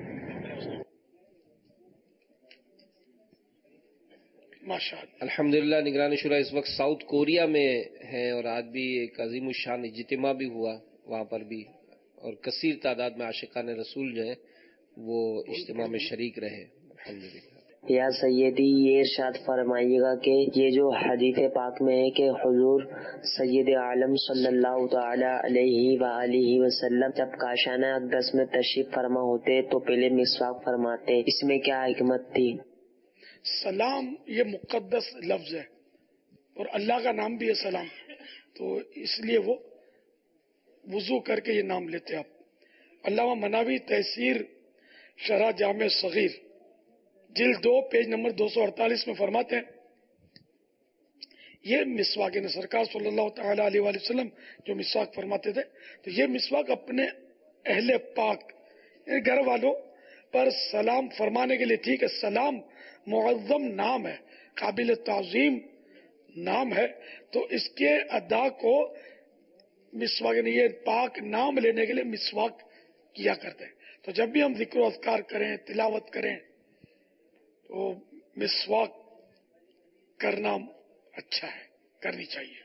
الحمدللہ نگران شورا اس وقت ساؤتھ کوریا میں ہے اور آج بھی ایک عظیم الشان اجتماع بھی ہوا وہاں پر بھی اور کثیر تعداد میں عاشقان رسول جو ہیں وہ اجتماع میں شریک رہے. الحمدللہ. یا سیدی یہ ارشاد فرمائیے گا کہ یہ جو حدیث پاک میں ہے کہ حضور سید عالم صلی اللہ تعالی علیہ وآلہ وسلم جب کاشانہ اقدس میں تشریف فرما ہوتے تو پہلے مسواک فرماتے، اس میں کیا حکمت تھی؟ سلام یہ مقدس لفظ ہے اور اللہ کا نام بھی ہے سلام تو اس لیے وہ وضو کر کے یہ نام لیتے آپ. علامہ مناوی تحسیر شرح جامع صغیر جلد 2 پیج نمبر 248 میں فرماتے ہیں یہ مسواک نے سرکار صلی اللہ تعالی علیہ وآلہ وسلم جو مسواک فرماتے تھے تو یہ مسواک اپنے اہل پاک گھر والوں پر سلام فرمانے کے لیے ٹھیک ہے، سلام معظم نام ہے، قابل تعظیم نام ہے، تو اس کے ادا کو مسواک یعنی یہ پاک نام لینے کے لیے مسواک کیا کرتے ہیں. تو جب بھی ہم ذکر و اذکار کریں، تلاوت کریں، تو مسواک کرنا اچھا ہے، کرنی چاہیے.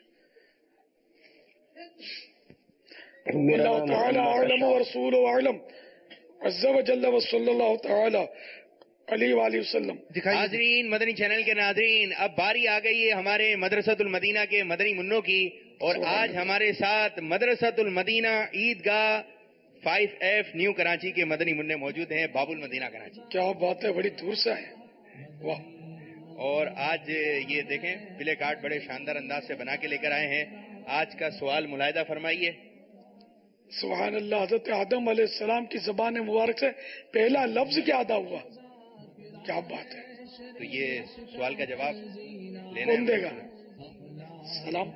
اللہ تعالی اعلم ورسول اعلم عز وجل وصلی اللہ تعالی علیہ وآلہ وسلم. حاضرین، مدنی چینل کے ناظرین، اب باری آ گئی ہے ہمارے مدرسۃ المدینہ کے مدنی منوں کی، اور آج ہمارے ساتھ مدرسۃ المدینہ عیدگاہ 5F نیو کراچی کے مدنی منع موجود ہیں، باب المدینہ کراچی. کیا بات ہے، بڑی دور سے آئے. واہ. اور آج یہ دیکھیں پلے کارڈ بڑے شاندار انداز سے بنا کے لے کر آئے ہیں. آج کا سوال ملاحظہ فرمائیے. سبحان اللہ. حضرت آدم علیہ السلام کی زبان مبارک سے پہلا لفظ کیا ادا ہوا؟ کیا بات ہے. تو یہ سوال کا جواب کون دے گا؟ سلام.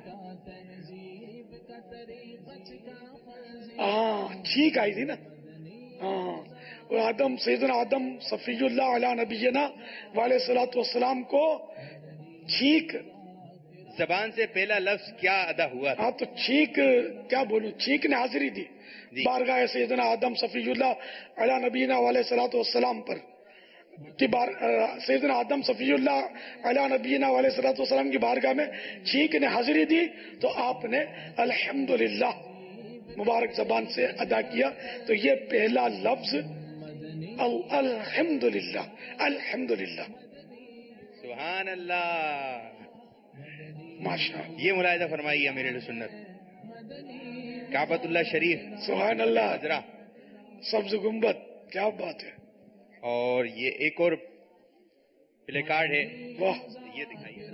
ہاں ٹھیک آئی تھی نا. ہاں، اور آدم سیدنا آدم صفی اللہ علیہ نبینا علیہ الصلوۃ والسلام کو ٹھیک زبان سے پہلا لفظ کیا ادا ہوا؟ ہاں تو ٹھیک کیا بولوں، ٹھیک نے حاضری دی بارگاہ سیدنا آدم صفی اللہ علیہ نبینا علیہ الصلوۃ والسلام پر. سیدنا آدم صفی اللہ علیہ نبینا علیہ الصلوۃ والسلام کی بارگاہ میں ٹھیک نے حاضری دی، تو آپ نے الحمدللہ مبارک زبان سے ادا کیا. تو یہ پہلا لفظ الحمدللہ. الحمدللہ. سبحان اللہ. ماشاء اللہ. یہ ملاحظہ فرمائیے امیر اہل سنت کعبۃ اللہ شریف. سبحان اللہ. حضرہ سبز گنبد. کیا بات ہے. اور یہ ایک اور پلے کارڈ ہے. واہ. یہ دکھائیے.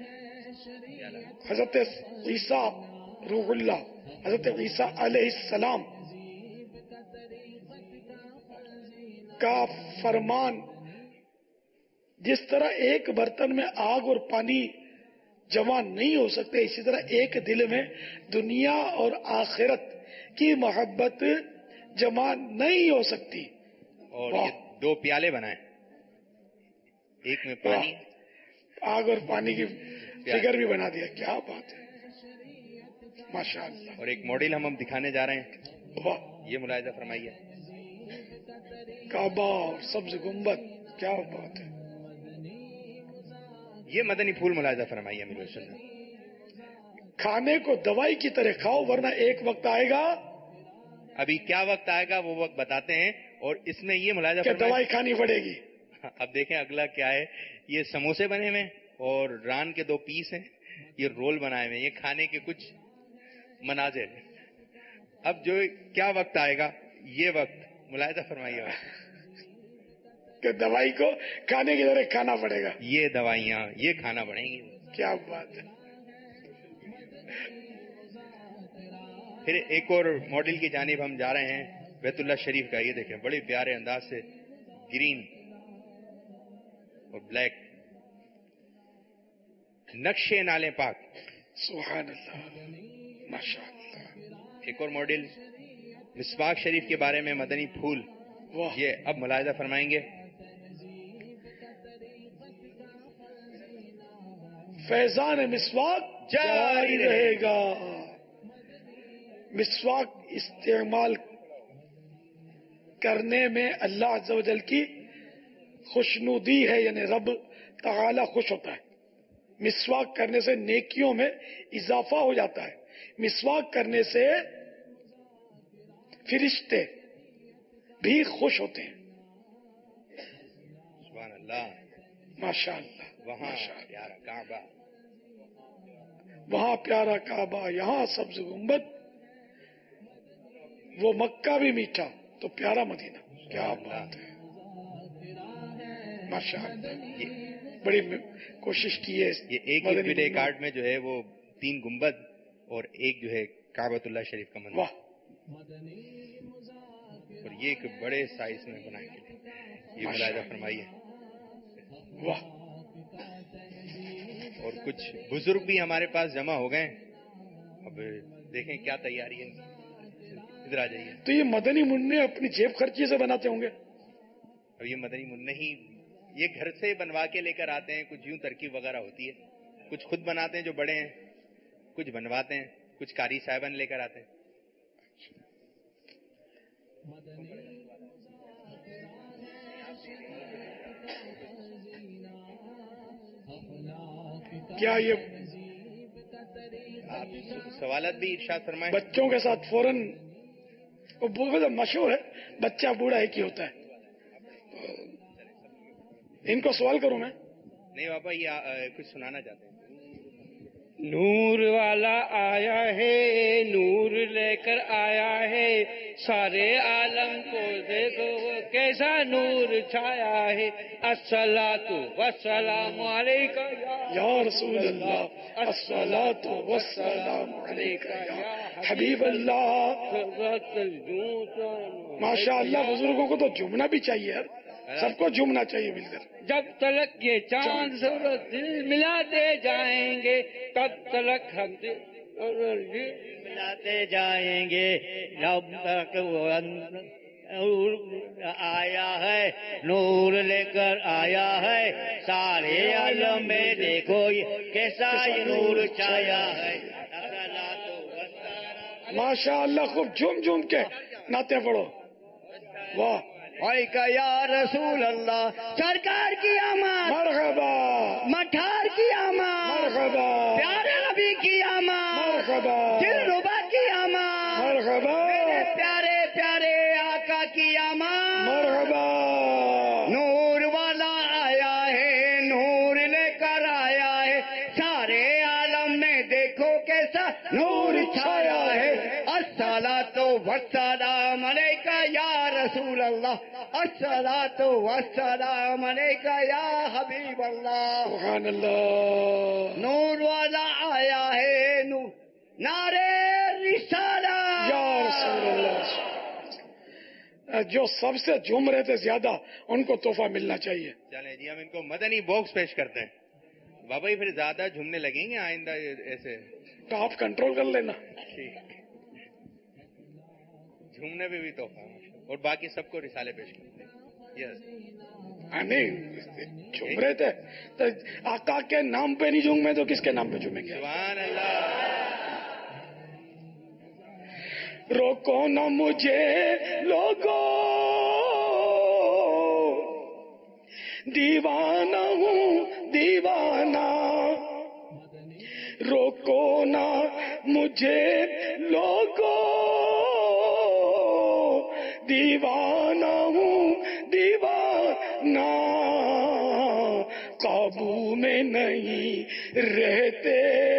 حضرت عیسیٰ روح اللہ، حضرت عیسیٰ علیہ السلام کا فرمان، جس طرح ایک برتن میں آگ اور پانی جمع نہیں ہو سکتے، اسی طرح ایک دل میں دنیا اور آخرت کی محبت جمع نہیں ہو سکتی. اور یہ 2 پیالے بنائے، ایک میں پانی، آگ اور پانی کی فگر بھی بنا دیا. کیا بات ہے، ماشاء اللہ. اور ایک ماڈل ہم دکھانے جا رہے ہیں. واہ. یہ ملاحظہ فرمائیے. کعبہ اور سبز گنبد. کیا بات ہے. یہ مدنی پھول ملاحظہ فرمائیے. امیر سنت کھانے کو دوائی کی طرح کھاؤ، ورنہ ایک وقت آئے گا. ابھی کیا وقت آئے گا وہ وقت بتاتے ہیں. اور اس میں یہ ملاحظہ کہ دوائی کھانی پڑے گی. اب دیکھیں اگلا کیا ہے. یہ سموسے بنے ہوئے اور ران کے 2 پیس ہیں، یہ رول بنائے ہوئے، یہ کھانے کے کچھ مناظر. اب جو کیا وقت آئے گا، یہ وقت ملاحظہ فرمائیے کہ دوائی کو کھانے کی طرح کھانا پڑے گا. یہ دوائیاں یہ کھانا پڑیں گی. کیا بات ہے. پھر ایک اور ماڈل کی جانب ہم جا رہے ہیں، بیت اللہ شریف کا. یہ دیکھیں بڑے پیارے انداز سے گرین اور بلیک نقشے نالے پاک. سبحان اللہ. ماشاء اللہ. ایک اور ماڈل مسواک شریف کے بارے میں مدنی پھول. یہ اب ملاحظہ فرمائیں گے. فیضان مسواک جاری رہے گا. مسواک استعمال کرنے میں اللہ عز و جل کی خوشنودی ہے، یعنی رب تعالی خوش ہوتا ہے. مسواک کرنے سے نیکیوں میں اضافہ ہو جاتا ہے. مسواک کرنے سے فرشتے بھی خوش ہوتے ہیں. سبحان اللہ. ماشاء اللہ. وہاں پیارا کعبہ، وہاں پیارا کعبہ، یہاں سبز گنبد. وہ مکہ بھی میٹھا تو پیارا مدینہ. کیا بات ہے. ماشاء اللہ. بڑی کوشش کی ہے. یہ ایک ہی پلے کارڈ میں جو ہے وہ 3 گنبد اور ایک جو ہے کعبۃ اللہ شریف کا منظر. واہ. اور یہ ایک بڑے سائز میں بنائے گئے. یہ ملاحظہ فرمائیے. واہ. اور کچھ بزرگ بھی ہمارے پاس جمع ہو گئے. اب دیکھیں کیا تیاری ہے. ادھر آ جائیے. تو یہ مدنی منع اپنی جیب خرچی سے بناتے ہوں گے؟ اب یہ مدنی منع ہی یہ گھر سے بنوا کے لے کر آتے ہیں، کچھ یوں ترکیب وغیرہ ہوتی ہے، کچھ خود بناتے ہیں جو بڑے ہیں، کچھ بنواتے ہیں، کچھ قاری صاحبان لے کر آتے ہیں. کیا یہ سوالات بھی ارشاد فرمائیں. بچوں کے ساتھ فوراً وہ بہت مشہور ہے، بچہ بوڑھا ایک ہی ہوتا ہے. ان کو سوال کروں میں؟ نہیں پاپا، یہ کچھ سنانا چاہتے ہیں. نور والا آیا ہے، نور لے کر آیا ہے، سارے عالم کو دیکھو کیسا نور چھایا ہے. الصلاۃ والسلام علیک یا رسول اللہ، الصلاۃ والسلام علیک یا حبیب اللہ. ماشاء اللہ، بزرگوں کو تو جھومنا بھی چاہیے یار، سب کو جھومنا چاہیے مل کر. جب تلک یہ چاند سورج دل ملاتے جائیں گے، تب تلک ہم دل ملاتے جائیں گے. جب تک نور آیا ہے، نور لے کر آیا ہے، سارے عالم میں دیکھو کیسا یہ نور چھایا ہے. ماشاء اللہ، خوب جھوم جھوم کے نعتیں پڑھو. واہ یا رسول اللہ، سرکار کی آمد مرحبا، مٹھار کی آمد مرحبا، پیارے نبی کی آمد مرحبا، دلربا کی آمد مرحبا، میرے پیارے پیارے آقا کی آمد مرحبا. نور والا آیا ہے، نور لے کر آیا ہے، سارے عالم میں دیکھو کیسا نور چھایا ہے. الصلاۃ والسلام علیک یا رسول اللہ، الصلاۃ والسلام علیک یا حبیب اللہ. سبحان اللہ. نور والا آیا ہے، نور نعرے رسالت یا رسول اللہ. جو سب سے جھوم رہے تھے زیادہ، ان کو تحفہ ملنا چاہیے. چلیں جی، ہم ان کو مدنی باکس پیش کرتے ہیں. بابا جی پھر زیادہ جھومنے لگیں گے آئندہ ایسے، تو آپ کنٹرول کر لینا. جھومنے پہ بھی تحفہ، اور باقی سب کو رسالے پیش کرتے ہیں. نہیں جھوم رہے تھے تو آقا کے نام پہ نہیں جھومیں تو کس کے نام پہ جھومیں گے؟ سبحان اللہ. روکو نہ مجھے لوگو، دیوانہ ہوں دیوانہ. روکو نہ مجھے لوگو، دیوانہ ہوں دیوانہ. قابو میں نہیں رہتے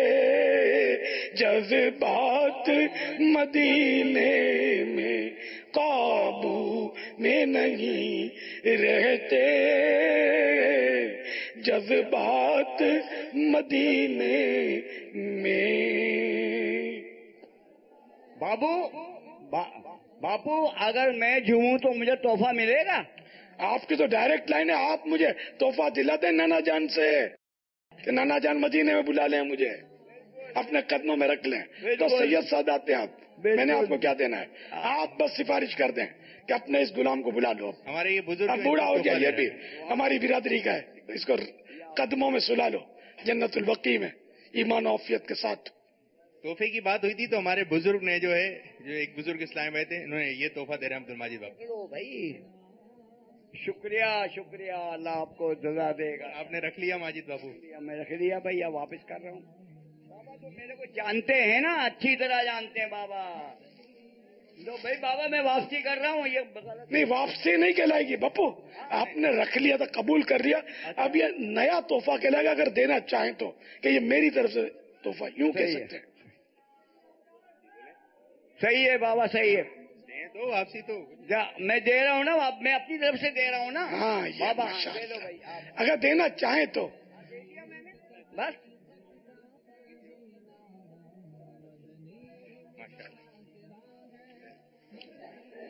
جذبات مدینے میں، قابو میں نہیں رہتے جذبات مدینے میں. باپو اگر میں جھوموں تو مجھے تحفہ ملے گا؟ آپ کی تو ڈائریکٹ لائن ہے، آپ مجھے تحفہ دلاتے ہیں نانا جان سے کہ نانا جان مدینے میں بلا لیں، مجھے اپنے قدموں میں رکھ لیں. تو سید سادات ہیں آپ، میں نے آپ کو کیا دینا ہے؟ آپ بس سفارش کر دیں کہ اپنے اس غلام کو بلا لو. ہمارے یہ بزرگ اب بوڑھا ہو گیا، یہ بھی ہماری برادری کا ہے، اس کو قدموں میں سلا لو جنت البقیع میں ایمان و عافیت کے ساتھ. تحفے کی بات ہوئی تھی تو ہمارے بزرگ نے جو ایک بزرگ اسلام آئے تھے، انہوں نے یہ تحفہ دے رہے ہیں عبد الماجد بابو. بھائی شکریہ شکریہ، اللہ آپ کو جزا دے گا. آپ نے رکھ لیا ماجد بابو؟ میں رکھ لیا بھائی، اب واپس کر رہا ہوں. بابا تو میرے کو جانتے ہیں نا، اچھی طرح جانتے ہیں بابا. تو بھائی بابا میں واپسی کر رہا ہوں. یہ نہیں، واپسی نہیں کہلائے گی بپو، آپ نے رکھ لیا تو قبول کر لیا. اب یہ نیا تحفہ کہلائے گا اگر دینا چاہیں تو، کہ یہ میری طرف سے تحفہ، یوں کہہ سکتے ہیں. صحیح ہے بابا، صحیح ہے. تو واپسی تو میں دے رہا ہوں نا، میں اپنی طرف سے دے رہا ہوں نا. ہاں بابا دے دو بھائی، اگر دینا چاہیں تو. بس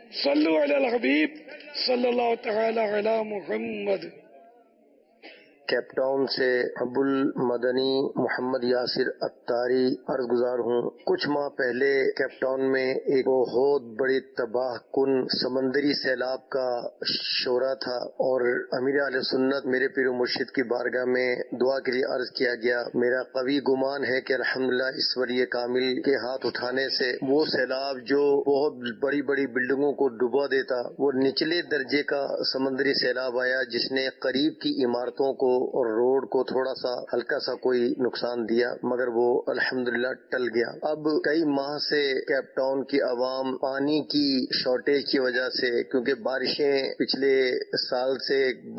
صلو علی الحبیب صلی اللہ تعالی علی محمد. کیپ ٹاؤن سے ابو المدنی محمد یاسر اتاری عرض گزار ہوں۔ کچھ ماہ پہلے کیپ ٹاؤن میں ایک بہت بڑی تباہ کن سمندری سیلاب کا شورا تھا اور امیر اہل سنت میرے پیر و مرشد کی بارگاہ میں دعا کے لیے عرض کیا گیا۔ میرا قوی گمان ہے کہ الحمدللہ اس ولی کامل کے ہاتھ اٹھانے سے وہ سیلاب جو بہت بڑی بڑی بلڈنگوں کو ڈبا دیتا، وہ نچلے درجے کا سمندری سیلاب آیا جس نے قریب کی عمارتوں کو اور روڈ کو تھوڑا سا ہلکا سا کوئی نقصان دیا، مگر وہ الحمدللہ ٹل گیا۔ اب کئی ماہ سے کیپ ٹاؤن کی عوام پانی کی شارٹیج کی وجہ سے، کیونکہ بارشیں پچھلے سال سے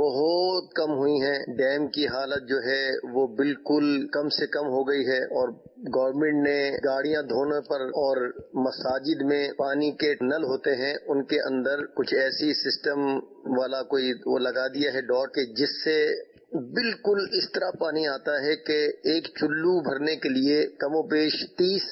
بہت کم ہوئی ہیں، ڈیم کی حالت جو ہے وہ بالکل کم سے کم ہو گئی ہے اور گورنمنٹ نے گاڑیاں دھونے پر اور مساجد میں پانی کے نل ہوتے ہیں ان کے اندر کچھ ایسی سسٹم والا کوئی وہ لگا دیا ہے ڈاٹ کے جس سے بالکل اس طرح پانی آتا ہے کہ ایک چلو بھرنے کے لیے کم و بیش 30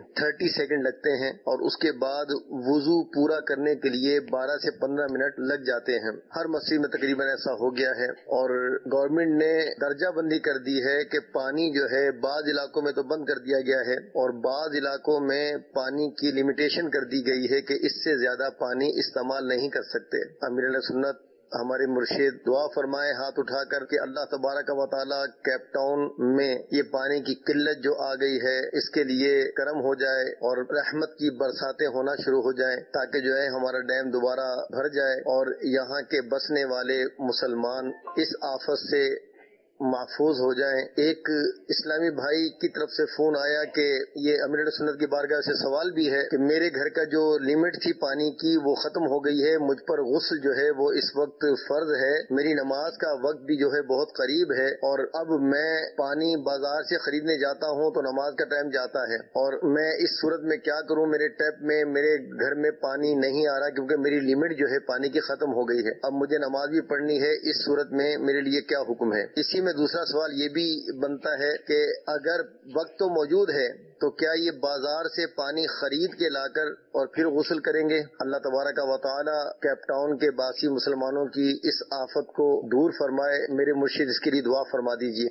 سیکنڈ لگتے ہیں اور اس کے بعد وضو پورا کرنے کے لیے 12 سے 15 منٹ لگ جاتے ہیں۔ ہر مسجد میں تقریباً ایسا ہو گیا ہے اور گورنمنٹ نے درجہ بندی کر دی ہے کہ پانی جو ہے بعض علاقوں میں تو بند کر دیا گیا ہے اور بعض علاقوں میں پانی کی لمیٹیشن کر دی گئی ہے کہ اس سے زیادہ پانی استعمال نہیں کر سکتے۔ امیر علیہ سنت ہمارے مرشد دعا فرمائے ہاتھ اٹھا کر کہ اللہ تبارک و تعالی کیپ ٹاؤن میں یہ پانی کی قلت جو آ گئی ہے اس کے لیے کرم ہو جائے اور رحمت کی برساتیں ہونا شروع ہو جائیں تاکہ جو ہے ہمارا ڈیم دوبارہ بھر جائے اور یہاں کے بسنے والے مسلمان اس آفت سے محفوظ ہو جائیں۔ ایک اسلامی بھائی کی طرف سے فون آیا کہ یہ امیر علیہ سنت کی بارگاہ سے سوال بھی ہے کہ میرے گھر کا جو لمٹ تھی پانی کی وہ ختم ہو گئی ہے، مجھ پر غسل جو ہے وہ اس وقت فرض ہے، میری نماز کا وقت بھی جو ہے بہت قریب ہے اور اب میں پانی بازار سے خریدنے جاتا ہوں تو نماز کا ٹائم جاتا ہے اور میں اس صورت میں کیا کروں؟ میرے ٹیپ میں میرے گھر میں پانی نہیں آ رہا کیونکہ میری لمٹ جو ہے پانی کی ختم ہو گئی ہے، اب مجھے نماز بھی پڑھنی ہے، اس صورت میں میرے لیے کیا حکم ہے؟ اسی میں دوسرا سوال یہ بھی بنتا ہے کہ اگر وقت تو موجود ہے تو کیا یہ بازار سے پانی خرید کے لا کر اور پھر غسل کریں گے؟ اللہ تبارک و تعالی کیپ ٹاؤن کے باسی مسلمانوں کی اس آفت کو دور فرمائے۔ میرے مرشد اس کے لیے دعا فرما دیجیے۔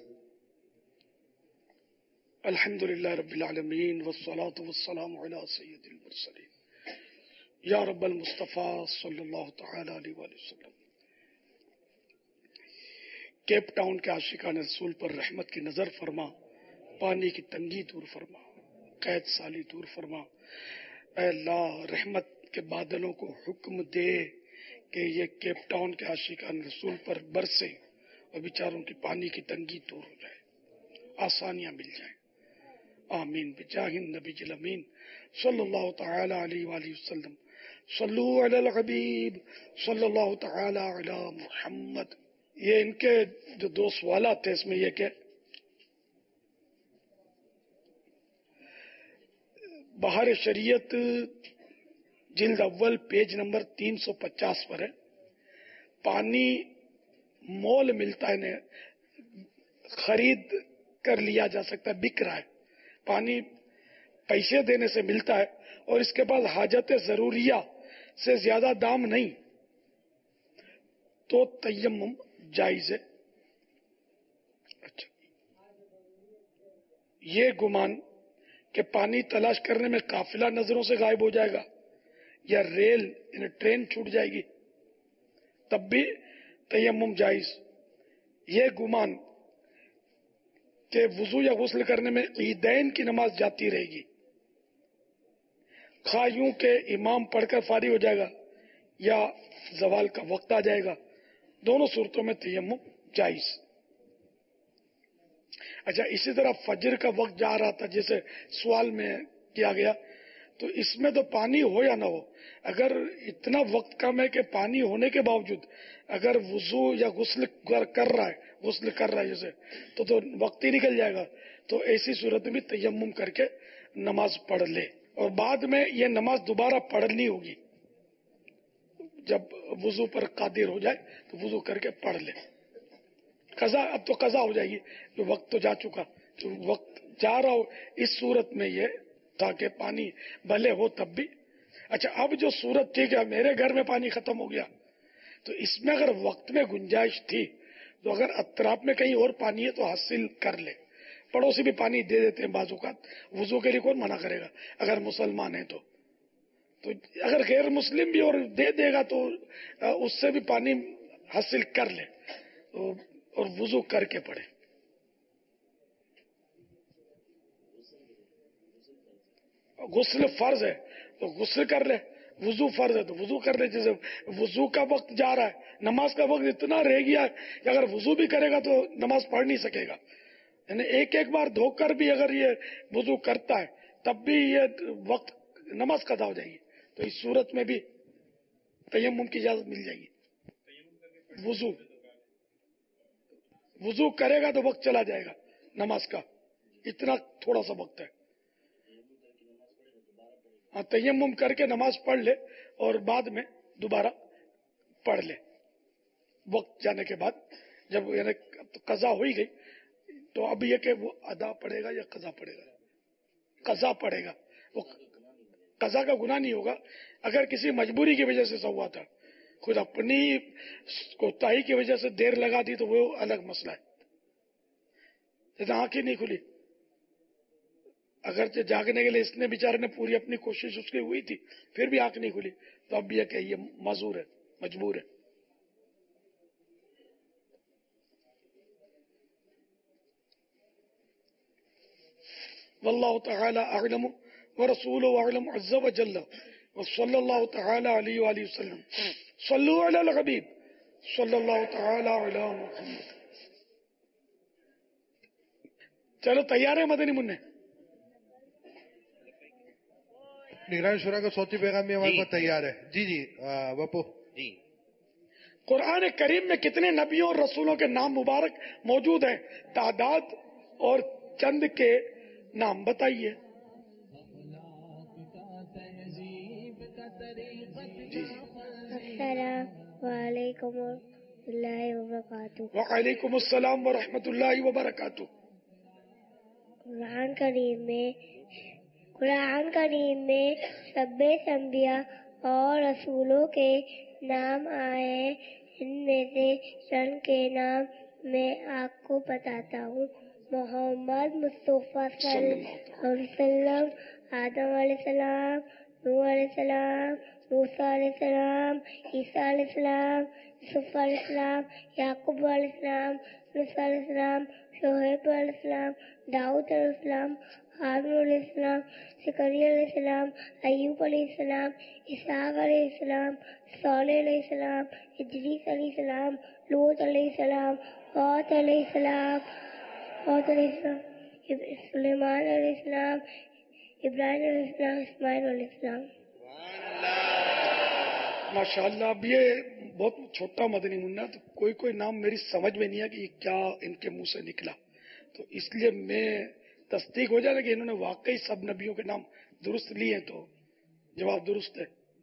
الحمدللہ رب العالمین والصلاة والسلام علی سید المرسلین یا رب المصطفیٰ صلی اللہ تعالی علیہ وآلہ وسلم۔ کیپ ٹاؤن کے عاشقان رسول پر رحمت کی نظر فرما، پانی کی تنگی دور فرما، قید سالی دور فرما۔ اے اللہ رحمت کے بادلوں کو حکم دے کہ یہ کیپ ٹاؤن کے عاشقان رسول پر برسے اور بیچاروں کی پانی کی تنگی دور ہو جائے، آسانیاں مل جائیں۔ آمین بجاہ النبی الامین صلی اللہ تعالی علیہ وآلہ وسلم۔ صلو علی الحبیب صلی اللہ تعالی علی محمد۔ یہ ان کے جو دو سوالات تھے اس میں یہ کہ بہار شریعت جلد اول پیج نمبر 350 پر ہے، پانی مول ملتا ہے، خرید کر لیا جا سکتا ہے، بک رہا ہے، پانی پیسے دینے سے ملتا ہے اور اس کے بعد حاجت ضروریہ سے زیادہ دام نہیں، تو تیمم جائز ہے۔ اچھا، یہ گمان کہ پانی تلاش کرنے میں قافلہ نظروں سے غائب ہو جائے گا یا ریل یعنی ٹرین چھوٹ جائے گی تب بھی تیمم جائز۔ یہ گمان کہ وضو یا غسل کرنے میں عیدین کی نماز جاتی رہے گی، خواہ یوں کہ امام پڑھ کر فارغ ہو جائے گا یا زوال کا وقت آ جائے گا، دونوں صورتوں میں تیمم جائز۔ اچھا، اسی طرح فجر کا وقت جا رہا تھا جیسے سوال میں کیا گیا، تو اس میں تو پانی ہو یا نہ ہو، اگر اتنا وقت کم ہے کہ پانی ہونے کے باوجود اگر وضو یا غسل کر رہا ہے جیسے تو وقت ہی نکل جائے گا، تو ایسی صورت میں بھی تیمم کر کے نماز پڑھ لے اور بعد میں یہ نماز دوبارہ پڑھنی ہوگی، جب وضو پر قادر ہو جائے تو وضو کر کے پڑھ لے۔ قضا اب تو قضا ہو جائے گی، جو وقت تو جا چکا، جو وقت جا رہا ہو اس صورت میں یہ تاکہ پانی بھلے ہو تب بھی۔ اچھا، اب جو صورت ٹھیک ہے میرے گھر میں پانی ختم ہو گیا، تو اس میں اگر وقت میں گنجائش تھی تو اگر اطراف میں کہیں اور پانی ہے تو حاصل کر لے. پڑوسی بھی پانی دے دیتے ہیں بعض اوقات، وضو کے لیے کون منع کرے گا اگر مسلمان ہے تو اگر غیر مسلم بھی اور دے دے گا تو اس سے بھی پانی حاصل کر لے اور وضو کر کے پڑھے. غسل فرض ہے تو غسل کر لے، وضو فرض ہے تو وضو کر لے. جیسے وضو کا وقت جا رہا ہے، نماز کا وقت اتنا رہ گیا ہے کہ اگر وضو بھی کرے گا تو نماز پڑھ نہیں سکے گا. یعنی ایک بار دھو کر بھی اگر یہ وضو کرتا ہے تب بھی یہ وقت نماز قضا ہو جائے گی. تو اس صورت میں بھی تیمم کی اجازت مل جائے گی. وضو کرے گا تو وقت چلا جائے گا نماز کا، اتنا تھوڑا سا وقت ہے. تیمم کر کے نماز پڑھ لے اور بعد میں دوبارہ پڑھ لے وقت جانے کے بعد. جب یعنی قضا ہو ہی گئی تو اب یہ کہ وہ ادا پڑے گا یا قضا پڑے گا؟ قضا پڑے گا. وہ قضا کا گناہ نہیں ہوگا اگر کسی مجبوری کی وجہ سے ایسا ہوا تھا. خود اپنی کوتاہی کی وجہ سے دیر لگا دی تو وہ الگ مسئلہ ہے. جیسے آنکھیں نہیں کھلی، اگرچہ جاگنے کے لیے اس نے بیچارے نے پوری اپنی کوشش اس کی ہوئی تھی پھر بھی آنکھ نہیں کھلی تو اب یہ کہ یہ معذور ہے، مجبور ہے. واللہ تعالی اعلم ورسولہ اعلم عز وجل وصلی اللہ تعالی علیہ وآلہ وسلم. صلو علی الحبیب صلی اللہ تعالی علی محمد. چلو تیار ہے مدنی منع؟ نگران شورا کا صوتی پیغام بھی ہمارے پاس تیار ہے. جی باپو. جی. قرآن کریم میں کتنے نبیوں اور رسولوں کے نام مبارک موجود ہیں؟ تعداد اور چند کے نام بتائیے. السلام علیکم ورحمۃ اللہ وبرکاتہ. وعلیکم السلام ورحمۃ اللہ وبرکاتہ. قرآن کریم میں سب انبیاء اور رسولوں کے نام آئے ہیں. ان میں سے چند کے نام میں آپ کو بتاتا ہوں. محمد مصطفیٰ صلی اللہ علیہ وسلم، آدم علیہ السلام، نوح علیہ السلام، موسیٰ علیہ السلام، عیسیٰ علیہ السلام، یوسف علیہ السلام، یعقوب علیہ السلام، موسیٰ علیہ السلام، شعیب علیہ السلام، داؤد علیہ السلام، ہارون علیہ السلام، زکریا علیہ السلام، ایوب علیہ السلام، اسحاق علیہ السلام، صالح علیہ السلام، ادریس علیہ السلام، لوط علیہ السلام، ہود علیہ السلام، سلیمان علیہ السلام، ابراہیم علیہ السلام، اسماعیل علیہ السلام. ماشاء اللہ. اب یہ بہت چھوٹا مدنی منع تو کوئی نام میری سمجھ میں نہیں ہے کہ یہ کیا ان کے منہ سے نکلا، تو اس لیے میں تصدیق ہو جائے کہ انہوں نے واقعی سب نبیوں کے نام درست لیے ہیں تو جواب درست ہے.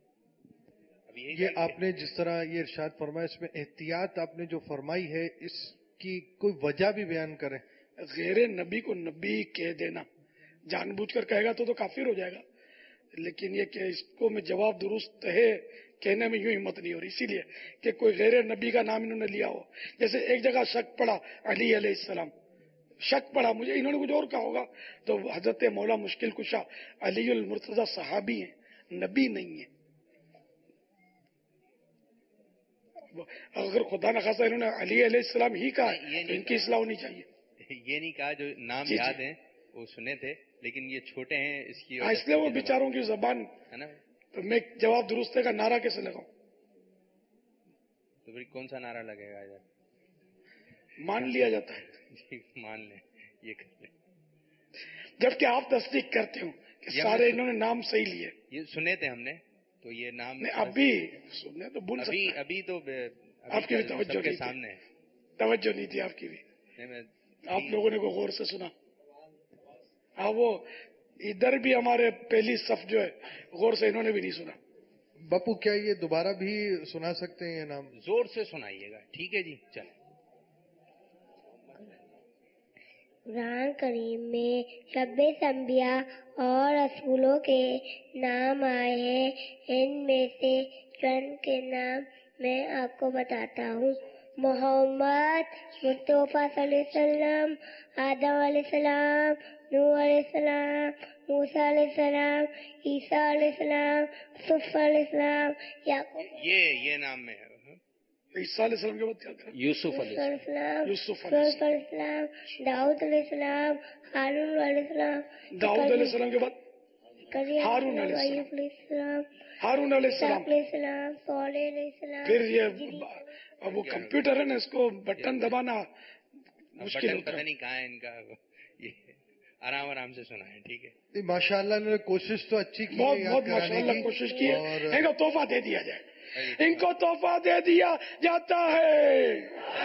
یہ آپ نے جس طرح یہ ارشاد فرمایا اس میں احتیاط آپ نے جو فرمائی ہے اس کی کوئی وجہ بھی بیان کریں. غیر نبی کو نبی کہہ دینا جان بوجھ کر کہے گا تو کافر ہو جائے گا، لیکن یہ کہ اس کو میں جواب درست ہے کہنے میں یوں ہمت نہیں ہو رہی، اسی لیے کہ کوئی غیر نبی کا نام انہوں نے لیا ہو. جیسے ایک جگہ شک پڑا علی علیہ السلام، شک پڑا مجھے انہوں نے کچھ اور کہا ہوگا، تو حضرت مولا مشکل کشا علی المرتضی صحابی ہیں، نبی نہیں ہیں. اگر خدا نخواستہ انہوں نے علی علیہ السلام ہی کہا تو ان کی اصلاح ہونی چاہیے. یہ نہیں کہا، جو نام یاد ہیں وہ سنے تھے لیکن یہ چھوٹے ہیں اس کی اس لیے وہ بیچاروں کی زبان ہے نا. تو میں جواب درست ہے کا نعرہ کیسے لگاؤں؟ تو پھر کون سا نعرہ لگے گا ادھر؟ مان لیا جاتا ہے. مان لیں، یہ کر لیں. جبکہ آپ تصدیق کرتے ہو کہ سارے انہوں نے نام صحیح لیے. یہ سنے تھے ہم نے تو یہ نام ابھی سننے تو بھول سکتے ہیں. ابھی تو آپ کی بھی توجہ نہیں سامنے توجہ نہیں تھی آپ کی بھی. آپ لوگوں نے کو غور سے سنا. ہاں وہ ادھر بھی ہمارے پہلی صف جو ہے غور سے انہوں نے بھی نہیں سنا. باپو کیا یہ دوبارہ بھی سنا سکتے ہیں یہ نام؟ زور سے سنائیے گا. ٹھیک ہے جی. چل. قرآن کریم میں 26 انبیاء اور رسولوں کے نام آئے ہیں. ان میں سے چند کے نام میں آپ کو بتاتا ہوں. محمد مصطفیٰ صلی اللہ علیہ وسلم، آدم علیہ السلام، نوح علیہ السلام، موسیٰ علیہ السلام، عیسیٰ علیہ السلام، یوسف علیہ السلام، یعقوب، یہ نام میں ہے عیسیٰ علیہ السلام کے بعد کیا تھا؟ یوسف علیہ السلام، یوسف علیہ السلام، داؤد علیہ السلام، ہارون علیہ السلام، داؤد علیہ السلام کے بعد ہارون علیہ السلام، ایوب علیہ السلام، ہارون علیہ السلام، علیہ السلام، صالح علیہ السلام. پھر یہ وہ کمپیوٹر ہے نا، اس کو بٹن دبانا مشکل ہوتا پتہ ہے. نہیں کہاں ہے ان کا. یہ آرام سے سنا ہے. ٹھیک ہے ماشاء اللہ انہوں نے کوشش تو اچھی کی، بہت بہت ماشاء اللہ کوشش کی ہے. ان کو تحفہ دے دیا جائے، ان کو تحفہ دے دیا جاتا ہے.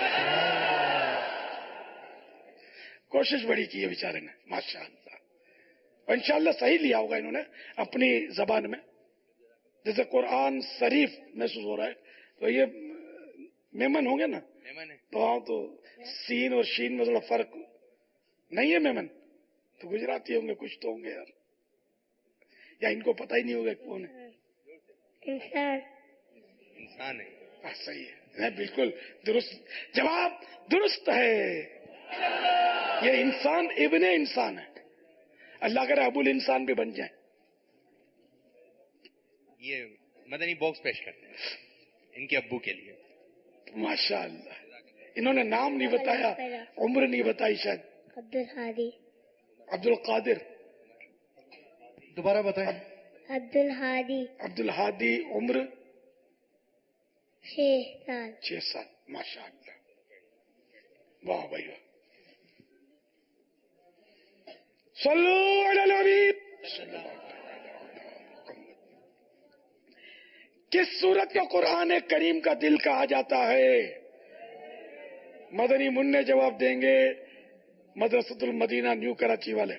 کوشش بڑی کی ہے بیچارے نے ماشاء اللہ. انشاءاللہ صحیح لیا ہوگا انہوں نے اپنی زبان میں. جیسے قرآن شریف محسوس ہو رہا ہے تو یہ میمن ہوں گے نا، تو ہاں تو سین اور شین میں تھوڑا فرق نہیں ہے. میمن تو گجراتی ہوں گے، کچھ تو ہوں گے یار، یا ان کو پتہ ہی نہیں ہوگا کون ہے. انسان ہے. صحیح ہے، بالکل درست جواب، درست ہے. یہ انسان ابن انسان ہے. اللہ کرے ابو الانسان بھی بن جائے. یہ مدنی باکس پیش کرتے ہیں ان کے ابو کے لیے. ماشاء اللہ. انہوں نے نام نہیں بتایا، عمر نہیں بتائی شاید. عبد الحادی، عبد القادر، دوبارہ بتائیں. عبد الحادی، عبد الحادی، عمر 6 سال. 6 سال. ماشاء اللہ، واہ بھائی واہ. صلو علی الحبیب. کس صورت کو قرآن کریم کا دل کہا جاتا ہے؟ مدنی منع جواب دیں گے، مدرسۃ المدینہ نیو کراچی والے.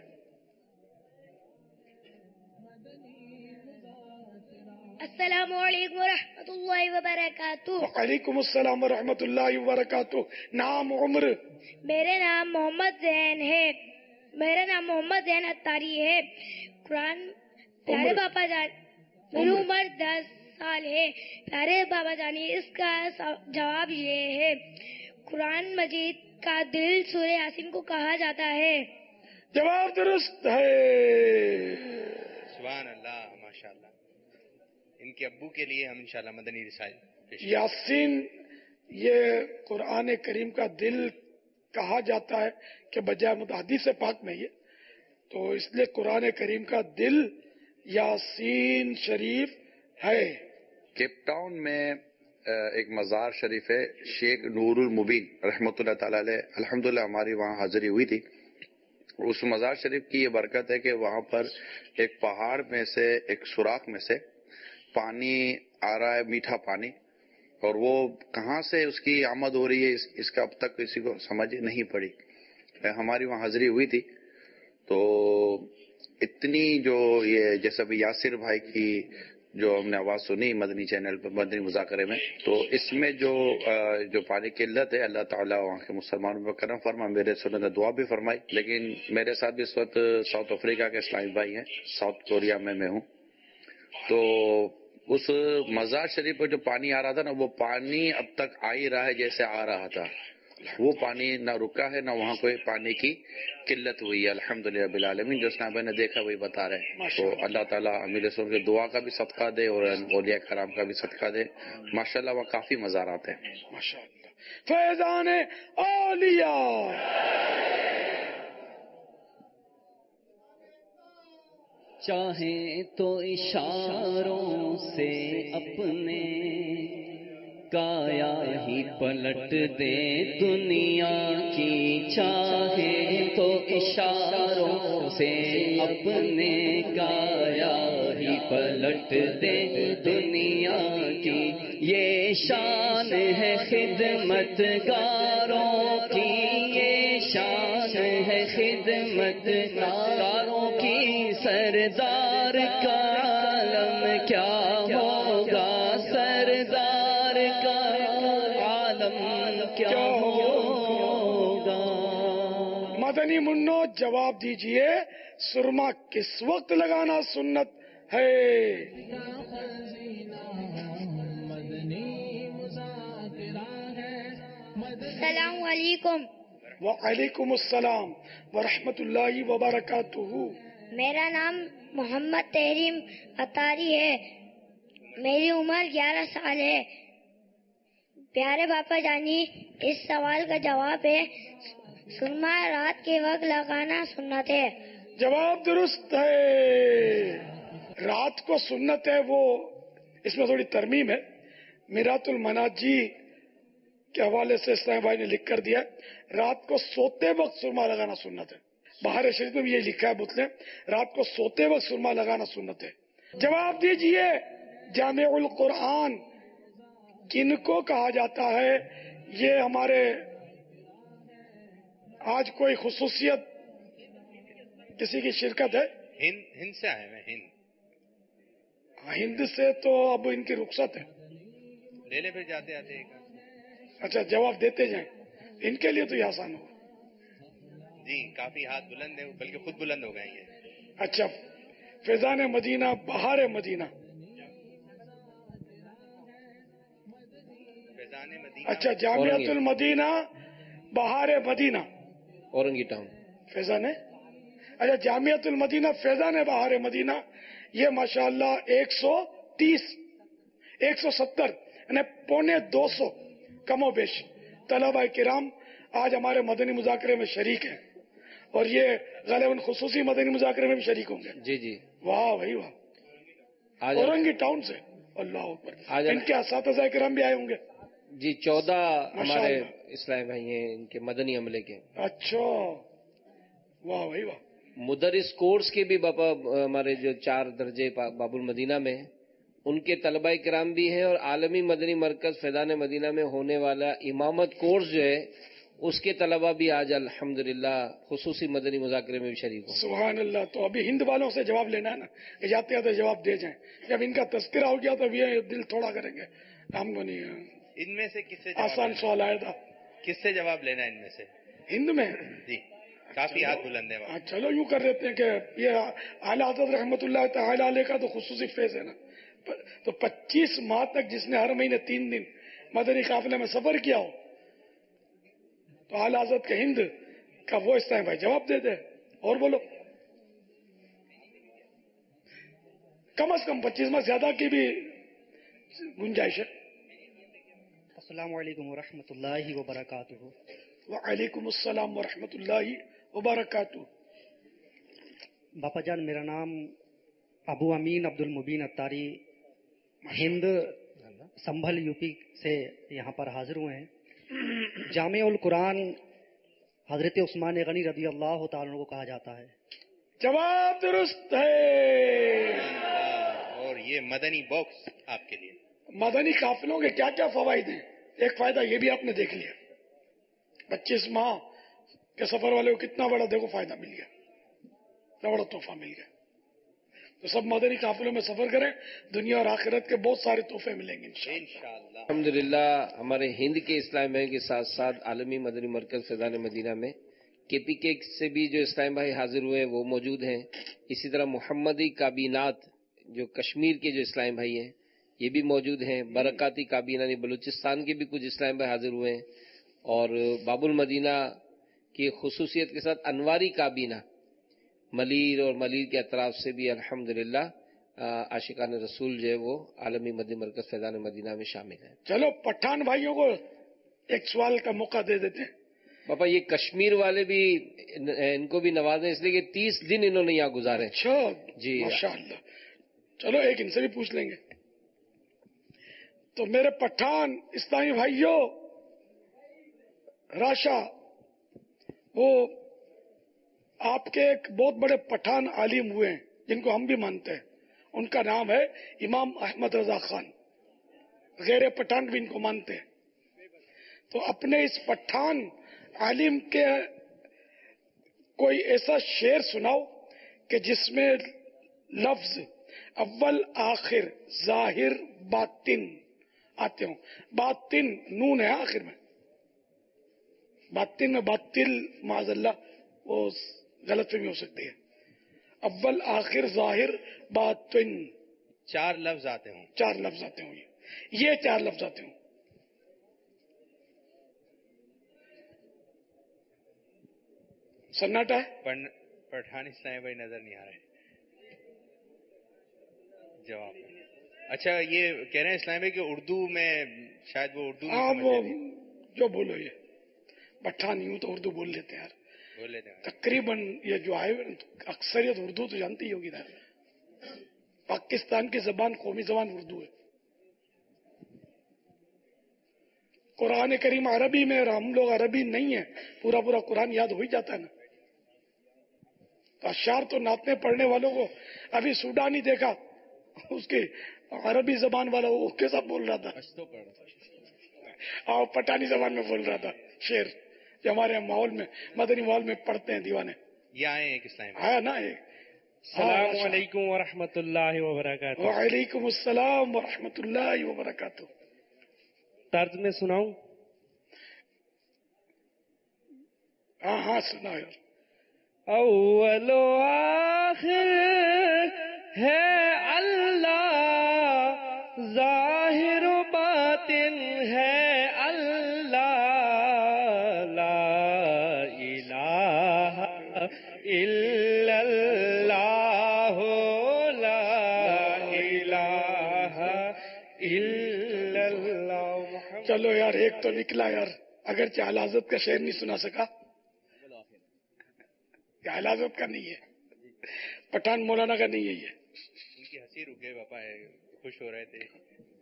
السلام علیکم ورحمۃ اللہ وبرکاتہ. وعلیکم السلام ورحمۃ اللہ وبرکاتہ. نام، عمر؟ میرا نام محمد زین ہے. میرا نام محمد زین اتاری ہے. قرآن پیارے باپا جان، میری عمر 10 سال ہے. پیارے بابا جانی، اس کا جواب یہ ہے، قرآن مجید کا دل سورہ یاسین کو کہا جاتا ہے. جواب درست ہے. سبحان اللہ، ماشاء اللہ. ان کے ابو کے لیے ہم انشاءاللہ مدنی رسائل. یاسین یہ قرآن کریم کا دل کہا جاتا ہے کہ بجائے حدیث پاک میں یہ تو اس لیے قرآن کریم کا دل یاسین شریف ہے. کیپ ٹاؤن میں ایک مزار شریف ہے، شیخ نور المبین رحمۃ اللہ تعالی علیہ. الحمدللہ ہماری وہاں حاضری ہوئی تھی. اس مزار شریف کی یہ برکت ہے کہ وہاں پر ایک پہاڑ میں سے، ایک سوراخ میں سے پانی آ رہا ہے، میٹھا پانی، اور وہ کہاں سے اس کی آمد ہو رہی ہے اس کا اب تک کسی کو سمجھ نہیں پڑی. ہماری وہاں حاضری ہوئی تھی تو اتنی جو یہ جیسا بھی یاسر بھائی کی جو ہم نے آواز سنی مدنی چینل پر مدنی مذاکرے میں، تو اس میں جو پانی کی قلت ہے، اللہ تعالیٰ وہاں کے مسلمانوں پر کرم فرما. میرے سنت نے دعا بھی فرمائی. لیکن میرے ساتھ بھی اس وقت ساؤتھ افریقہ کے اسلامی بھائی ہیں، ساؤتھ کوریا میں ہوں. تو اس مزار شریف پر جو پانی آ رہا تھا نا، وہ پانی اب تک آ ہی رہا ہے جیسے آ رہا تھا. وہ پانی نہ رکا ہے، نہ وہاں کوئی پانی کی قلت ہوئی ہے. الحمدللہ رب العالمین. جو اسلام بھائی نے دیکھا وہی بتا رہے ہیں. تو اللہ تعالیٰ امیر رسول کے دعا کا بھی صدقہ دے اور اولیاء کرام کا بھی صدقہ دے. ماشاءاللہ وہاں کافی مزارات ہیں. ماشاءاللہ. فیضان اولیاء. چاہیں تو اشاروں سے اپنے کایا ہی پلٹ دے دنیا کی. چاہے تو اشاروں سے اپنے کایا ہی پلٹ دے دنیا کی. یہ شان ہے خدمت گاروں کی، یہ شان ہے خدمت گاروں کی. سردار کا عالم کیا ہوگا، سردار کا عالم کیا ہوگا. مدنی منو جواب دیجئے، سرما کس وقت لگانا سنت ہے؟ السلام علیکم. وعلیکم السلام ورحمۃ اللہ وبرکاتہ. میرا نام محمد تحریم اطاری ہے. میری عمر 11 سال ہے. پیارے باپا جانی، اس سوال کا جواب ہے سرما رات کے وقت لگانا سنت ہے. جواب درست ہے. رات کو سنت ہے. وہ اس میں تھوڑی ترمیم ہے. میرات المناجی کے حوالے سے اسلام بھائی نے لکھ کر دیا رات کو سوتے وقت سرما لگانا سنت ہے. بہار شریف میں بھی یہ لکھا ہے بتلے رات کو سوتے وقت سرما لگانا سنت ہے. جواب دیجئے جامع القرآن کن کو کہا جاتا ہے؟ یہ ہمارے آج کوئی خصوصیت کسی کی شرکت ہے؟ ہند سے آئے ہیں. ہند سے تو اب ان کی رخصت ہے. لے لے پھر جاتے آتے. اچھا جواب دیتے جائیں. ان کے لیے تو یہ آسان ہوگا. جی کافی ہاتھ بلند ہے بلکہ خود بلند ہو گئے یہ. اچھا فیضان مدینہ بہار مدینہ. اچھا جامعۃ المدینہ بہار مدینہ اورنگی ٹاؤن فیضان ہے. اچھا جامعۃ المدینہ فیضان بہار مدینہ. یہ ماشاءاللہ 130 170 یعنی 250 کم و بیش طلبہ کرام آج ہمارے مدنی مذاکرے میں شریک ہیں اور یہ غالباً خصوصی مدنی مذاکرے میں بھی شریک ہوں گے. جی جی واہ بھائی واہ. اورنگی ٹاؤن سے اللہ اکبر. ان کے اساتذہ کرام بھی آئے ہوں گے. جی 14 ہمارے اسلام بھائی ہیں ان کے مدنی عملے کے. اچھا واہ بھائی واہ. مدرس کورس کے بھی باپا ہمارے جو 4 درجے باب المدینہ میں ان کے طلبہ کرام بھی ہیں اور عالمی مدنی مرکز فیضان مدینہ میں ہونے والا امامت کورس جو ہے اس کے طلبہ بھی آج الحمدللہ خصوصی مدنی مذاکرے میں بھی شریک ہوں. سبحان اللہ. تو ابھی ہند والوں سے جواب لینا ہے نا. جاتے آتے جواب دے جائیں. جب ان کا تذکرہ ہو گیا تو یہ دل تھوڑا کریں گے. ہم کو نہیں. ان میں سے کس سے آسان سوال آیا تھا. کس سے جواب لینا ہے ان میں سے؟ ہند میں جی کافی ہاتھ بلند ہے. چلو یوں کر دیتے ہیں کہ یہ اعلیٰ حضرت رحمۃ اللہ تعالی علیہ کا تو خصوصی فیض ہے نا. تو 25 ماہ تک جس نے ہر مہینے 3 دن مدنی قافلے میں سفر کیا ہو تو اعلیٰ حضرت کے ہند کا وہ اس طرح بھائی جواب دے دے. اور بولو کم از کم 25 ماہ زیادہ کی بھی گنجائش ہے. السلام علیکم ورحمۃ اللہ وبرکاتہ. وعلیکم السلام ورحمۃ اللہ وبرکاتہ. باپا جان میرا نام ابو امین عبد المبین اطاری ہند سنبھل یو پی سے یہاں پر حاضر ہوئے ہیں. جامع القرآن حضرت عثمان غنی رضی اللہ تعالیٰ کو کہا جاتا ہے. جواب درست ہے. اور یہ مدنی باکس آپ کے لیے. مدنی قافلوں کے کیا کیا فوائد ہیں؟ ایک فائدہ یہ بھی آپ نے دیکھ لیا 25 ماہ کے سفر والے کو کتنا بڑا دیکھو فائدہ مل گیا. اتنا بڑا تحفہ مل گیا. تو سب مدنی قافلوں میں سفر کریں دنیا اور آخرت کے بہت سارے تحفے ملیں گے انشاءاللہ. الحمدللہ ہمارے ہند کے اسلام بھائی کے ساتھ ساتھ عالمی مدنی مرکز فیضان مدینہ میں کے پی کے سے بھی جو اسلام بھائی حاضر ہوئے وہ موجود ہیں. اسی طرح محمدی کابینات جو کشمیر کے جو اسلام بھائی ہیں یہ بھی موجود ہیں. برکاتی کابینہ یعنی بلوچستان کے بھی کچھ اسلام بھائی حاضر ہوئے ہیں. اور باب المدینہ کی خصوصیت کے ساتھ انواری کابینہ ملیر اور ملیر کے اطراف سے بھی الحمدللہ عاشقان رسول جو ہے وہ عالمی مدنی مرکز فیضان مدینہ میں شامل ہیں. چلو پٹھان بھائیوں کو ایک سوال کا موقع دے دیتے ہیں. پاپا یہ کشمیر والے بھی ان کو بھی نوازیں اس لیے کہ 30 دن انہوں نے یہاں گزارے. اچھا جی ماشاءاللہ. چلو ایک ان سے بھی پوچھ لیں گے. تو میرے پٹھان اسلامی بھائیوں راشا وہ آپ کے ایک بہت بڑے پٹھان عالم ہوئے ہیں جن کو ہم بھی مانتے ہیں. ان کا نام ہے امام احمد رضا خان. غیر پٹھان بھی ان کو مانتے ہیں. تو اپنے اس پٹھان عالم کے کوئی ایسا شعر سناؤ کہ جس میں لفظ اول آخر ظاہر باطن آتے ہوں. باطن نون ہے آخر میں. باطن میں باطل معاذ اللہ وہ غلط فہمی ہو سکتی ہے. اول آخر ظاہر باطن 4 لفظ آتے ہوں. 4 لفظ آتے ہوں. یہ 4 لفظ آتے ہوں. सन्नाटा है। पठान इस्लामी भाई नजर नहीं आ रहे। जवाब अच्छा ये कह रहे हैं इस्लामी भाई कि उर्दू में शायद वो उर्दू हाँ वो जो बोलो ये पठान यूं तो उर्दू बोल लेते हैं यार, बोल लेते हैं। तकरीबन ये जो आए अक्सरियत उर्दू तो जानती ही होगी ना। पाकिस्तान की जबान कौमी जबान उर्दू है। कुरान करीम अरबी में और हम लोग अरबी नहीं है, पूरा पूरा कुरान याद हो ही जाता है ना। तो अशार तो नातने पढ़ने वालों को अभी सूडानी देखा, उसके अरबी जबान वाला वो कैसा बोल रहा था, पठानी जबान में बोल रहा था शेर, जो हमारे माहौल में मदनी माहौल में पढ़ते हैं दीवाने। ये आए हैं इस्लाम आया ना एक। अस्सलामु अलैकुम व रहमतुल्लाहि व बरकातुहू। व अलैकुम अस्सलाम व रहमतुल्लाहि व बरकातुहू। तर्ज में सुनाऊं? हाँ सुनाओ यार। अव्वल आखिर है अल्लाह, जाहिर बातिन है अल्लाह, ला इलाहा इल्लल्लाह, ला इलाहा इल्लल्लाह। चलो यार एक तो निकला यार, अगर आला हज़रत का शेर नहीं सुना सका। आला हज़रत का नहीं है, पठान मौलाना का नहीं है ये। उनकी हंसी रुक गई पापा, खुश हो रहे थे।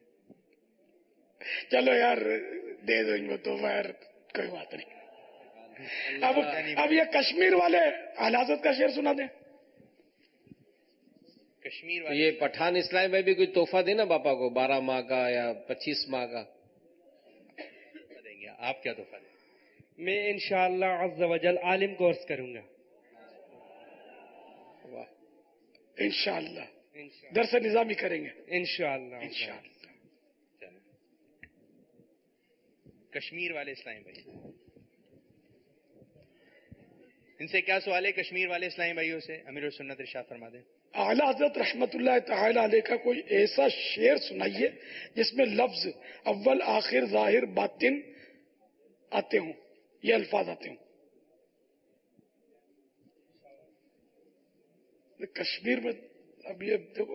चलो यार दे दो इनको तो यार, कोई बात नहीं। अब ये कश्मीर वाले आला हज़रत का शेर सुना दें। कश्मीर वाले ये पठान इस्लामी में भी कोई तोहफा देना पापा को, 12 माह का या 25 माह का देंगे। आप क्या तोहफा दें? मैं इंशाअल्लाह अज़्ज़ वजल आलिम कोर्स करूंगा। इंशाअल्लाह दर्स निजामी करेंगे इंशाअल्लाह। कश्मीर वाले इस्लामी भाई, इनसे क्या सवाल है कश्मीर वाले इस्लामी भाइयों से? अमीरुल सुन्नत इरशाद फरमा दें। आला हज़रत रहमतुल्लाह तआला अलैह का कोई ऐसा शेर सुनाइए जिसमें लफ्ज अव्वल आखिर जाहिर बातिन आते हों, ये अल्फाज आते हों। कश्मीर में अब ये देखो,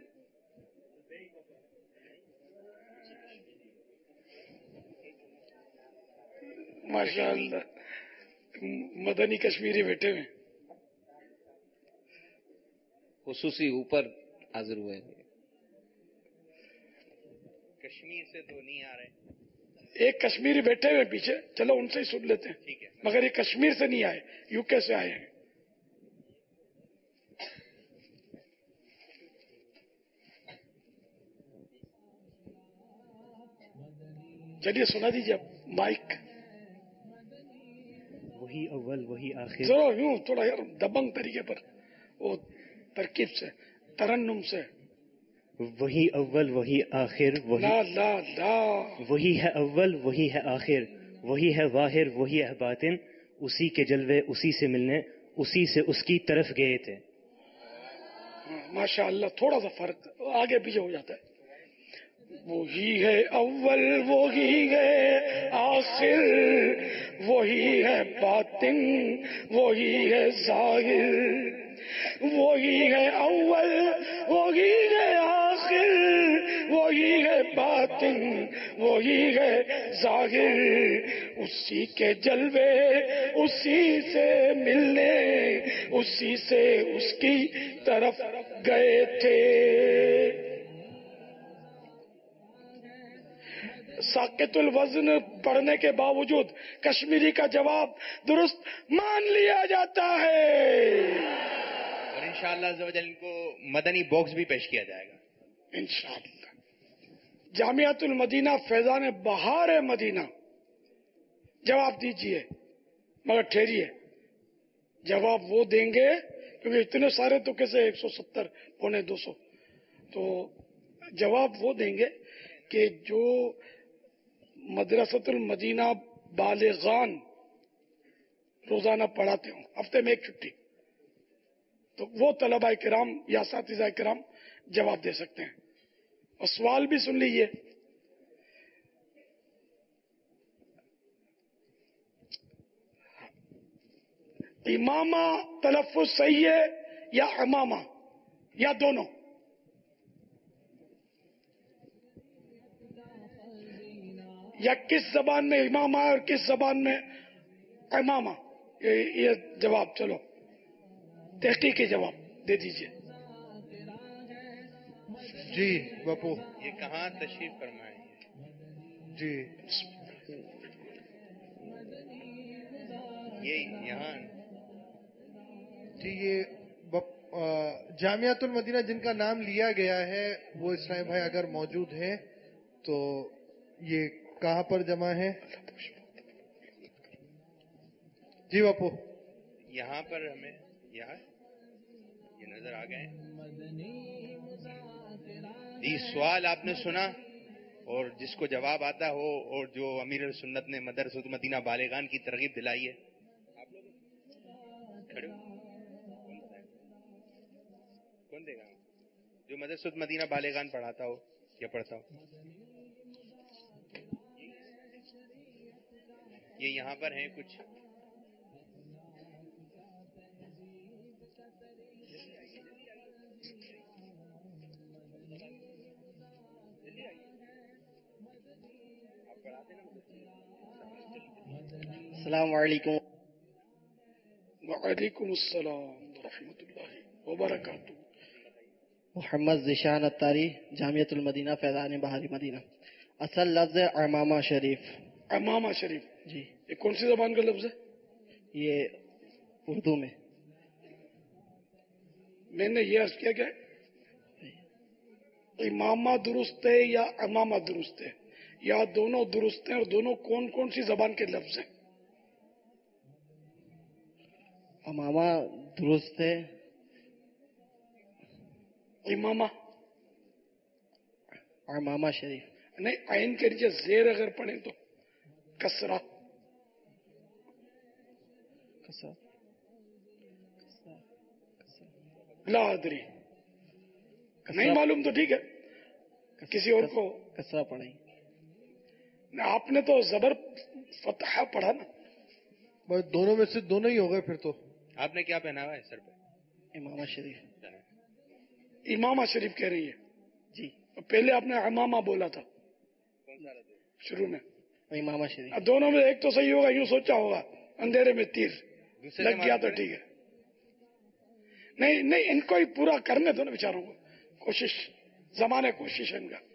माशाअल्लाह मदनी कश्मीरी बैठे हुए खुसूसी ऊपर हाजिर हुए। कश्मीर से तो नहीं आ रहे, एक कश्मीरी बैठे हुए पीछे, चलो उनसे ही सुन लेते हैं। ठीक है। मगर ये कश्मीर से नहीं आए, यूके से आए हैं। चलिए सुना दीजिए माइक। वही अव्वल वही आखिर, जरा यूं थोड़ा यार दबंग तरीके पर, वो तरकीब से, तरन्नुम से। वही अव्वल वही आखिर, वही ला ला ला, वही है अव्वल वही है आखिर, वही है वाहिर वही है बातिन, उसी के जलवे उसी से मिलने, उसी से उसकी तरफ गए थे। माशाअल्लाह थोड़ा सा फर्क आगे पीछे हो जाता है। वही है अव्वल वही है आखिर, वही है बातिन वही है जाहिर, वही है अव्वल वही है आखिर, वही है बातिन वही है जाहिर, उसी के जलवे उसी से मिलने, उसी से उसकी तरफ गए थे। साकितुल वज़न पढ़ने के बावजूद कश्मीरी का जवाब दुरुस्त मान लिया जाता है और इंशाअल्लाह अज़्ज़ वजल इनको मदनी बॉक्स भी पेश किया जाएगा इंशाअल्लाह। जामियातुल मदीना फैजान बहार मदीना, जवाब दीजिए, मगर ठहरिए, जवाब वो देंगे क्योंकि इतने सारे तो कैसे 170 पौने 200, तो जवाब वो देंगे कि जो मदरसतुल मदीना बालिगान रोजाना पढ़ाते हो, हफ्ते में एक छुट्टी, तो वो तलबा किराम या साथीज़ा किराम जवाब दे सकते हैं। और सवाल भी सुन लीजिए। इमामा तलफ़ुज़ सही है या इमामा या दोनों? या किस जबान में इमामा और किस जबान में इमामा? ये जवाब, चलो तहकीकी जवाब दे दीजिए। जी बापू, ये कहाँ तशरीफ फरमाए? जी ये यहाँ जी, ये जामियातुल मदीना जिनका नाम लिया गया है वो इस्लामी भाई अगर मौजूद हैं तो ये कहाँ पर जमा है? जी बापू, यहाँ पर हमें यहाँ ये नजर आ गए। जी, सवाल आपने सुना और जिसको जवाब आता हो और जो अमीर सुन्नत ने मदरसत मदीना बालिगान की तरगीब दिलाई है, आप लोग खड़े हो? कौन देगा? जो मदरसत मदीना बालिगान पढ़ाता हो या पढ़ता हो। ये यहाँ पर हैं कुछ। अस्सलाम वालेकुम। वालेकुम अस्सलाम रहमतुल्लाहि व बरकातुहू। मोहम्मद ज़िशान अत्तारी, जामियतुल मदीना फैज़ान बहारी मदीना। असल लफ्ज़ है अमामा शरीफ। अमामा शरीफ जी। ये कौन सी जबान का लफ्ज है? ये उर्दू में। मैंने ये अर्ज किया क्या इमामा दुरुस्त है या अमामा दुरुस्त है, या दोनों दुरुस्त हैं, और दोनों कौन कौन सी जबान के लफ्ज हैं? अमामा दुरुस्त है, इमामा अमामा शरीफ नहीं। आइन के नीचे जेर अगर पढ़े तो कसरा लादरी नहीं मालूम तो ठीक है, किसी और को कसरा पढ़ाई। आपने तो जबर फतहा पढ़ा ना। बस दोनों में से दोनों ही हो गए फिर तो। आपने क्या पहना हुआ है सर पे? इमामा शरीफ। इमामा शरीफ कह रही है जी। पहले आपने अमामा बोला था शुरू में। इमामा शरीफ। अब दोनों में एक तो सही होगा, यूं सोचा होगा अंधेरे में तीर लग गया तो ठीक है। नहीं नहीं, इनको ही पूरा करने दो ना बेचारों को, कोशिश जमाने कोशिश है इनका।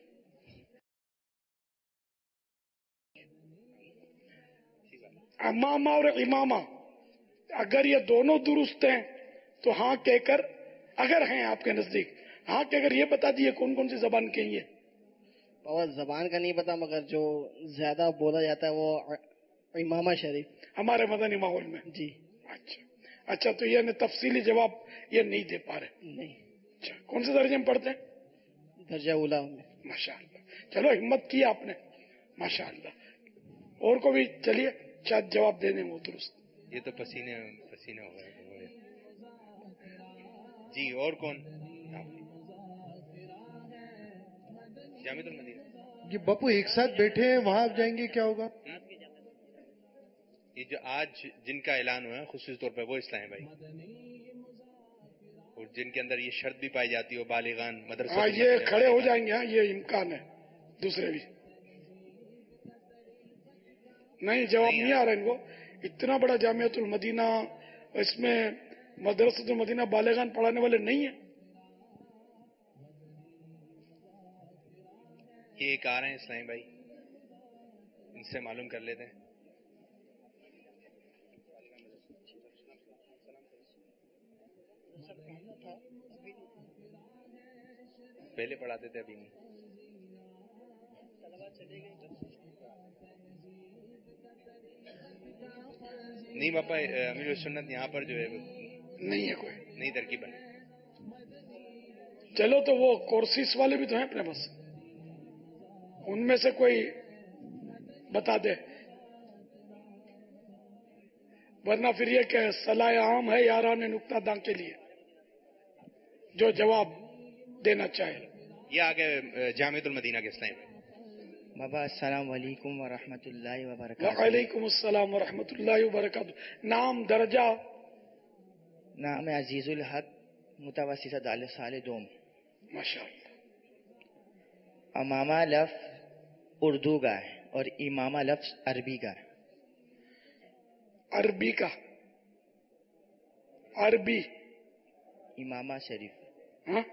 अमामा और इमामा अगर ये दोनों दुरुस्त हैं तो हाँ कहकर, अगर हैं आपके नजदीक हाँ कहकर ये बता दिए कौन कौन सी जबान के हैं ये। बाबा जबान का नहीं पता, मगर जो ज्यादा बोला जाता है वो इमामा शरीफ हमारे मदनी माहौल में। जी। अच्छा तो ये तफसीली जवाब ये नहीं दे पा रहे। नहीं। अच्छा, कौन से दर्जे में पढ़ते हैं? दर्जा उला में। माशाअल्लाह, चलो हिम्मत की आपने, माशाअल्लाह। और को भी चलिए शायद जवाब दे दें वो दुरुस्त। ये तो पसीने पसीने हो गए जी। और कौन? जामियातुल मदीना। ये बापू एक साथ बैठे हैं, वहां आप जाएंगे क्या होगा? ये जो आज जिनका ऐलान हुआ है खुसूसी तौर पर वो इस्लामी भाई, और जिनके अंदर ये शर्त भी पाई जाती है बालिगान मदरसा। हाँ, ये खड़े हो जाएंगे। हाँ, ये इम्कान है। दूसरे भी नहीं, जवाब नहीं आ रहा इनको। इतना बड़ा जामियातुल मदीना, इसमें मदरसतुल मदीना बालिगान पढ़ाने वाले नहीं है। ये एक आ रहे हैं इस्लामी भाई, इनसे मालूम कर लेते हैं। पहले पढ़ाते थे, अभी नहीं। नहीं बापा, अमीर सुन्नत यहाँ पर जो है नहीं है, कोई नई तरकीब बनी। चलो तो वो कोर्सेस वाले भी तो हैं अपने पास, उनमें से कोई बता दे, वरना फिर ये क्या सलाह आम है यारान नुक्ता दां के लिए जो जवाब देना चाहे। ये आगे जामियातुल मदीना के इस्लामी बाबा। अस्सलाम वालेकुम व रहमतुल्लाहि व बरकातहू। वालेकुम अस्सलाम व रहमतुल्लाहि व बरकातहू। नाम, दर्जा نام عزیز الحق متوسط دال سال دوم. ماشاءاللہ. امامہ لفظ اردو کا ہے اور امامہ لفظ عربی کا ہے. عربی کا عربی امامہ شریف. ہاں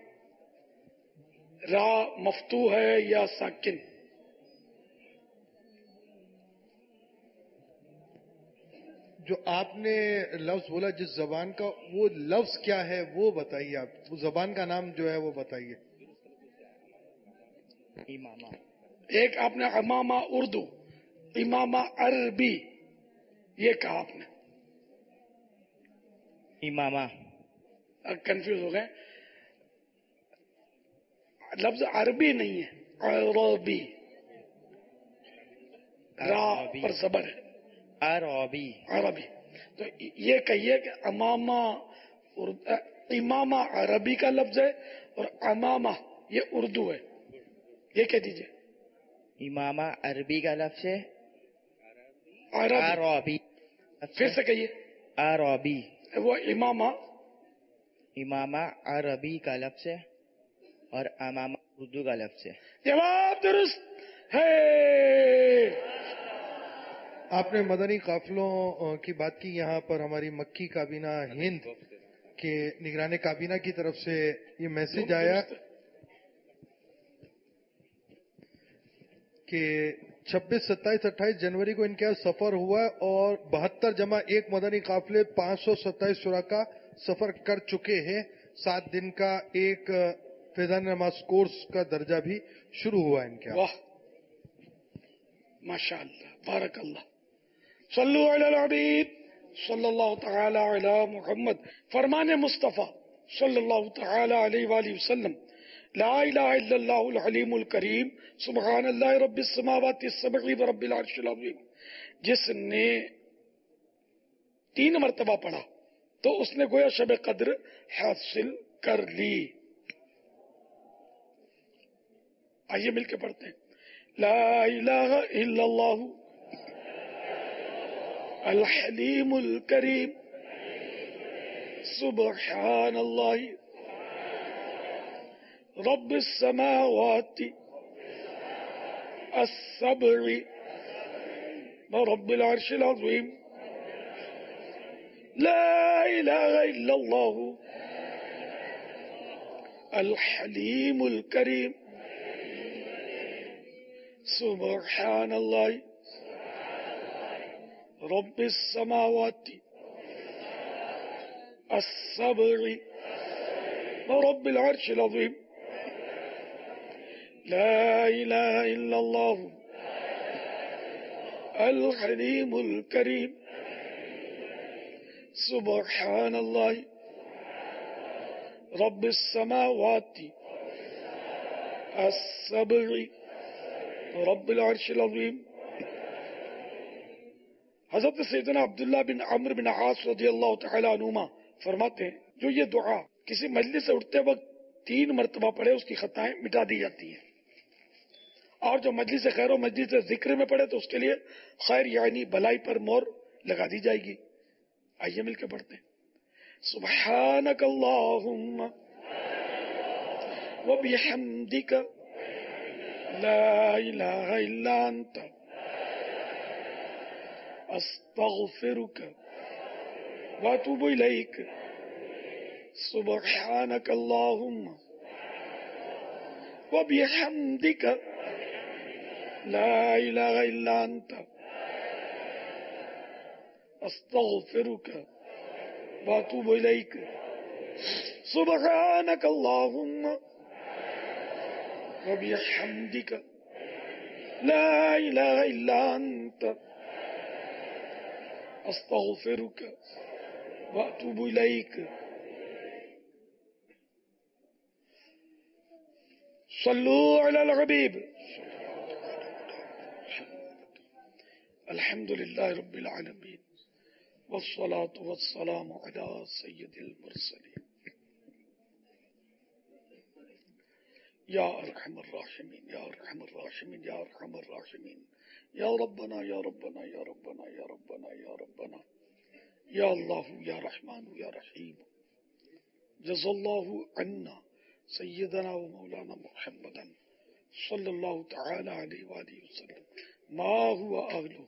را مفتوح ہے یا ساکن؟ جو آپ نے لفظ بولا جس زبان کا، وہ لفظ کیا ہے وہ بتائیے. آپ وہ زبان کا نام جو ہے وہ بتائیے. امامہ. ایک آپ نے امامہ اردو، امامہ عربی، یہ کہا آپ نے. امامہ کنفیوز ہو گئے. لفظ عربی نہیں ہے، عربی، را پر زبر ہے. عربی. عربی. تو یہ کہیے کہ امامہ عربی کا لفظ ہے اور امامہ یہ اردو ہے. یہ کہہ دیجئے. امامہ عربی کا لفظ ہے. عربی. پھر سے کہیے. عربی. وہ امامہ عربی کا لفظ ہے اور امامہ اردو کا لفظ ہے. جواب درست ہے. آپ نے مدنی قافلوں کی بات کی. یہاں پر ہماری مکی کابینہ ہند کے نگران کابینہ کی طرف سے یہ میسج آیا کہ 26، 27، 28 جنوری کو ان کے یہاں سفر ہوا اور 72 جمع 1 مدنی قافلے 527 شرکا سفر کر چکے ہیں. 7 دن کا ایک فیضان نماز کورس کا درجہ بھی شروع ہوا ان کے. واہ ماشاء اللہ، بارک اللہ. صلو علی الحبیب صلی اللہ تعالی علی محمد. فرمان مصطفیٰ صلی اللہ تعالی علیہ وآلہ وسلم: لا الہ الا اللہ الحلیم الکریم سبحان اللہ رب السماوات السبع ورب العرش العظیم. جس نے 3 مرتبہ پڑھا تو اس نے گویا شب قدر حاصل کر لی. آئیے مل کے پڑھتے ہیں. لا الہ الا اللہ الحلیم الکریم سبحان اللہ رب السماوات السبع ورب العرش العظیم. لا الہ الا اللہ الحلیم الکریم سبحان اللہ رب السماوات السبع ورب العرش العظیم. لا الہ الا اللہ الحلیم الکریم سبحان اللہ رب السماوات السبع رب العرش العظیم. حضرت سیدنا عبداللہ بن عمرو بن عاص رضی اللہ تعالی عنہما فرماتے ہیں جو یہ دعا کسی مجلس سے اٹھتے وقت 3 مرتبہ پڑھے اس کی خطائیں مٹا دی جاتی ہیں، اور جو مجلس خیر و مجلس ذکر میں پڑھے تو اس کے لیے خیر یعنی بھلائی پر مور لگا دی جائے گی. آئیے مل کے پڑھتے ہیں. سبحانک اللہم وبحمدک لا الہ الا انت استغفرک واتوب الیک. سبحانک اللہم وبحمدک لا الہ الا انت استغفرک واتوب الیک. سبحانک اللہم وبحمدک لا الہ الا انت استغفرک واتوب الیک. صلو علی الحبیب. الحمد للہ رب العالمین والصلاة والسلام علی سید المرسلین. یا ارحم الراحمین یا ارحم الراحمین یا ارحم الراحمین. یا ربنا یا ربنا یا ربنا یا ربنا یا ربنا या अल्लाह या रहमान या रहीम जज़ल्लाहु अन्ना सय्यदना व मौलाना मुहम्मदन सल्लल्लाहु तआला अलैहि व आलिहि वसल्लम मा हुवा अहलुहु।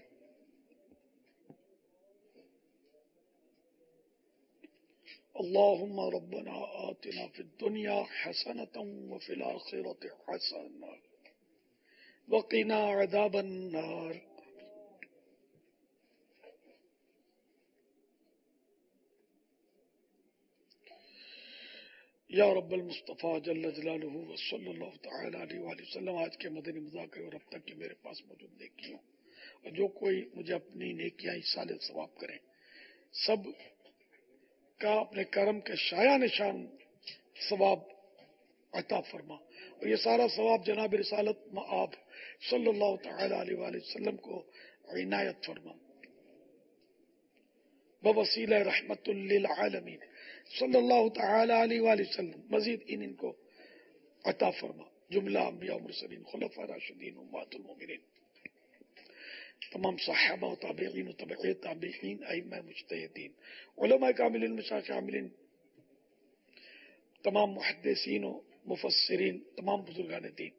अल्लाहुम्मा रब्बना आतिना फिद दुनिया हसनतन व फिल आखिरति हसनतन व क़िना अज़ाबन नार। या रब्बल मुस्तफ़ा जल्ल जलालुहु व सल्लल्लाहु तआला अलैहि व सल्लम। आज के मदनी मुज़ाकरे और अब तक के मेरे पास मौजूद नेकियों और जो कोई मुझे अपनी नेकियां इसाले सवाब करें सब का अपने करम के शाया निशान सवाब अता फरमा और ये सारा सवाब जनाब रिसालत आप सल्लल्लाहु तआला अलैहि व सल्लम को इनायत फरमा बवसीला रहमतुल लिल आलमीन सल्लल्लाहु तआला अलैहि व सल्लम। मजीद इनको अता फरमा जुमला अंबिया मुरसलीन खुलफा राशिदीन उम्मतुल मोमिनीन तमाम सहाबा व ताबईन व तबई ताबईन अइम्मा मुज्तहिदीन उलमा कामिलीन मशाइख आमिलीन तमाम मुहद्दिसीन व मुफस्सिरीन तमाम बुजुर्गान दीन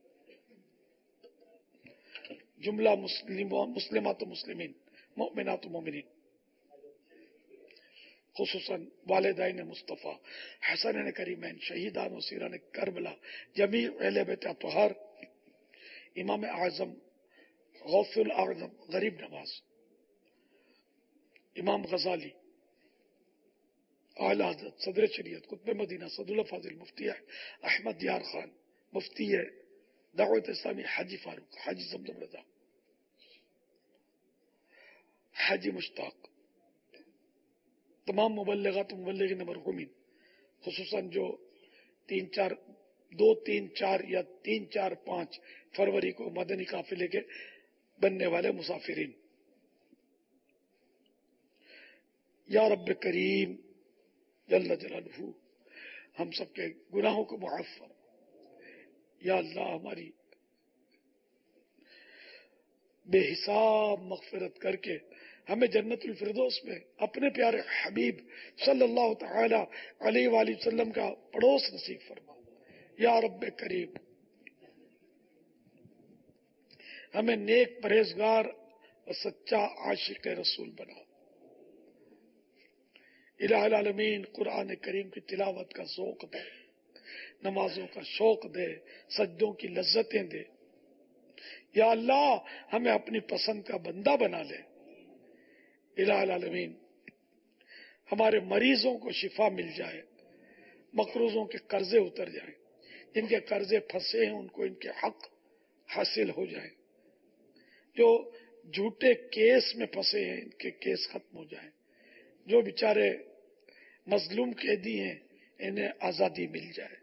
जुमला मुस्लिमात व मुस्लिमीन मुमिनात व मोमिनीन खुसूसन वालिदैन मुस्तफ़ा हसन करीमैन शहीदान व सीरान करबला जमी अहले बैत अतहर इमाम आज़म गौसुल आज़म गरीब नवाज इमाम गजाली आला हज़रत सदर शरीयत कुतुब मदीना सदुल फाजिल मुफ्ती अहमद यार खान मुफ्ती दावत इस्लामी हाजी फारूक हाजी जमजम रजा हाजी मुश्ताक तमाम मुबल्लिगात मुबल्लिगीन मरहूमीन खुसूसन जो 2, 3, 4 या 3, 4, 5 फरवरी को मदनी काफिले के बनने वाले मुसाफिरीन। या रब्ब करीम जल्ल जलालुहु हम सबके गुनाहों को मुआफ़ फरमा। या अल्लाह हमारी बेहिसाब मग़फ़िरत करके हमें जन्नतुल फिरदौस में अपने प्यारे हबीब सल्लल्लाहु तआला अलैहि वसल्लम का पड़ोस नसीब फरमा। या रब्बे करीम हमें नेक परहेजगार और सच्चा आशिक रसूल बना। इलाहुल आलमीन कुरान करीम की तिलावत का ज़ौक़ दे, नमाजों का शौक दे, सजदों की लज्जतें दे। या अल्लाह हमें अपनी पसंद का बंदा बना ले। इलाहुल आलमीन हमारे मरीजों को शिफा मिल जाए, मकरूजों के कर्जे उतर जाएं, जिनके कर्जे फंसे हैं उनको इनके हक हासिल हो जाए, जो झूठे केस में फंसे हैं इनके केस खत्म हो जाए, जो बेचारे मजलूम कैदी हैं इन्हें आजादी मिल जाए,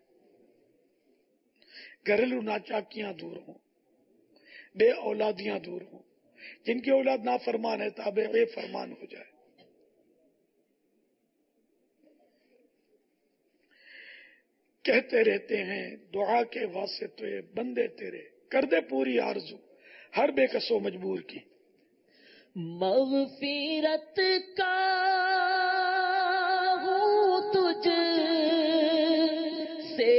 घरेलू नाचाकियां दूर हों, बे औलादियां दूर हों, जिनकी औलाद नाफरमान है ताबे फरमान हो जाए। कहते रहते हैं दुआ के वास्ते बंदे तेरे कर दे पूरी आरज़ू हर बेकसो मजबूर की। मग़फ़िरत का हूँ तुझ से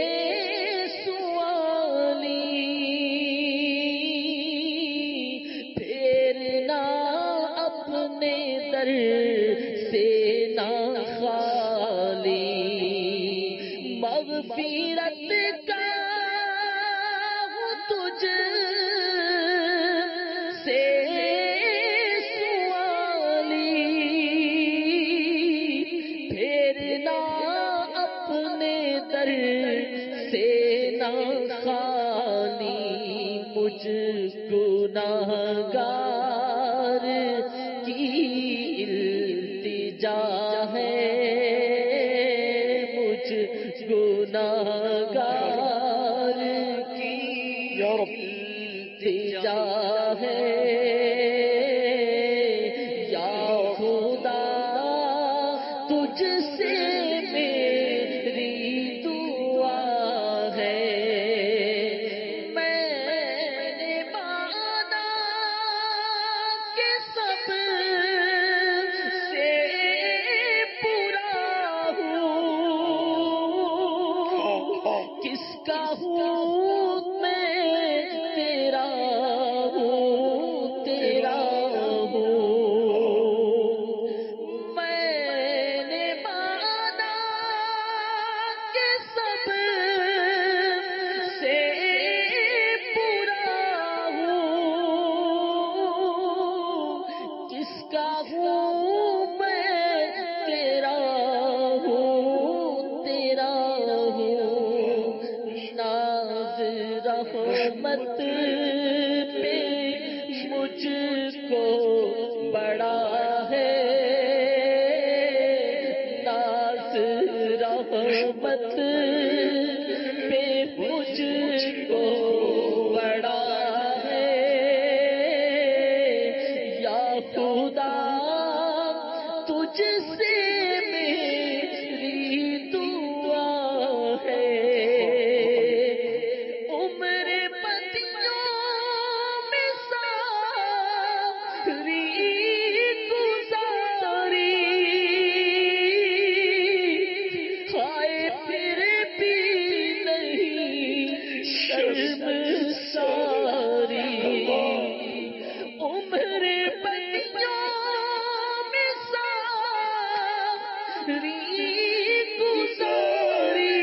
से ना खाली मग़फ़िरत का हूँ तुझ से सुआली फेरना अपने दर से ना खाली मुझ गुनाहगार की है मुझ गुनाहगार की इल्तिजा है। या खुदा तुझसे मेरी दुआ है, मैंने माना कि सब से رحمت پہ مجھ کو بڑا ہے، ناز رحمت پہ مجھ کو بڑا ہے، یا خدا تجھ سے میری دعا ہے، عمر بدیوں میں ساری گزاری، کھائے پھر بھی نہیں شرم ساری، عمر بدیوں میں ساری گزاری،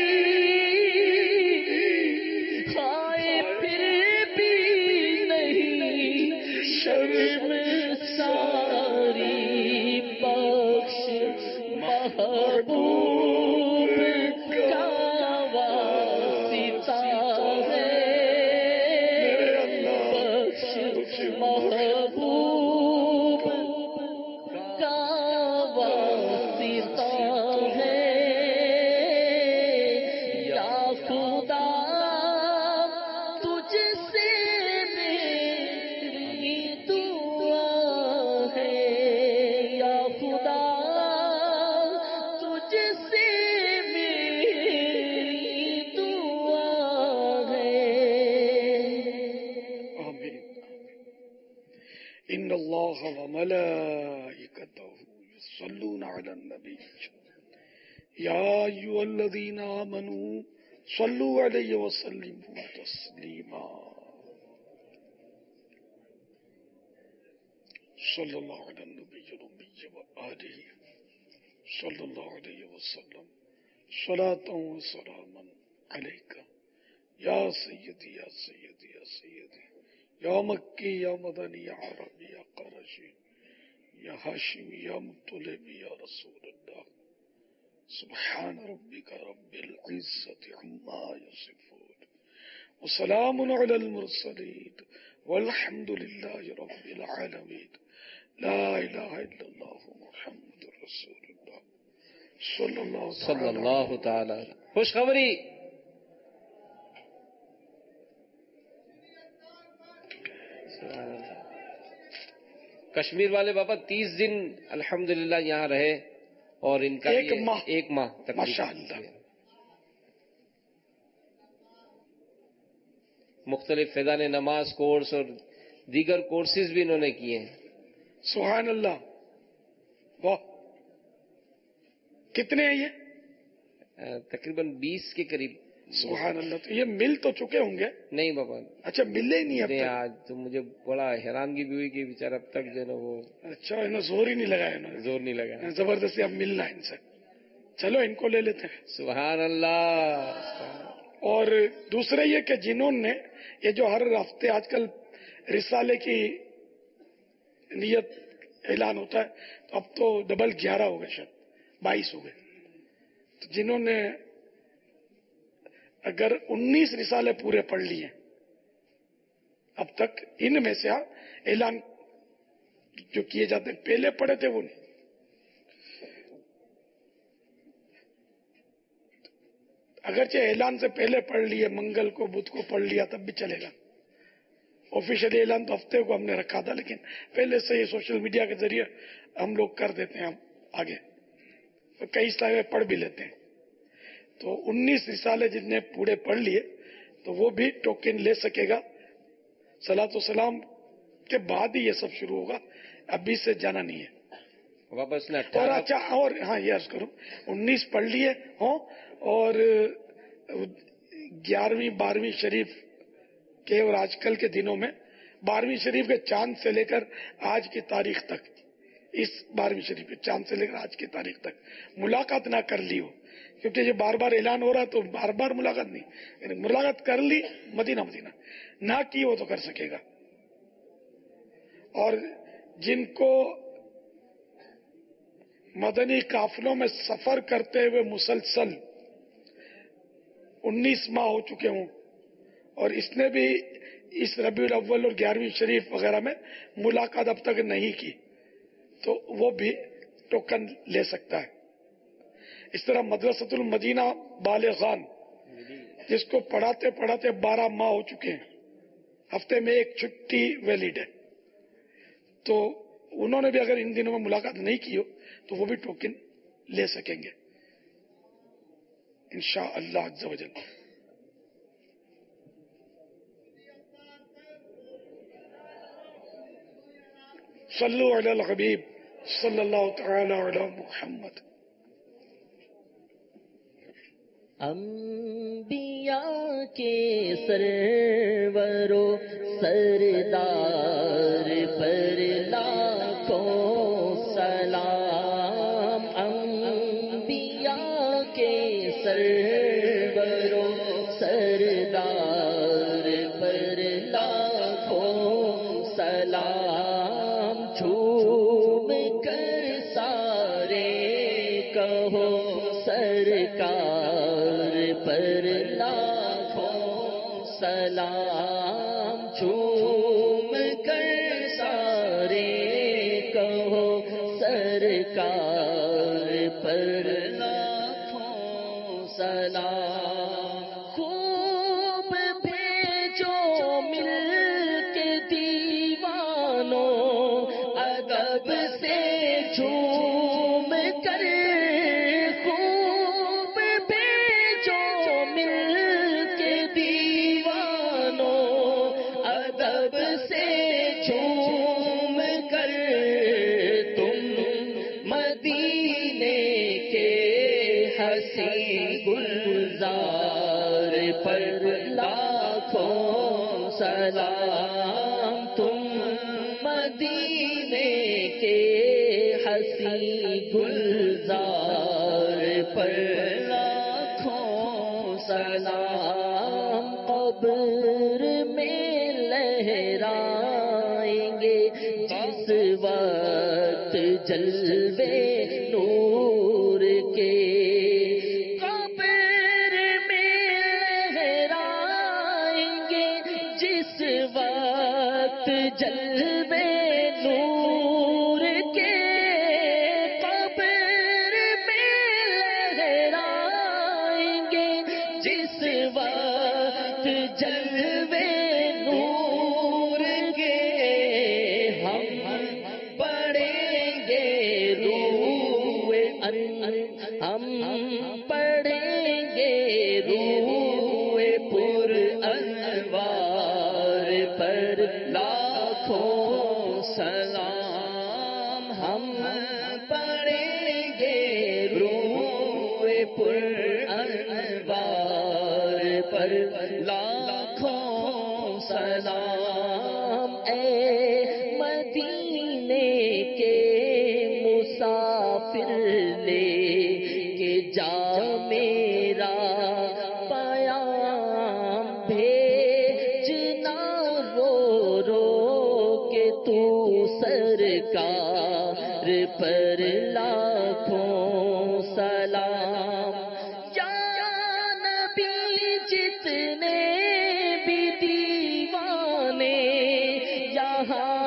کھائے پھر بھی نہیں شرم ساری، بخش محبوب کا واسطہ ہے، بخش محبوب کا واسطہ ہے، یا خدا تجھ سے میری دعا ہے، یا خدا تجھ سے میری دعا ہے۔ آمین۔ ان اللہ وملائکتہ یصلون علی النبی یا ایھا الذین آمنوا صلوا علیہ وسلموا تسلیما، صلی اللہ علی النبی الأمی وآلہ صلی اللہ علیہ وسلم، صلاۃ و سلاما علیک یا سیدی یا سیدی یا سیدی، یا مکی یا مدنی یا عربی یا قرشی یا ہاشمی یا مطلبی یا رسول اللہ، سبحان ربک رب العزت عما یصفون وسلام علی المرسلین والحمد للہ رب العالمین، لا الہ الا اللہ محمد رسول اللہ صلی اللہ تعالی۔ خوشخبری، کشمیر والے بابا 30 دن الحمدللہ یہاں رہے اور ان کا ایک ماہ تک ماشاءاللہ مختلف فیضان نماز کورس اور دیگر کورسز بھی انہوں نے کیے ہیں۔ سبحان اللہ، واہ، کتنے ہیں یہ؟ تقریباً 20 کے قریب۔ سبحان اللہ، تو یہ مل تو چکے ہوں گے؟ نہیں بابا، اچھا ملے ہی نہیں اب تک؟ آج تو مجھے بڑا حیرانگی بھی ہوئی کہ بیچارہ اب تک جو ہے نا وہ اچھا انہیں زور ہی نہیں لگایا، انہوں نے زور نہیں لگا، زبردستی اب ملنا ہے ان سے، چلو ان کو لے لیتے ہیں۔ سبحان اللہ۔ اور دوسرے یہ کہ جنہوں نے یہ جو ہر ہفتے آج کل رسالے کی نیت اعلان ہوتا ہے، تو اب تو ڈبل 11 ہو گئے، شاید 22 ہو گئے، تو جنہوں نے اگر 19 رسالے پورے پڑھ لیے اب تک، ان میں سے اعلان جو کیے جاتے ہیں پہلے پڑھے تھے وہ نہیں، اگرچہ اعلان سے پہلے پڑھ لیے، منگل کو بدھ کو پڑھ لیا تب بھی چلے گا، آفیشیلی اعلان تو ہفتے کو ہم نے رکھا تھا، لیکن پہلے سے یہ سوشل میڈیا کے ذریعے ہم لوگ کر دیتے ہیں آگے، تو کئی سارے پڑھ بھی لیتے ہیں۔ تو 19 رسالے جن نے پورے پڑھ لیے تو وہ بھی ٹوکن لے سکے گا، صلاۃ و سلام کے بعد ہی یہ سب شروع ہوگا، ابھی سے جانا نہیں ہے۔ واپس نے اور اچھا، اور ہاں یہ عرض کروں، 19 پڑھ لیے ہوں اور 11ویں 12ویں شریف کے اور آج کل کے دنوں میں 12ویں شریف کے چاند سے لے کر آج کی تاریخ تک، اس 12ویں شریف کے چاند سے لے کر آج کی تاریخ تک ملاقات نہ کر لی ہو، کیونکہ یہ بار بار اعلان ہو رہا ہے تو بار بار ملاقات نہیں، یعنی ملاقات کر لی مدینہ نہ کی وہ تو کر سکے گا۔ اور جن کو مدنی قافلوں میں سفر کرتے ہوئے مسلسل 19 ماہ ہو چکے ہوں اور اس نے بھی اس ربیع الاول اور 11ویں شریف وغیرہ میں ملاقات اب تک نہیں کی، تو وہ بھی ٹوکن لے سکتا ہے۔ اس طرح مدرسۃ المدینہ بالغان، جس کو پڑھاتے پڑھاتے 12 ماہ ہو چکے ہیں، ہفتے میں ایک چھٹی ویلڈ ہے، تو انہوں نے بھی اگر ان دنوں میں ملاقات نہیں کی ہو تو وہ بھی ٹوکن لے سکیں گے انشاءاللہ عز و جل۔ صلو علی الحبیب صلی اللہ تعالی علی محمد۔ انبیاء کے سرور و سردار پر لاکھوں سلام، انبیاء کے سرور و سردار پر لاکھوں سلام، جھوم کر سارے کہو سرکار پر لاکھوں سلام، جھوم کر سارے کہو سرکار پر لاکھوں سلام، خوب بھیجو مل کے دیوانوں ادب سے جھوم کر، خوب بھیجو مل کے دیوانوں ادب سے جھوم کر، تم مدینے کے حسین گلزار پر لاکھوں سلام، تم مدینے کے حسین گلزار پر لاکھوں سلام، قبر میں لہرائیں گے جس وقت جلوے نور کے، قبر میں لہرائیں گے جس وقت جلوے نور کے، قبر میں لہرائیں گے جس وقت جلوے نور کے، ہم پڑھیں گے روئے ہم پڑھیں گے روئے پر انوار پر لاکھوں سلام، ہم پڑھیں گے روئے پر انوار پر لاکھوں سلام، اے مدینے کے مسافر لے کے جا میرا پیام، بھیجنا رو رو کے تو سرکار پر لاکھوں سلام، یا نبی جتنے بھی دیوانے یہاں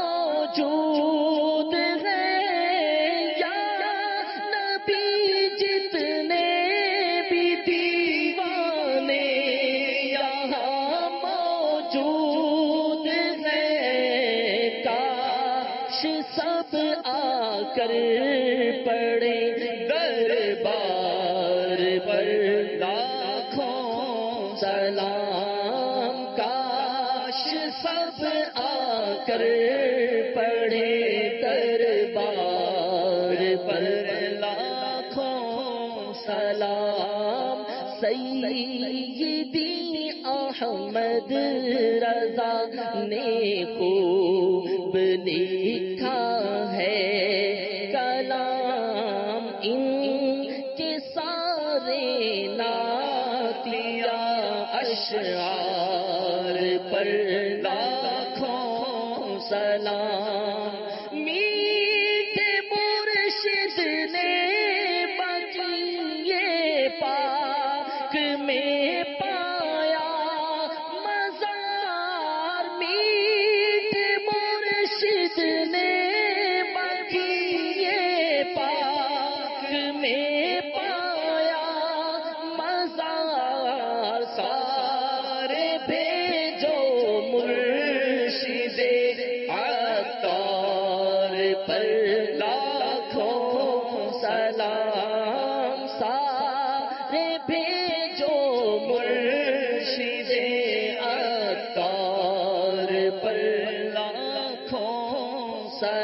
موجود ہیں، یا نبی جتنے بھی دیوانے یہاں موجود ہیں، کاش سب آ کر پڑے دربار پر لاکھوں سلام، کاش سب آ کر پڑے دربار پر لاکھوں سلام، سیدی احمد رضا نے خوب لکھا ہے کلام، ان کے سارے نعتیہ اشعار پر لاکھوں سلام، میٹھے مرشد نے بقیے پاک میں پایا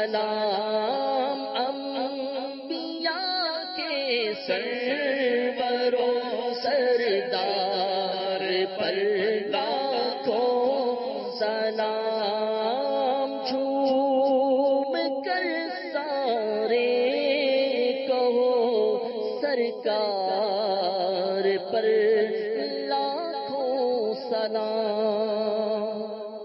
سلام انبیاء کے سرور و سردار پر لاکھوں سلام جھوم کر سارے کہو سرکار پر لاکھوں سلام.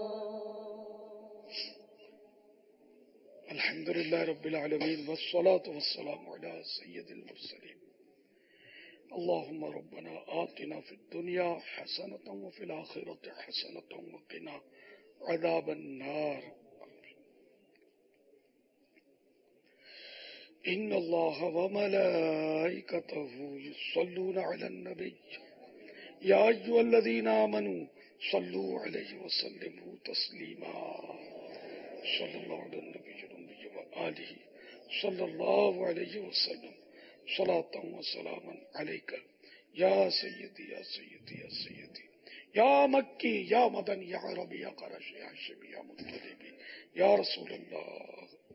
الحمدللہ رب العالمین والصلاة والسلام علی سید المرسلین. اللہم ربنا آتنا فی الدنیا حسنة وفی الآخرة حسنة وقنا عذاب النار. ان اللہ وملائکتہ یصلون علی النبی یا ایھا الذین آمنوا صلوا علیہ وسلموا تسلیما. صلی اللہ علی النبی وآلہ صلی اللہ علیہ وسلم صلاۃ و سلاما علیک یا سیدی یا سیدی یا سیدی یا مکی یا مدنی یا عربی یا قرشی یا ہاشمی یا مطلبی یا رسول اللہ.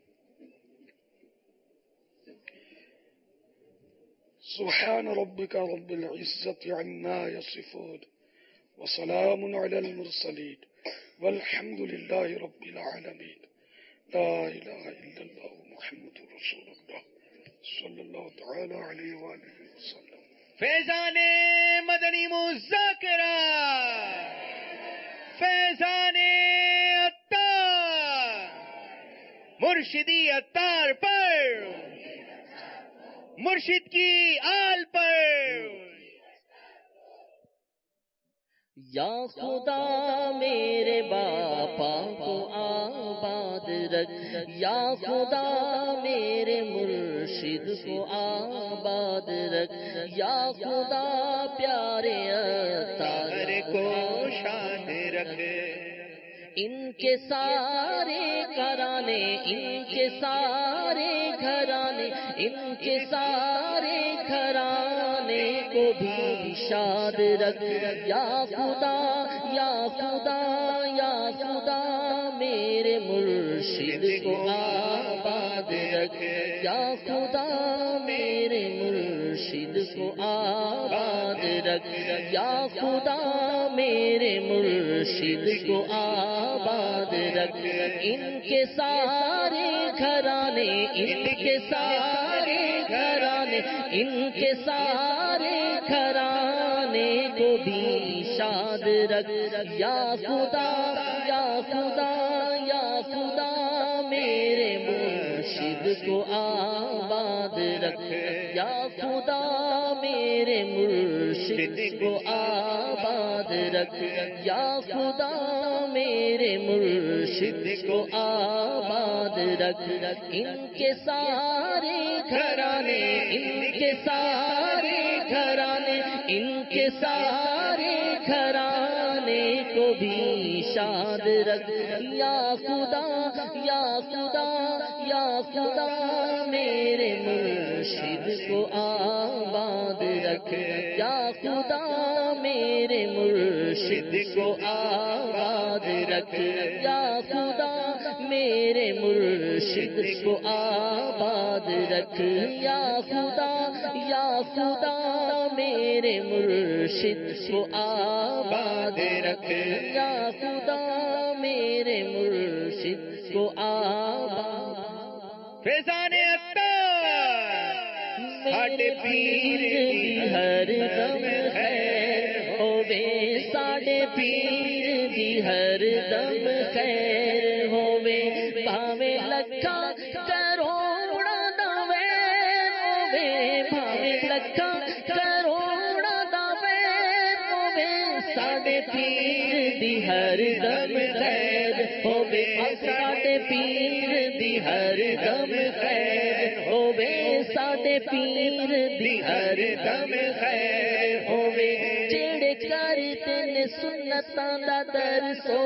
سبحان ربک رب العزة عما يصفون وسلام علی المرسلین والحمد للہ رب العالمین. لا الہ الا اللہ محمد رسول اللہ صلی اللہ تعالی علیہ وآلہ وسلم. فیضان مدنی مذاکرہ، فیضان عطار، مرشدی عطار پر، مرشد کی آل پر. یا خدا میرے باپا کو آباد رکھ، یا خدا میرے مرشد کو آباد رکھ، یا خدا پیارے عطار کو شاد رکھ. ان کے سارے گھرانے، ان کے سارے گھرانے، ان کے سارے گھرانے کو بھی شاد رکھ. یا خدا یا خدا یا خدا میرے مرشد کو آباد رکھ، یا خدا میرے مرشد کو آباد رکھ، یا خدا میرے مرشد کو آباد رکھ. ان کے سارے گھرانے، ان کے سارے گھرانے، ان کے سارے گھرانے کو بھی شاد رکھ. یا خدا یا خدا یا خدا میرے مرشد کو آباد رکھ، یا خدا میرے مرشد کو آباد رکھ، یا خدا میرے مرشد کو آباد رکھ. ان کے سارے گھرانے، ان کے سارے گھرانے، ان کے سارے گھرانے کو بھی شاد رکھ. یا خدا یا خدا یا خدا میرے مرشد کو آباد رکھ، یا خدا میرے مرشد کو آباد رکھ، یا خدا میرے مرشد کو آباد رکھ. یا خدا یا خدا میرے مرشد کو آباد رکھ، یا خدا میرے مرشد کو آباد. فیضان عطار ساڈے پیر دی ہر دم خیر ہووے، ساڈے پیر دی ہر دم خیر ہووے. بھاوے لکھاں کروڑاں دا ویر ہووے، بھاوے لکھاں کروڑاں دا ویر ہووے، ساڈے پیر دی ہر دم خیر ہووے. ساڈے پیر دی ہر دم خیر ہووے، ساڈے پیر دی ہر دم خیر ہووے. جڑے کرتے نے سنتاں دا درس و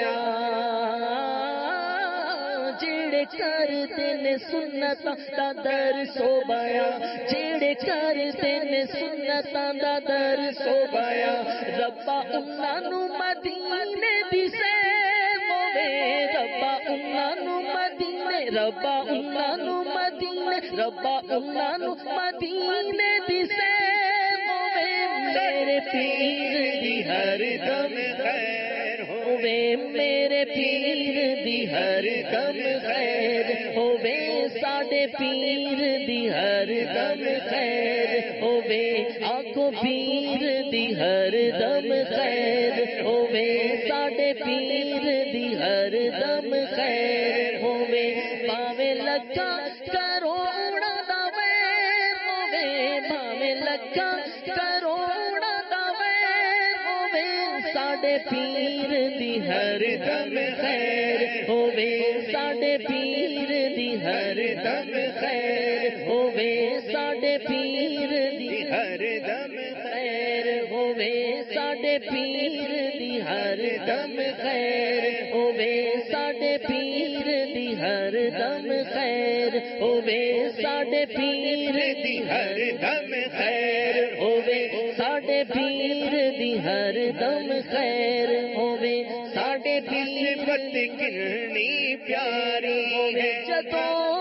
بیان، جڑے کرتے نے سنتاں دا درس و بیان، جڑے کرتے نے سنتاں دا درس و بیان. ربا انہاں نوں مدینے دی سیر ہووے، ربا انہاں نوں مدینے ربا انہاں نو مدینے ربا انہاں نو مدینے دی سیر ہوے میرے پیر دی ہر دم خیر ہوے میرے پیر دی ہر دم خیر ہوے ساڈے پیر دی ہر دم خیر ہوے آنکھوں پیر دی ہر دم خیر ہوے ساڈے پیر دی ہر دم خیر ہوے پاویں لکھاں کروڑاں دا ویر ہوے پاویں لکھاں کروڑاں دا ویر ہوے ساڈے پیر دی ہر دم خیر ہوے ساڈے پیر دی ہر دم خیر ہوے ساڈے پیر دی ہر دم خیر ہوے ساڈے پیر دی ہر دم خیر ہوے ساڈے پیر دی ہر دم خیر ہوے ساڈے پیر دی ہر دم خیر ہوے ساڈے پیر دی ہر دم خیر ہوے ساڈے پیر دی کتنی پیاری ہے جدوں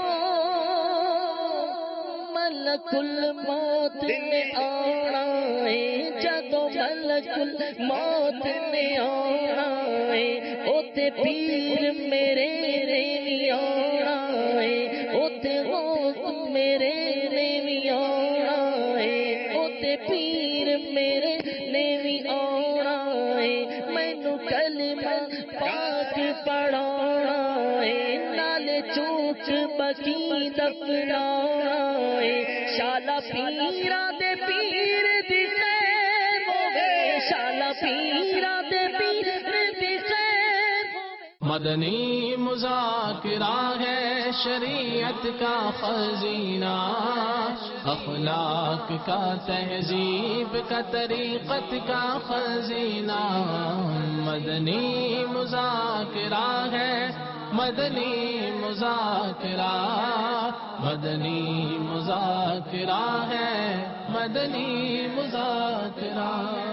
ملک الموت نے آنا ہے جدوں ملک الموت نے آنا ہے اوتے پیر میرے نے بھی آنا ہے اوتے غوث میرے نے بھی آنا ہے اوتے پیر میرے نے بھی آنا ہے مینوں کلمہ پاک پڑھانا ہے نال چوک بکی دفنانا ہے شالا پیرا دے پیر دی خیر ہوے شالا پیرا دے پیر دی خیر مدنی مذاکرہ ہے شریعت کا خزینہ اخلاق کا تہذیب کا طریقت کا خزینہ مدنی مذاکرہ ہے مدنی مذاکرہ مدنی مذاکرہ ہے مدنی مذاکرہ